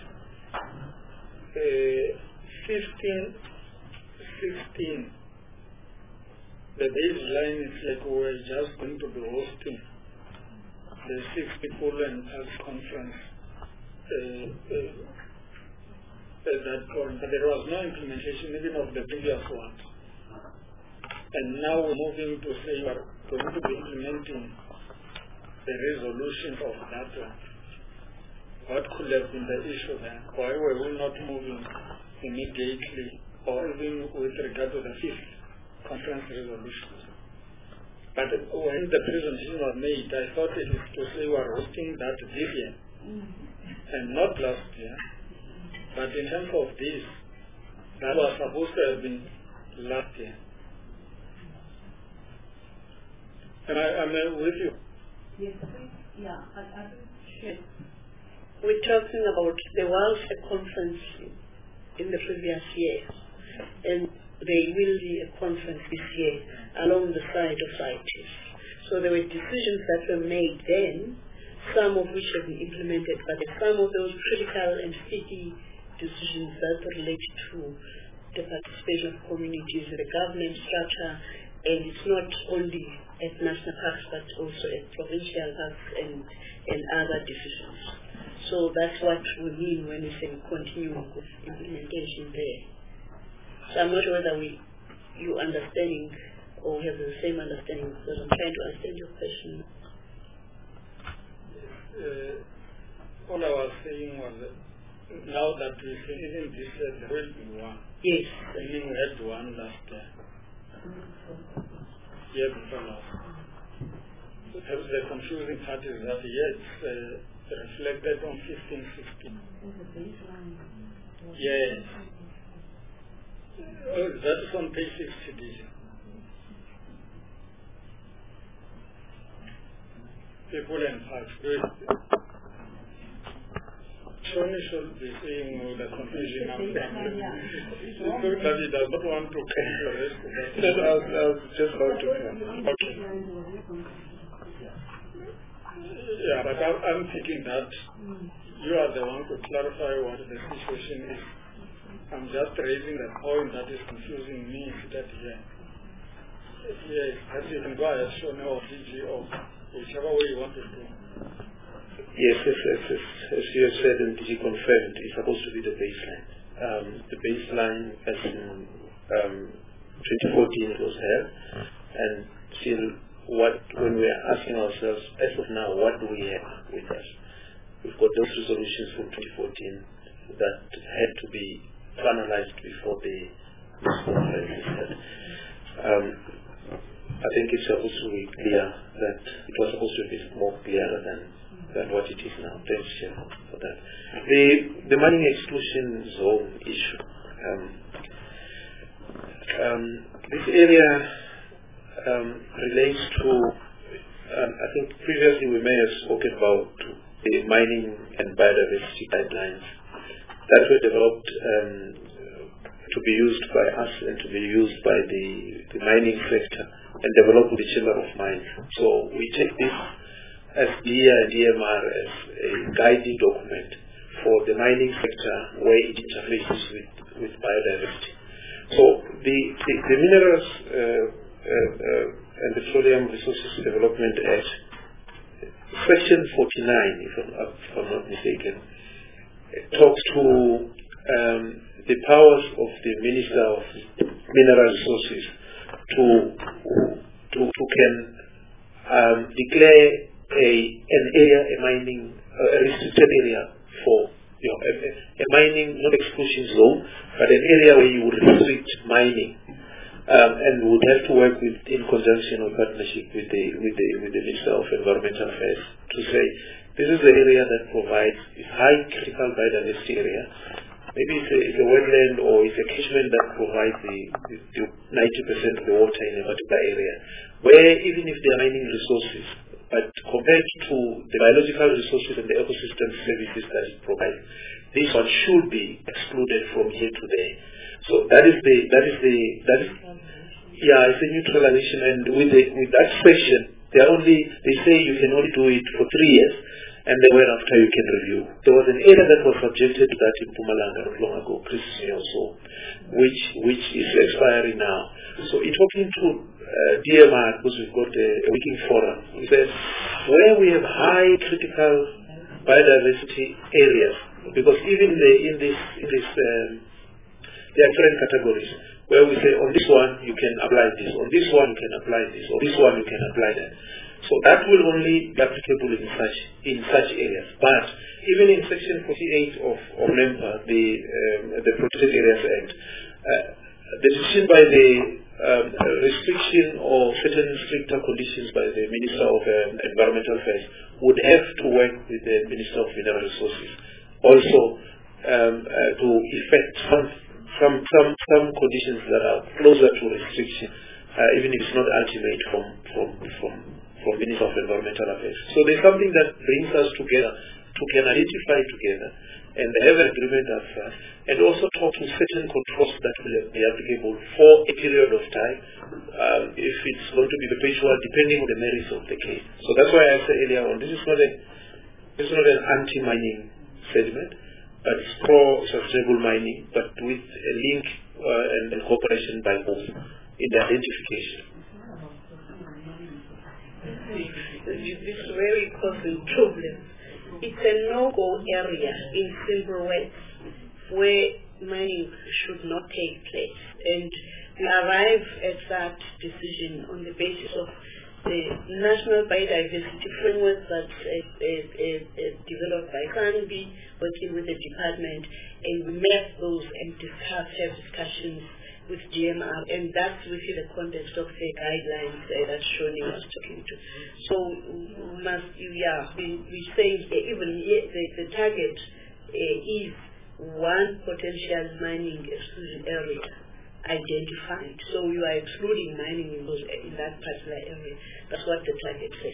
uh, fifteen, sixteen, the baseline is like we're just going to be hosting the six People and Parks conference. Uh, uh, at that point, but there was no implementation even of the previous one. And now we're moving to say we're going to be implementing the resolution of that one. What could have been the issue there? Why were we not moving immediately or even with regard to the fifth conference resolution? But when the presentation was made, I thought it is to say we're hosting that this year and not last year. But in terms of this, that was supposed to have been last year. And I am uh, with you. Yes, please. Yeah, I, I yes. We're talking about there was a conference in the previous year, and there will be a conference this year along the side of I T S. So there were decisions that were made then, some of which have been implemented, but some of those critical and sticky decisions that relate to the participation of communities in the government structure, and it's not only at national parks but also at provincial parks and, and other decisions. So that's what we mean when we say continuing with implementation there. So I'm not sure whether we, you understanding or have the same understanding, because I'm trying to understand your question. Uh, all I was saying was that now that we see even this uh, there will be one. Yes. Meaning we had one last year. Year before last. Perhaps the confusing part is that yes, uh, reflected on fifteen sixteen. Yes. Oh, that is on page sixty. People and parks. Good. Shoni should be saying oh, the confusion of the It's good that he does not want to come the rest of that. I was, I was just about to come. Okay. Yeah, but I'm, I'm thinking that you are the one to clarify what the situation is. I'm just raising the point that is confusing me that here. Yes, as you can go ahead, Shoni or D G or whichever way you want to do. Yes, yes, yes, yes. As you have said and D G confirmed, it's supposed to be the baseline. Um, the baseline as in um, twenty fourteen it was held, and still what, when we are asking ourselves, as of now, what do we have with us? We've got those resolutions from twenty fourteen that had to be finalized before the conference is held. Um, I think it's supposed to be clear that it was supposed to be more clearer than than what it is now. Thanks, Chair, for that. The the mining exclusion zone issue. Um, um, this area um, relates to, um, I think previously we may have spoken about the mining and biodiversity guidelines that were developed um, to be used by us and to be used by the, the mining sector and developed with the Chamber of Mines. So we take this as D E A and D M R as a guiding document for the mining sector where it interfaces with, with biodiversity. So the, the, the Minerals uh, uh, uh, and Petroleum Resources Development Act, Section forty-nine, if I'm, if I'm not mistaken, it talks to um, the powers of the Minister of Mineral Resources to to, to can um, declare a an area, a mining, uh, a restricted area for you know, a, a mining, not exclusion zone, but an area where you would restrict mining, um, and would have to work with in conjunction or partnership with the with the with the Minister of Environmental Affairs to say this is the area that provides high critical biodiversity area. Maybe it's a, it's a wetland or it's a catchment that provides the, the, the ninety percent of the water in a particular area, where even if there are mining resources, but compared to the biological resources and the ecosystem services that it provides, this one should be excluded from here to there. So that is the that is the that is yeah, it's a neutralization, and with the with that section, they are only they say you can only do it for three years. And then whereafter you can review. There was an area that was subjected to that in Mpumalanga not long ago, Christmas or so, which which is expiring now. So in talking to uh, D M R, because we've got a, a working forum, we said where we have high critical biodiversity areas, because even the, in this in this um, there are different categories where we say on this one you can apply this, on this one you can apply this, on this one you can apply that. So that will only be applicable in such in such areas. But even in Section forty-eight of, of NEMPA, the um, the Protected Areas Act, uh, the decision by the um, restriction or certain stricter conditions by the Minister of um, Environmental Affairs would have to work with the Minister of Mineral Resources also um, uh, to effect some some some some conditions that are closer to restriction, uh, even if it's not ultimate from from from. from Minister of Environmental Affairs. So there's something that brings us together to can identify together and have an agreement as such, and also talk to certain controls that will be applicable for a period of time, um, if it's going to be perpetual, depending on the merits of the case. So that's why I said earlier on, this is not a this is not an anti-mining segment, but it's pro-sustainable mining, but with a link uh, and, and cooperation by both in the identification. This very causing problem. It's a no-go area in simple words where mining should not take place. And we arrive at that decision on the basis of the National Biodiversity Framework that's uh, uh, uh, developed by Canby, working with the department, and we met those and discuss, have discussions with G M R, and that's within the context of the guidelines uh, that Shoni was talking to. So, we must, yeah, we, we say even here the, the target uh, is one potential mining exclusion area identified. So you are excluding mining in those in that particular area. That's what the target says.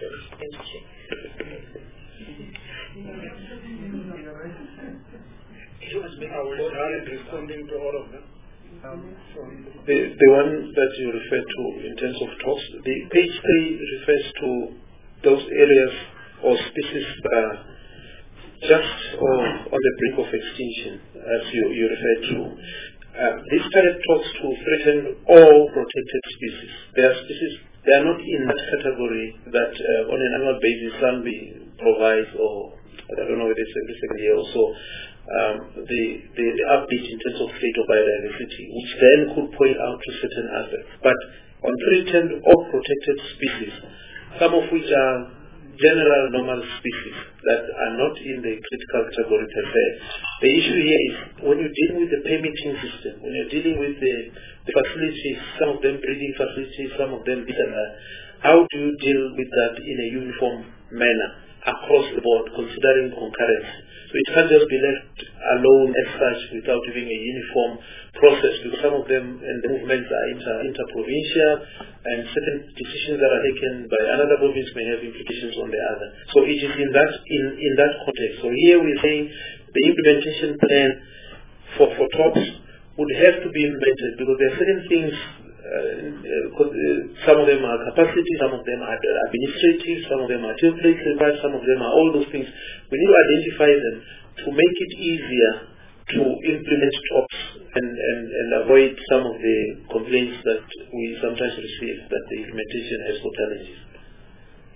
I was responding to all of them. Um, the, the one that you refer to in terms of talks, the page three refers to those areas or species that are just or on the brink of extinction, as you, you referred to. Uh, this target talks to threatened or protected species. They are species, they are not in that category that uh, on an annual basis Canby provides, or I don't know whether it's every second year or so, Um, the, the, the update in terms of state of biodiversity, which then could point out to certain aspects. But on threatened or protected species, some of which are general normal species that are not in the critical category per se, the issue here is when you're dealing with the permitting system, when you're dealing with the, the facilities, some of them breeding facilities, some of them this and that, how do you deal with that in a uniform manner across the board, considering concurrency? So it can't just be left alone as such without having a uniform process, because some of them and the movements are inter, inter-provincial, and certain decisions that are taken by another province may have implications on the other. So it is in that in, in that context. So here we're saying the implementation plan for, for talks would have to be implemented, because there are certain things. Uh, uh, some of them are capacity, some of them are administrative, some of them are template required, some of them are all those things. We need to identify them to make it easier to implement talks and, and, and avoid some of the complaints that we sometimes receive that the implementation has got challenges.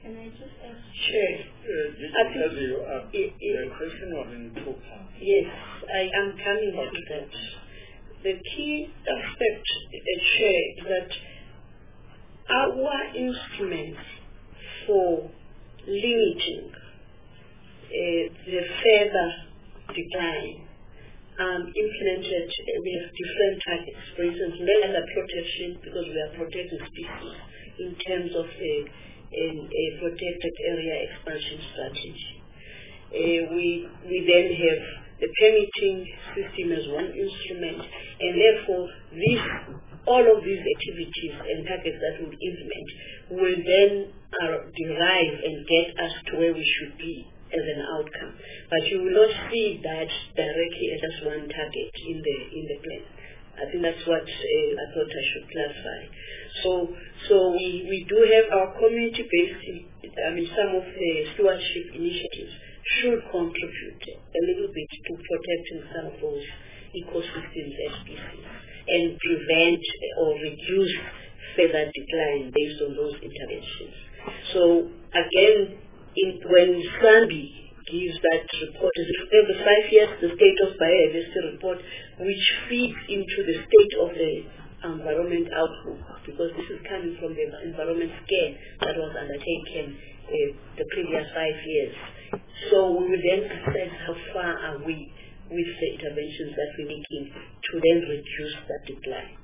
Can I just ask? Sure. Uh, just I because think you are, it, it, the question was in two parts. yes, I am coming to that. The key aspect, uh, Chair, is that our instruments for limiting uh, the further decline um, implemented uh, with different targets. For instance, land protection, because we are protecting species in terms of a, a, a protected area expansion strategy. Uh, we, we then have the permitting system as one instrument, and therefore this, all of these activities and targets that we implement will then uh, derive and get us to where we should be as an outcome. But you will not see that directly as just one target in the in the plan. I think that's what uh, I thought I should clarify. So, so we, we do have our community-based, I mean, some of the stewardship initiatives should contribute a little bit to protecting some of those ecosystems and species and prevent or reduce further decline based on those interventions. So again, in, when SANBI gives that report, every five years, the State of Biodiversity report, which feeds into the state of the environment outlook, because this is coming from the environment scale that was undertaken uh, the previous five years. So we will then assess how far are we with the interventions that we're making to then reduce that decline.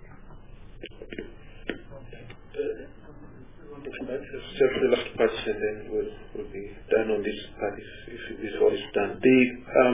Just the last question, then we'll, we'll be done on this part if, if this all is done. The um,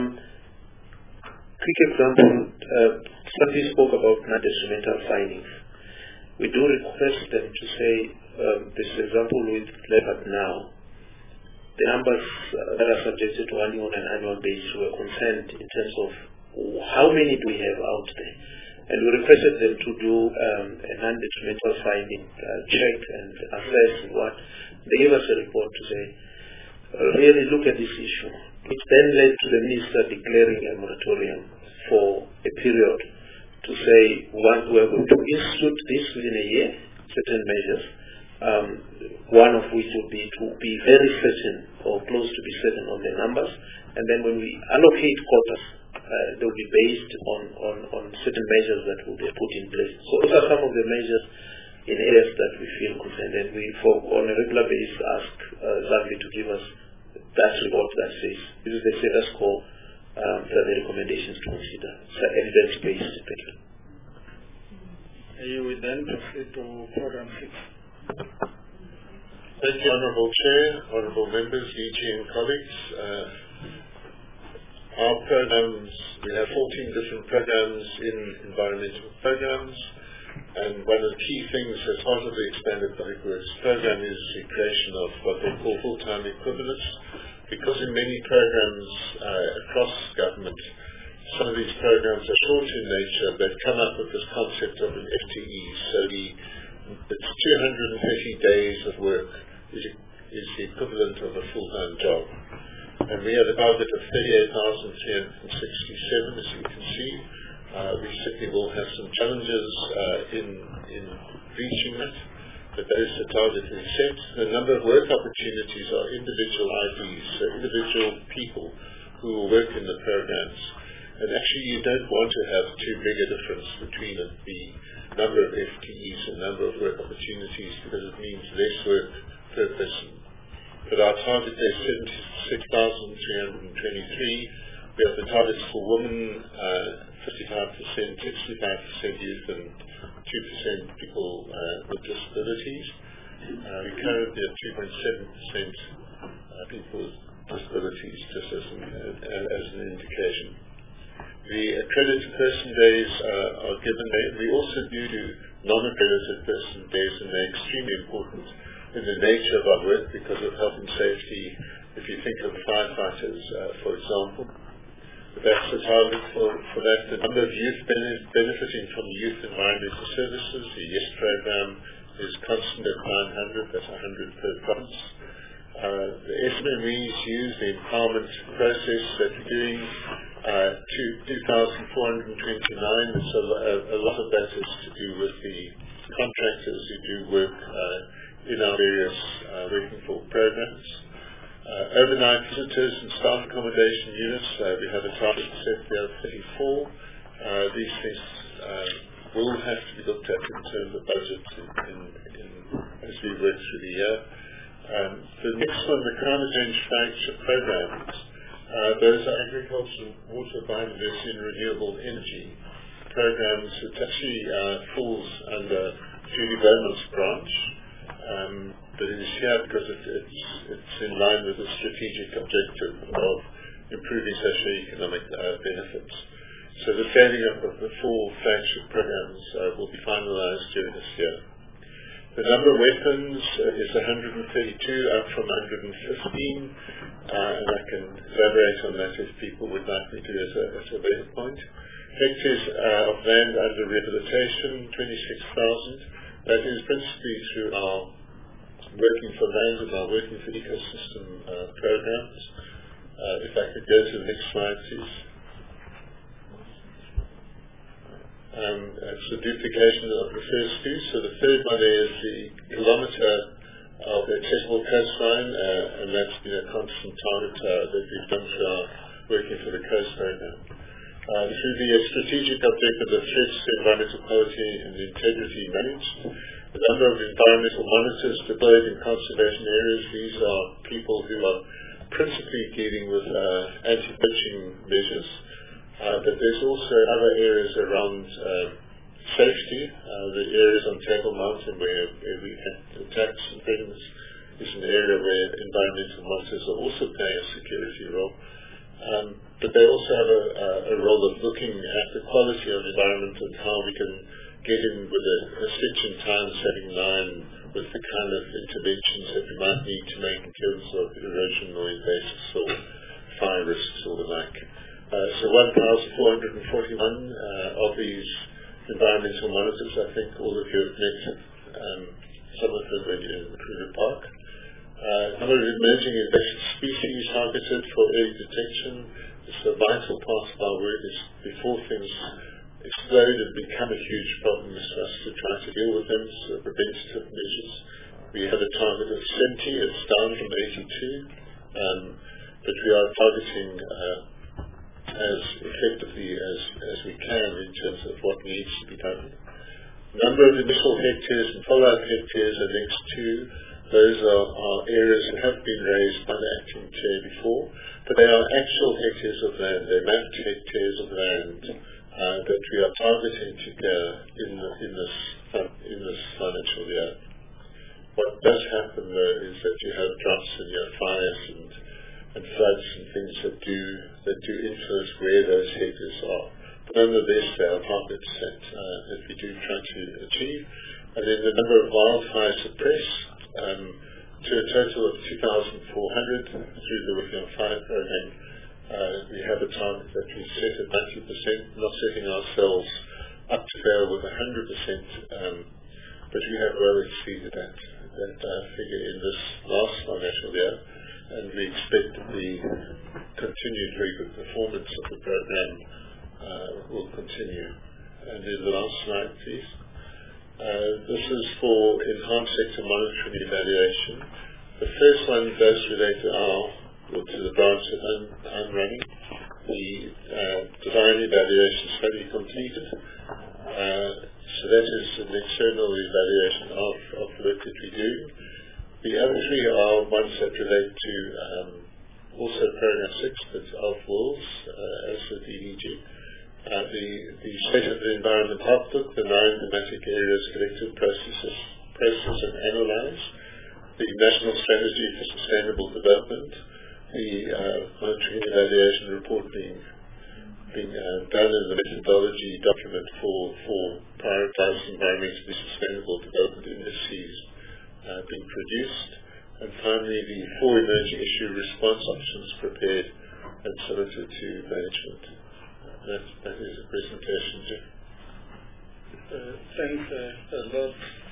quick example, uh, somebody spoke about non-detrimental findings. We do request them to say, um, this example with leopard now, the numbers uh, that are subjected to hunting on an annual basis were concerned in terms of how many do we have out there. And we requested them to do um, a non-detrimental finding uh, check and assess what. They gave us a report to say, uh, really look at this issue. It then led to the minister declaring a moratorium for a period to say, one, we're going to institute this within a year, certain measures, um, one of which would be to be very certain or close to be certain on the numbers. And then when we allocate quotas, Uh, they will be based on, on, on certain measures that will be put in place. So those are some of the measures in areas that we feel concerned, and we, for, on a regular basis, ask uh, Zambia to give us that report that says this is the status quo, um, the recommendations to consider. So evidence-based. Thank you. You will then proceed to program six. Thank you, Honourable Chair, Honourable Members, D G and colleagues. Uh, Our programs, we have fourteen different programs in environmental programs, and one of the key things as part of the Expanded Public Works program is the creation of what they call full-time equivalents, because in many programs uh, across government, some of these programs are short in nature. They've come up with this concept of an F T E, so the, it's two hundred thirty days of work is, is the equivalent of a full-time job. And we have a target of thirty-eight thousand three hundred sixty-seven, as you can see. Uh, we certainly will have some challenges uh, in, in reaching that, but that is the target we set. The number of work opportunities are individual I Ds, so individual people who will work in the programs. And actually you don't want to have too big a difference between the number of F T Es and number of work opportunities, because it means less work per person. But our target is seventy-six thousand three hundred twenty-three. We have the targets for women, uh, fifty-five percent, sixty-five percent youth, and two percent people uh, with disabilities. Uh, we currently have two point seven percent uh, people with disabilities, just as an, uh, as an indication. The accredited person days uh, are given. We also do do non-accredited person days, and they're extremely important in the nature of our work because of health and safety. If you think of firefighters, uh, for example, that's the target for, for that. The number of youth benef benefiting from youth environmental services, the YES program, is constant at nine hundred, that's one hundred per province. Uh, the S M M Es use the empowerment process that we're doing uh, to two thousand four hundred twenty-nine, so a, a lot of that is to do with the contractors who do work uh, in our various uh, working for programs. Uh, overnight visitors and staff accommodation units, uh, we have a target set there of thirty-four. Uh, these things uh, will have to be looked at in terms of budget in, in, in, as we work through the year. Um, the next one, the climate change flagship programs, uh, those are agriculture, water, biodiversity and renewable energy programs that actually uh, falls under Judy Bowman's branch. Um, but it is here because it, it's, it's in line with the strategic objective of improving socio-economic uh, benefits. So the scaling up of the four flagship programs uh, will be finalized during this year. The number of weapons uh, is one hundred thirty-two, up from one hundred fifteen, uh, and I can elaborate on that if people would like me to as a, as a better point. Hectares uh, of land under rehabilitation, twenty-six thousand. That is principally through our Working for Land and our Working for Ecosystem uh, programs. Uh, if I could go to the next slide, please. Um, it's the duplication of the first two. So the third one is the kilometre of the accessible coastline, uh, and that's been a constant target uh, that we've done through our Working for the Coast program. Uh, through the uh, strategic objective of threats to environmental quality and integrity managed, the number of environmental monitors deployed in conservation areas, these are people who are principally dealing with uh, anti-poaching measures. Uh, but there's also other areas around uh, safety. Uh, the areas on Table Mountain where, where we had attacks and things is an area where environmental monitors are also playing a security role. Um, but they also have a, a, a role of looking at the quality of the environment and how we can get in with a, a stitch in time, setting line with the kind of interventions that we might need to make in terms of erosion or invasive soil, fire risks or the like. Uh, so one thousand four hundred forty-one uh, of these environmental monitors, I think all of you have met um, some of them in Kruger Park. Uh, number of emerging invasive species targeted for early detection. It's a vital part of our work is before things explode and become a huge problem is for us to try to deal with them, so preventative measures. We have a target of seventy, it's down from eighty-two, um, but we are targeting uh, as effectively as, as we can in terms of what needs to be done. Number of initial hectares and follow-up hectares are next to. Those are, are areas that have been raised by the acting chair before, but they are actual hectares of land. They're mapped hectares of land uh, that we are targeting to go in, the, in, this, in this financial year. What does happen though is that you have droughts and you have fires and, and floods and things that do that do influence where those hectares are. But nonetheless, they are targets that, uh, that we do try to achieve. And then the number of wildfires suppressed um, to a total of two thousand four hundred through the Working on Fire program. Uh, we have a target that we set at ninety percent, not setting ourselves up to fail with one hundred percent, um, but we have well exceeded that, that uh, figure in this last financial year, and we expect that the continued very good performance of the program uh, will continue. And then the last slide, please. Uh, this is for enhanced sector monitoring and evaluation. The first one does relate to our, or to the branch that I'm, I'm running. The uh, design evaluation study completed. Uh, so that is an external evaluation of, of the work that we do. The other three are ones that relate to um, also Program six, but of wolves, uh, as the D D G. Uh, the, the State of the Environment Outlook, the nine thematic areas collected, processes, process and analyze, the National Strategy for Sustainable Development, the uh, Monitoring and Evaluation Report being, being uh, done in the methodology document for, for prioritizing environmentally sustainable development indices uh, being produced, and finally the four emerging issue response options prepared and submitted to management. That, that is a presentation, Jeff. Uh, thanks uh, a lot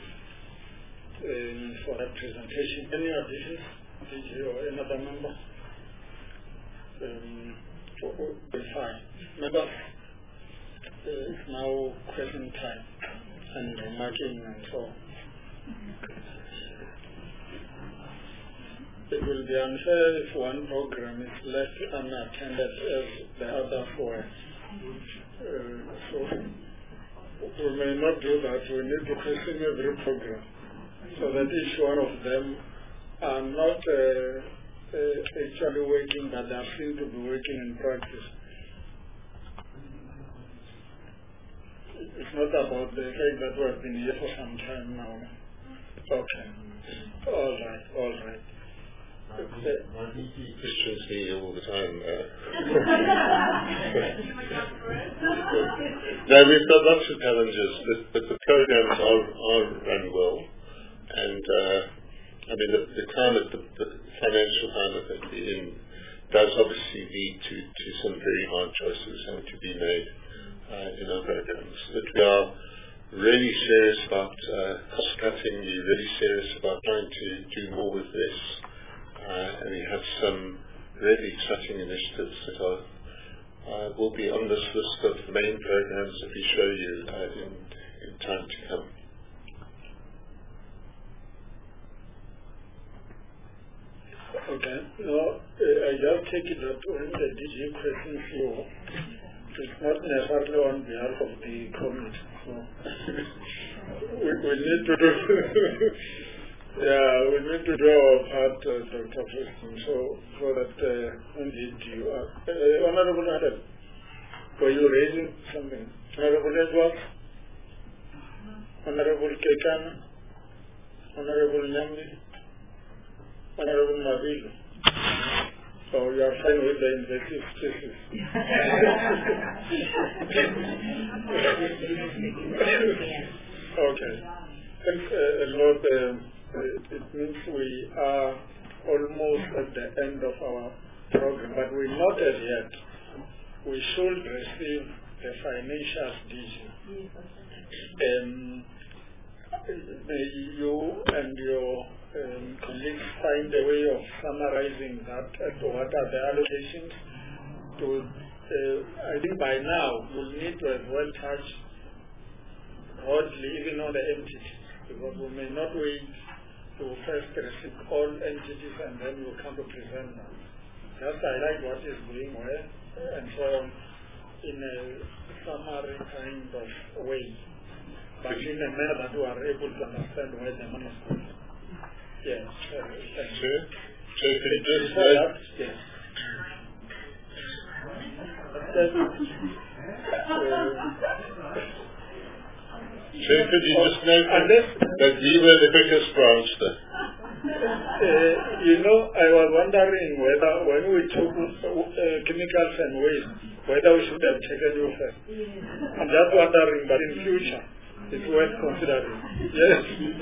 um, for that presentation. Any additions, D J or another member? Um, for, for, fine. Members, uh, it's now question time and uh, marking and so on. will be unfair if one program is left unattended as the others were. Uh, so we may not do that. We need to question every program so that each one of them are not uh, uh, actually working, but they are seen to be working in practice. It's not about the fact that we have been here for some time now. Okay. All right, all right. Christians here all the time. Uh. No, we've got lots of challenges, but, but the programs are, are run well. And, uh, I mean, the, the climate, the, the financial climate that we're in does obviously lead to, to some very hard choices having to be made uh, in our programs. But we are really serious about uh, cost cutting. We're really serious about trying to do more with this. Uh, and we have some really exciting initiatives that are, uh, will be on this list of the main programs that we show you uh, in, in time to come. Okay. No, uh, I just take it that when the D G questions you, it's not necessarily on behalf of the committee. So we, we need to do yeah, we need to do our part, uh, Doctor Preston, so so that uh, indeed you are uh, Honorable Adam, were you raising something? Honorable Edwards, Honorable Kekan, Honorable Nyambi, Honorable Mabilu. So you are fine with the invasive species. Okay. Thanks uh, a lot. Um, it means we are almost at the end of our program, but we're not as yet. We should receive the financial D G. Um, may you and your Um, colleagues find a way of summarizing that as to what are the allocations. To, uh, I think by now we'll need to as well touch broadly even on the entities, because we may not wait to first receive all entities and then we'll come to present them. Just highlight what is going where and so on in a summary kind of way, but in a manner that we are able to understand where the money is going. Yes. Uh, thank you. So could you just say that? Yes. So could you just note that we were the biggest branch there? Uh, you know, I was wondering whether when we took uh, chemicals and waste, whether we should have taken you first. I'm just wondering, but in future, it's worth considering. Yes.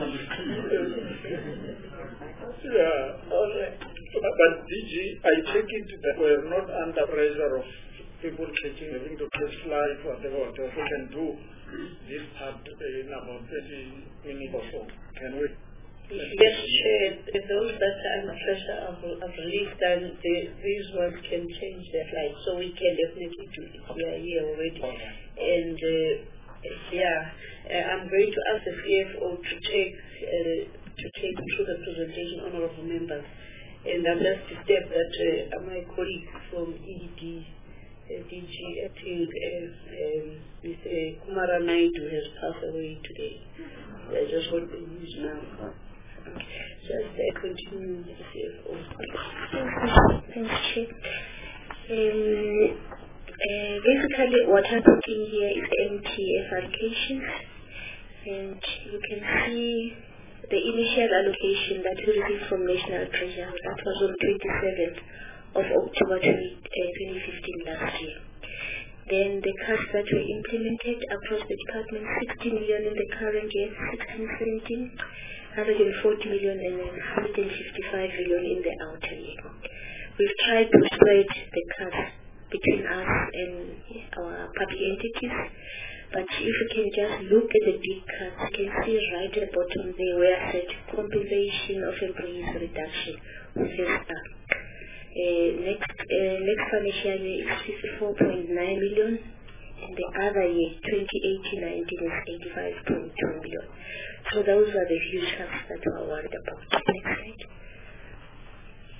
Yeah. But D G, I take it that we're not under pressure of people catching, having to catch flies, whatever, whatever. We can do this part in about thirty minutes or so. Can we? Yes, uh, those that are under pressure of, of relief, then the, these ones can change their flight. So we can definitely do it. We are here already. Okay. And uh, yeah, uh, I'm going to ask the C F O to take uh, to take through the presentation, honorable members. And I'm just to step that uh, my colleague from E D D, uh, D G, I think uh, um, Mister Kumara Naidu has passed away today. I just want to use now. Just uh, continue with the C F O. Thanks, Chief. Um, uh, basically, what I'm putting here is the M T F allocations. And you can see the initial allocation that we received from National Treasury. That was on twenty-seventh of October twenty fifteen last year. Then the cuts that were implemented across the department, sixty million in the current year, sixteen seventeen, one hundred forty million and then one hundred fifty-five million in the outer year. We've tried to spread the cuts between us and our public entities, but if you can just look at the big cuts, you can see right at the bottom there where I said compensation of employees reduction with this Uh, next uh, next financial year is fifty-four point nine million, and the other year, twenty eighteen nineteen, is eighty-five point two million. So those are the huge cuts that we are worried about. Next slide.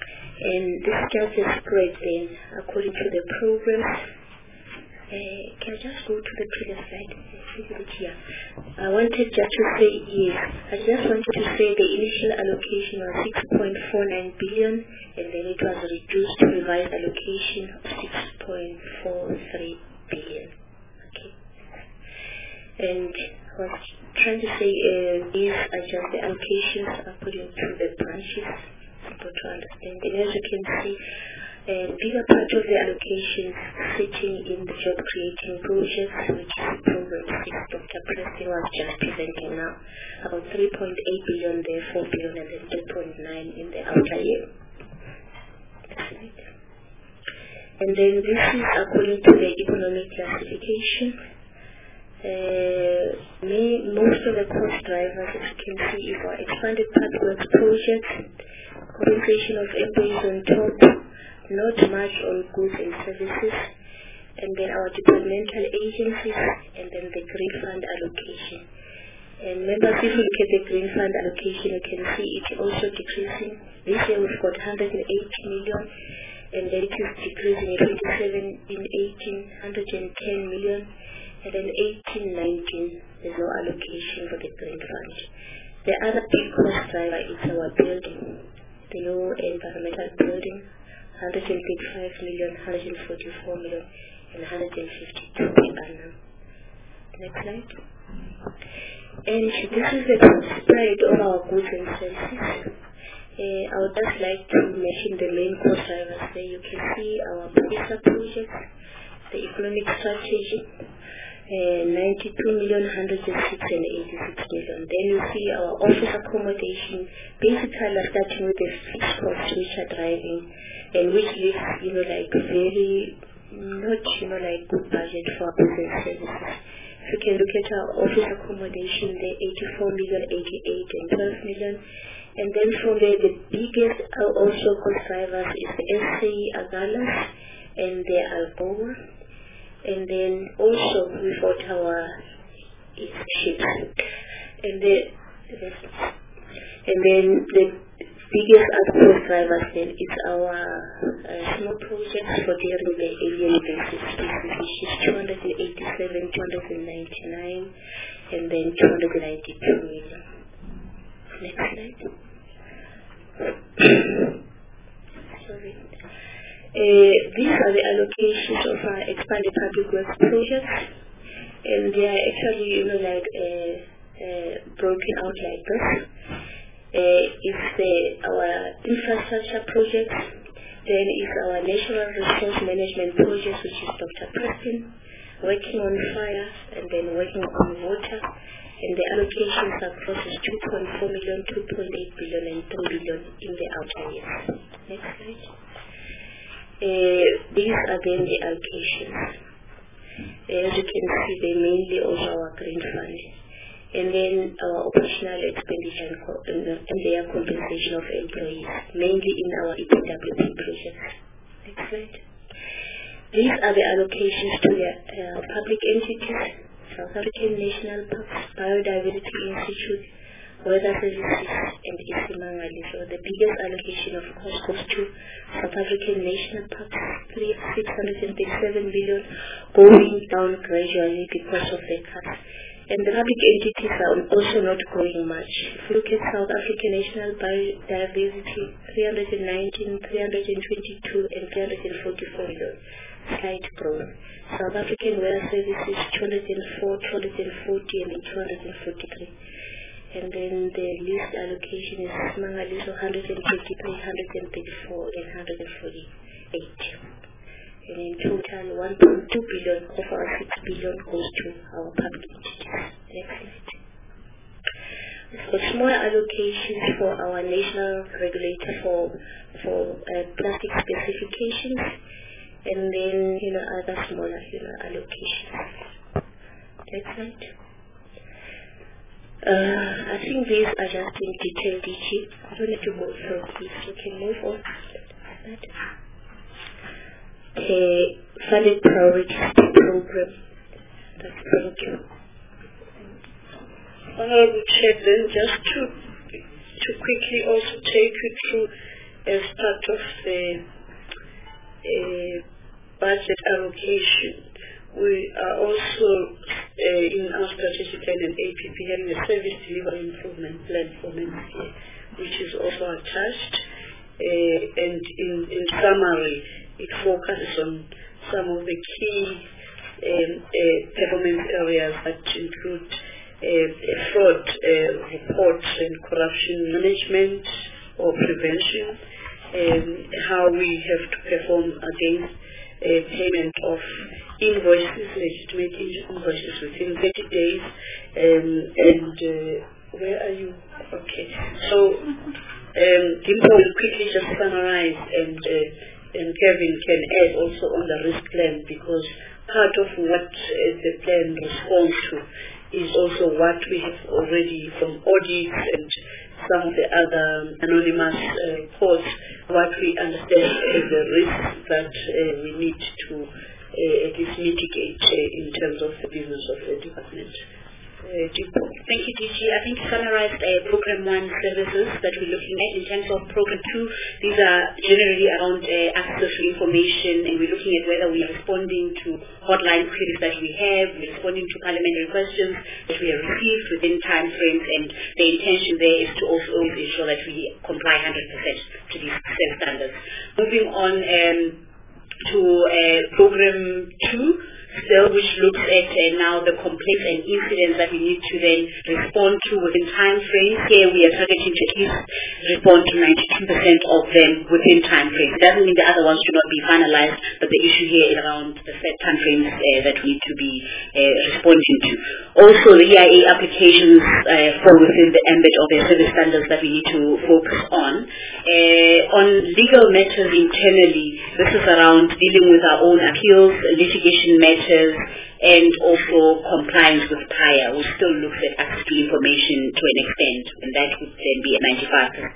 And this is just a spread then according to the programs. Uh, can I just go to the previous slide? Here. I wanted just to say, yes, I just wanted to say the initial allocation was six point four nine billion and then it was reduced to revised allocation of six point four three billion. Okay. And I was trying to say uh, these are just the allocations according to the branches, simple to understand. And as you can see, a bigger part of the allocation sitting in the job creating projects, which is program six Doctor Preston was just presenting now. About three point eight billion there, four billion and then two point nine in the outer year. And then this is according to the economic classification. Uh, may, most of the cost drivers, as you can see, is our expanded public works projects, compensation of employees on top, not much on goods and services, and then our departmental agencies, and then the green fund allocation. And members, if you look at the green fund allocation, you can see it's also decreasing. This year we've got one hundred eighty million, and then it is decreasing in twenty seventeen eighteen, one hundred ten million, and then eighteen nineteen, there's no allocation for the green fund. The other big cost driver is our building, the new environmental building, one hundred thirty-five million, one hundred forty-four million, and one hundred fifty-two per annum. Next slide. And this is the spread of our goods and services. Uh, I would just like to mention the main cost drivers there. You can see our PRISA projects, the economic strategy, uh, ninety-two million, one hundred six and eighty-six million. Then you see our office accommodation, basically starting with the fixed costs which are driving and which leaves, you know, like very, not, you know, like good budget for our goods and services. If you can look at our office accommodation, the eighty-four million, eighty-eight and twelve million. And then from there, the biggest uh, also cost drivers is the S A Agalas and the Alcoa. And then also we got our ships. And the, and then the biggest other cost drivers then is our uh, small projects for dealing the alien invasive species, which is two hundred eighty-seven, two hundred ninety-nine, and then two hundred ninety-two million. Next slide. Sorry. Uh, these are the allocations of our expanded public works projects, and they are actually, you know, like uh, uh, broken out like this. Uh, it's the, our infrastructure projects, then it's our natural resource management projects, which is Doctor Preston, working on fire, and then working on water, and the allocations across is two point four million, two point eight billion, and three billion in the outer years. Next slide. Uh, these are then the allocations. As you can see, they mainly also our green fund. And then our operational expenditure and, co and, uh, and their compensation of employees, mainly in our E P W P projects. Next slide. These are the allocations to the uh, public entities, South African National Parks, Biodiversity Institute, Weather Services, and Isimangaliso. So the biggest allocation, of course, goes to South African National Parks, six hundred thirty-seven billion, going down gradually because of the cuts. And the public entities are also not growing much. If you look at South African National Biodiversity, three hundred nineteen, three hundred twenty-two, and three hundred forty-four million, slight growth. South African Weather Services, two hundred four, two hundred forty, and two hundred forty-three. And then the least allocation is Mangaliso, one hundred thirty-three, one hundred thirty-four, and one hundred forty-eight. And in total, one point two billion of our six billion goes to our public entities. Next slide. For smaller allocations for our national regulator for for uh, plastic specifications, and then you know other smaller you know allocations. Next slide. Uh, I think these are just in detail, D G. I don't need to go through these. You can move on. Right. A funded priority program. Thank you. Honorable Chair, then just to to quickly also take you through as part of the uh, budget allocation, we are also uh, in our strategic plan and A P P having a service delivery improvement plan for next year, which is also attached. Uh, and in, in summary, it focuses on some of the key um, uh, performance areas that include uh, fraud uh, reports and corruption management or prevention, um, how we have to perform against uh, payment of invoices, legitimate invoices within thirty days, um, and uh, where are you? Okay, so um, Dimpo will quickly just summarize, and uh, and Kevin can add also on the risk plan, because part of what uh, the plan responds to is also what we have already from audits and some of the other anonymous uh, reports, what we understand as the risks that uh, we need to uh, at least mitigate uh, in terms of the business of the department. Uh, Thank you, D G. I think you summarized uh, Program one services that we're looking at. In terms of Program two, these are generally around uh, access to information, and we're looking at whether we are responding to hotline queries that we have, we're responding to parliamentary questions that we have received within time frames, and the intention there is to also ensure that we comply one hundred percent to these service standards. Moving on um, to uh, Program two, still, which looks at uh, now the complaints and incidents that we need to then respond to within time frames. Here we are targeting to at least respond to ninety-two percent of them within time frames. It doesn't mean the other ones should not be finalized, but the issue here is around the set time frames uh, that we need to be uh, responding to. Also, the E I A applications uh, fall within the ambit of the service standards that we need to focus on. Uh, on legal matters internally, this is around dealing with our own appeals, litigation matters, and also compliance with P I A. We still look at access to information to an extent, and that would then be at ninety-five percent.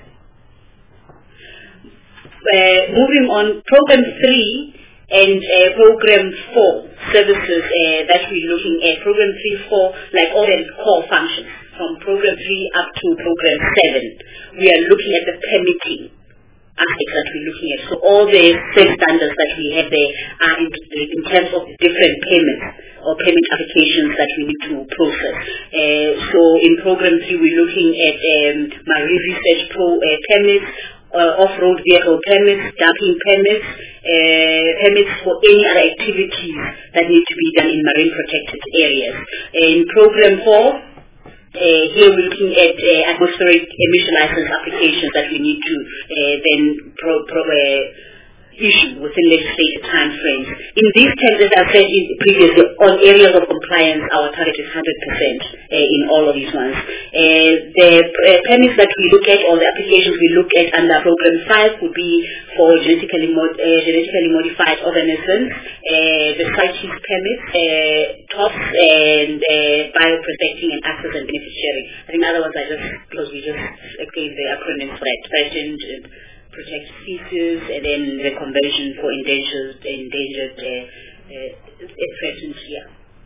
Uh, moving on, Program three and uh, Program four services uh, that we're looking at. Program three, four, like all the core functions, from Program three up to Program seven, we are looking at the permitting aspects that we're looking at. So all the same standards that we have there are in, in terms of different payments or payment applications that we need to process. Uh, so in Program three, we're looking at um, marine research pro uh, permits, uh, off-road vehicle permits, dumping permits, uh, permits for any other activities that need to be done in marine protected areas. In Program four, Uh, here we're looking at uh, atmospheric emission license applications that we need to uh, then pro- pro- uh, issue within legislative time frames. In these terms, as I said previously, on areas of compliance, our target is one hundred percent uh, in all of these ones. Uh, the uh, permits that we look at, or the applications we look at under Program five would be for genetically, mod- uh, genetically modified organisms, uh, the CITES permits, uh, T O F S, and uh, bioprospecting and access and benefit sharing. I think the other ones I just, because we just gave the acronyms for that, threatened, protect species, and then the conversion for endangered, endangered uh, uh, threatened here.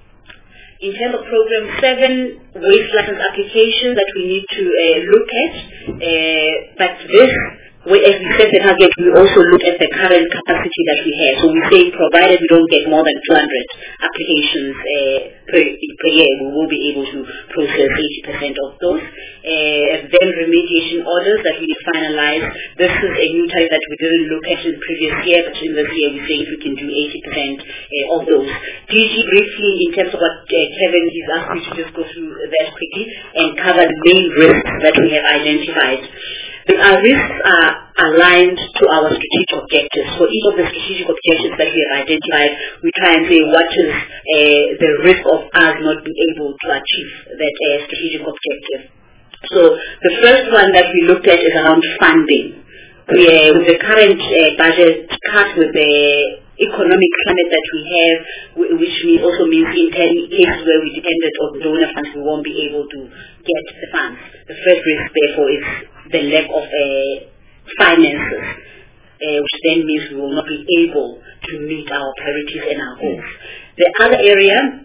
In terms of Program seven, waste license applications that we need to uh, look at, uh, but this, we, as we set the target, we also look at the current capacity that we have. So we say, provided we don't get more than two hundred applications uh, per, per year, we will be able to process eighty percent of those. Uh, then remediation orders that we finalize. This is a new target that we didn't look at in previous year, but in this year we're saying we can do eighty percent uh, of those. D G, briefly, in terms of what uh, Kevin has asked me to just go through that quickly and cover the main risks that we have identified. But our risks are aligned to our strategic objectives. So each of the strategic objectives that we have identified, we try and say what is uh, the risk of us not being able to achieve that uh, strategic objective. So the first one that we looked at is around funding. We, uh, with the current uh, budget cut, with the economic climate that we have, which means also means in cases where we depended on donor funds, we won't be able to get the funds. The first risk, therefore, is the lack of uh, finances, uh, which then means we will not be able to meet our priorities and our goals. The other area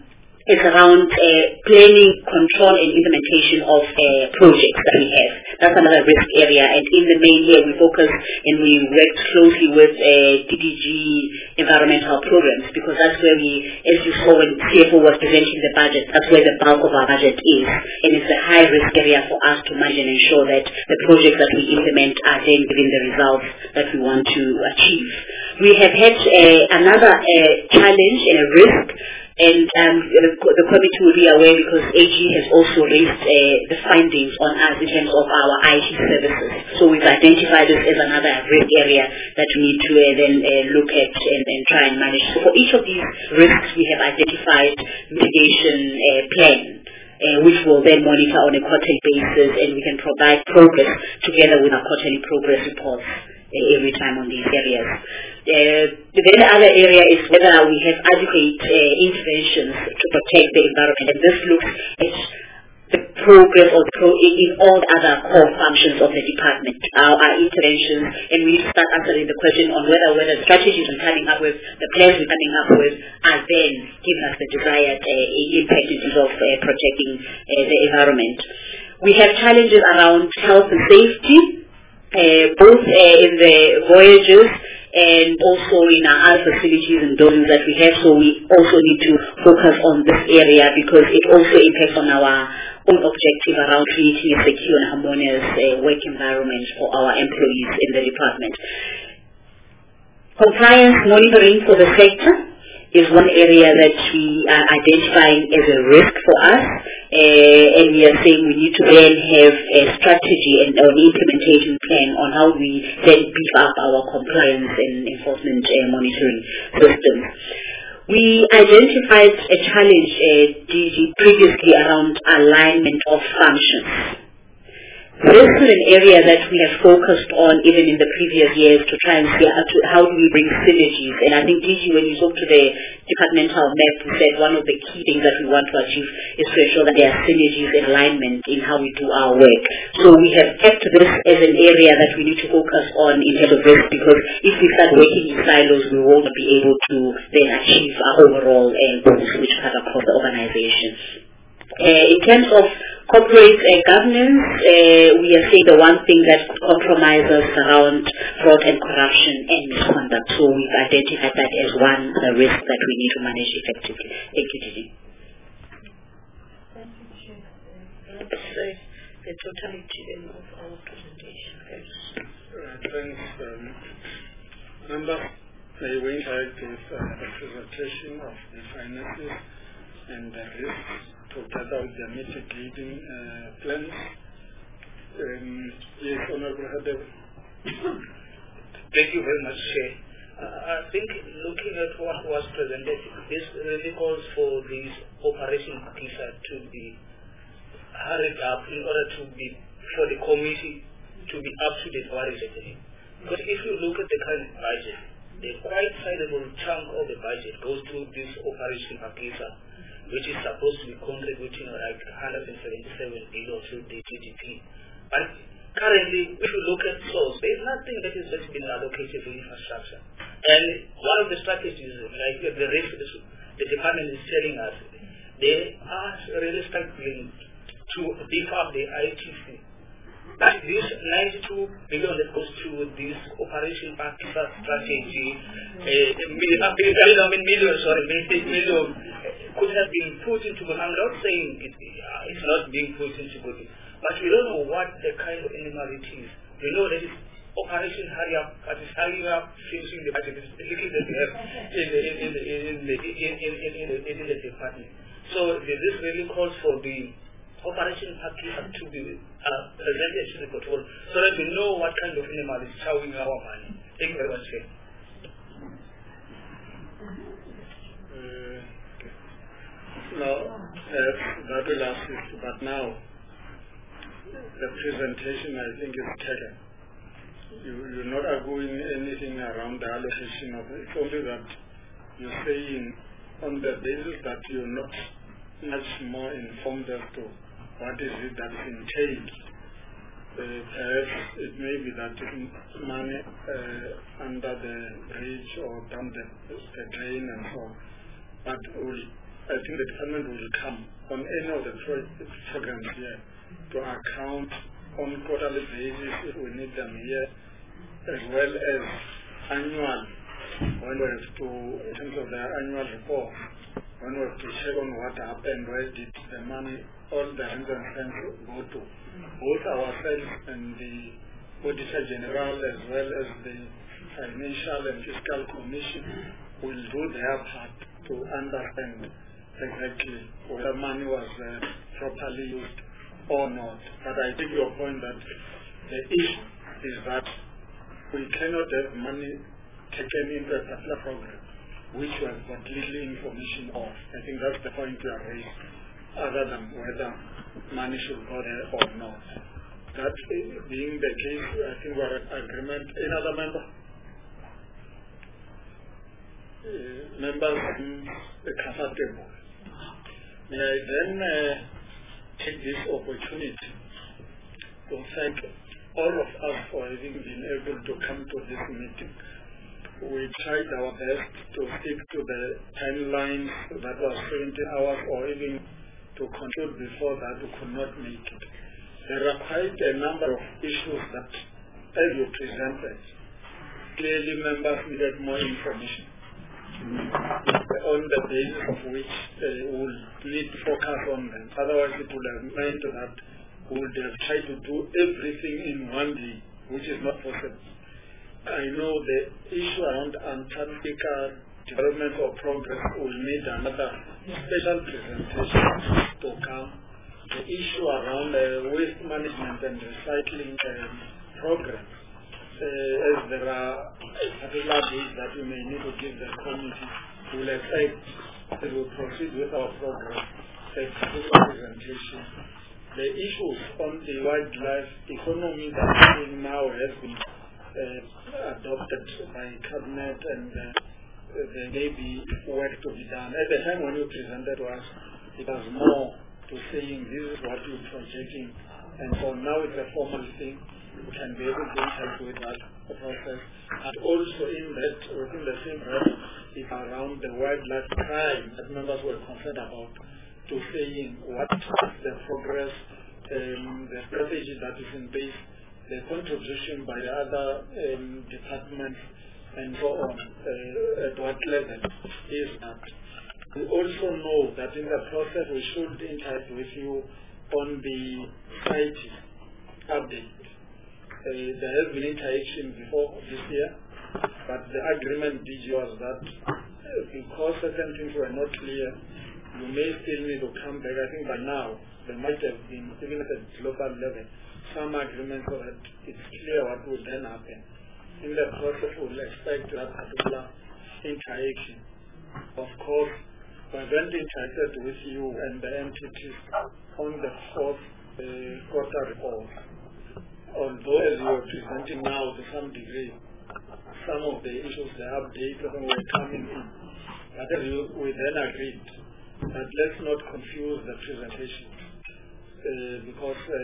is around uh, planning, control, and implementation of uh, projects that we have. That's another risk area. And in the main here, we focus and we work closely with uh, D D G environmental programs, because that's where we, as you saw when C F O was presenting the budget, that's where the bulk of our budget is. And it's a high risk area for us to manage and ensure that the projects that we implement are then giving the results that we want to achieve. We have had uh, another uh, challenge and a risk, and um, the, the committee will be aware because A G has also raised uh, the findings on us in terms of our I T services. So we've identified this as another risk area that we need to uh, then uh, look at and, and try and manage. So for each of these risks, we have identified mitigation uh, plan, uh, which will then monitor on a quarterly basis, and we can provide progress together with our quarterly progress reports uh, every time on these areas. Uh, then the other area is whether we have adequate uh, interventions to protect the environment, and this looks at the progress or the pro in, in all the other core functions of the department, our, our interventions, and we need to start answering the question on whether whether the strategies we're coming up with, the plans we're coming up with, are then giving us the desired uh, impact in terms of uh, protecting uh, the environment. We have challenges around health and safety, uh, both uh, in the voyages and also in our other facilities and buildings that we have. So we also need to focus on this area because it also impacts on our own objective around creating a secure and harmonious uh, work environment for our employees in the department. Compliance monitoring for the sector is one area that we are identifying as a risk for us, uh, and we are saying we need to then have a strategy and an implementation plan on how we then beef up our compliance and enforcement uh, monitoring systems. We identified a challenge uh, D G previously around alignment of functions. This is an area that we have focused on even in the previous years to try and see how, to, how do we bring synergies. And I think D G, when you spoke to the departmental map, we said one of the key things that we want to achieve is to ensure that there are synergies and alignment in how we do our work. So we have kept this as an area that we need to focus on in terms of risk, because if we start working in silos, we won't be able to then achieve our overall uh, goals which cut across the organization. Uh, in terms of corporate uh, governance, uh, we are saying the one thing that compromises around fraud and corruption and misconduct. So we've identified that as one the risk that we need to manage effectively. Thank you, Gigi. Thank you, Chair. Let's say the totality then of our presentation. Thanks. Uh, thanks, um, members. May we interact with uh, the presentation of the finances and the risks together with the mitigating uh, plans. Um, yes, Honorable Hadeb. Thank you very much, Chair. Uh, I think looking at what was presented, this really calls for these operation pieces to be hurried up in order to be, for the committee to be up to date what is happening. Because if you look at the current budget, a quite sizable chunk of the budget goes to this operation pieces, which is supposed to be contributing like one hundred seventy-seven billion to the G D P. But currently, if you look at source, there is nothing that is just been allocated to infrastructure. And one of the strategies, like the risk the department is telling us, they are really struggling to beef up the I T C. But this ninety-two billion that goes to this operation Pakistan strategy, uh, million, I mean million, sorry, million, could have been put into good. I'm not saying it, uh, it's not being put into good, but we don't know what the kind of animal it is. We know that it's operation hurry up, but it's hurry up finishing the budget. It's the little that we have in the in the in the in, in, in, in, the, in the department. So this really calls for the operation package to be uh, presented to the control, so that we know what kind of animal is chowing our money. Thank you very much, sir. Uh, no, uh, that will assist, but now the presentation I think is taken. You, you're not arguing anything around the allocation of it. It's only that you're saying on the basis that you're not much more informed as to what is it that's entailed. Uh, perhaps it may be that money uh, under the bridge or down the, the drain and so on. But we'll I think the department will come on any of the pro programs here to account on quarterly basis if we need them here, as well as annual, when we have to, in terms of their annual report, when we have to check on what happened, where did the money, all the hands and cents go to. Both ourselves and the Auditor General, as well as the Financial and Fiscal Commission, will do their part to understand exactly whether money was uh, properly used or not. But I take your point that the issue is that we cannot have money taken into a particular program which we have got little information of. I think that's the point you are raising, other than whether money should go there or not. That being the case, I think we are in agreement. Another member? Uh, members in the CASA table. May I then uh, take this opportunity to thank all of us for having been able to come to this meeting. We tried our best to stick to the timelines that was seventy hours, or even to conclude before that we could not make it. There are quite a number of issues that, as you presented, clearly members needed more information on the basis of which they will need to focus on them. Otherwise, it would have meant that we would have tried to do everything in one day, which is not possible. I know the issue around Antarctica development or progress will need another special presentation to come. The issue around uh, waste management and recycling um, programs, uh, as there are particular days that we may need to give the committee, will affect as we proceed with our program, a particular presentation. The issues on the wildlife economy that we now have been uh, adopted by Cabinet, and uh, there may be work to be done. At the time when you presented to us, it was more to saying this is what you're projecting, and so now it's a formal thing. We can be able to help with that process. And also in that, within the same breath, is around the wildlife crime that members were concerned about, to saying what the progress, um, the strategy that is in place, the contribution by the other um, departments, and so on, uh, at what level is that. We also know that in the process we should interact with you on the site update. Uh, there has been interaction before this year, but the agreement D G was that uh, because certain things were not clear, you may still need to come back. I think by now there might have been, even at a global level, some agreement so that it's clear what will then happen. In the process, we will expect that particular interaction. Of course, we haven't interacted with you and the entities on the fourth uh, quarter report. Although, as you are presenting now to some degree, some of the issues, the updates were coming in. But as you, we then agreed that let's not confuse the presentation uh, because uh,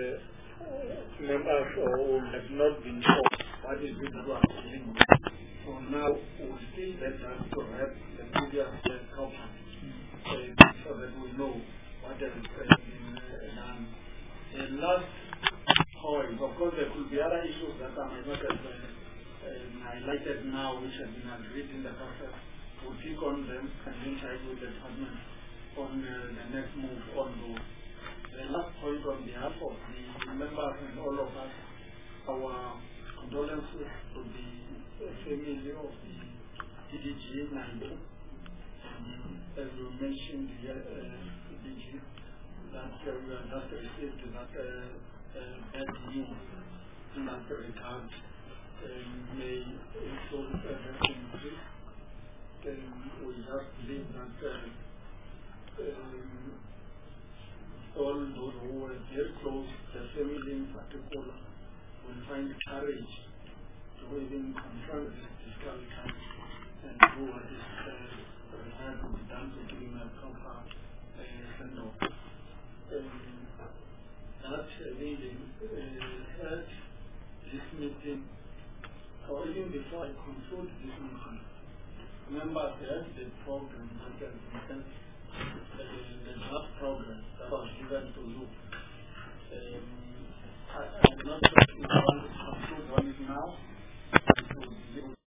members will have not been told what is it you are doing. So now we'll still let us to have the previous uh, conference uh, so that we know what has been uh, done. And last point, of course there could be other issues that I might not have uh, uh, highlighted now which have been agreed in the process. We'll pick on them and then try with the department on uh, the next move on those. The last point on behalf of the members and all of us, our condolences to the family of the D D G Naibu, as you mentioned here, uh, D D G, that uh, we have just received that uh, uh, bad news in that regard. Um, may soul rest in peace. We just believe that uh, um, all those who were very close, the family in particular, will find courage to even confront this difficult time and do what is uh, required to be done to give him a proper uh, send-off. Um, that really uh, hurt this meeting, or even before I conclude this meeting, members had the program that has been sent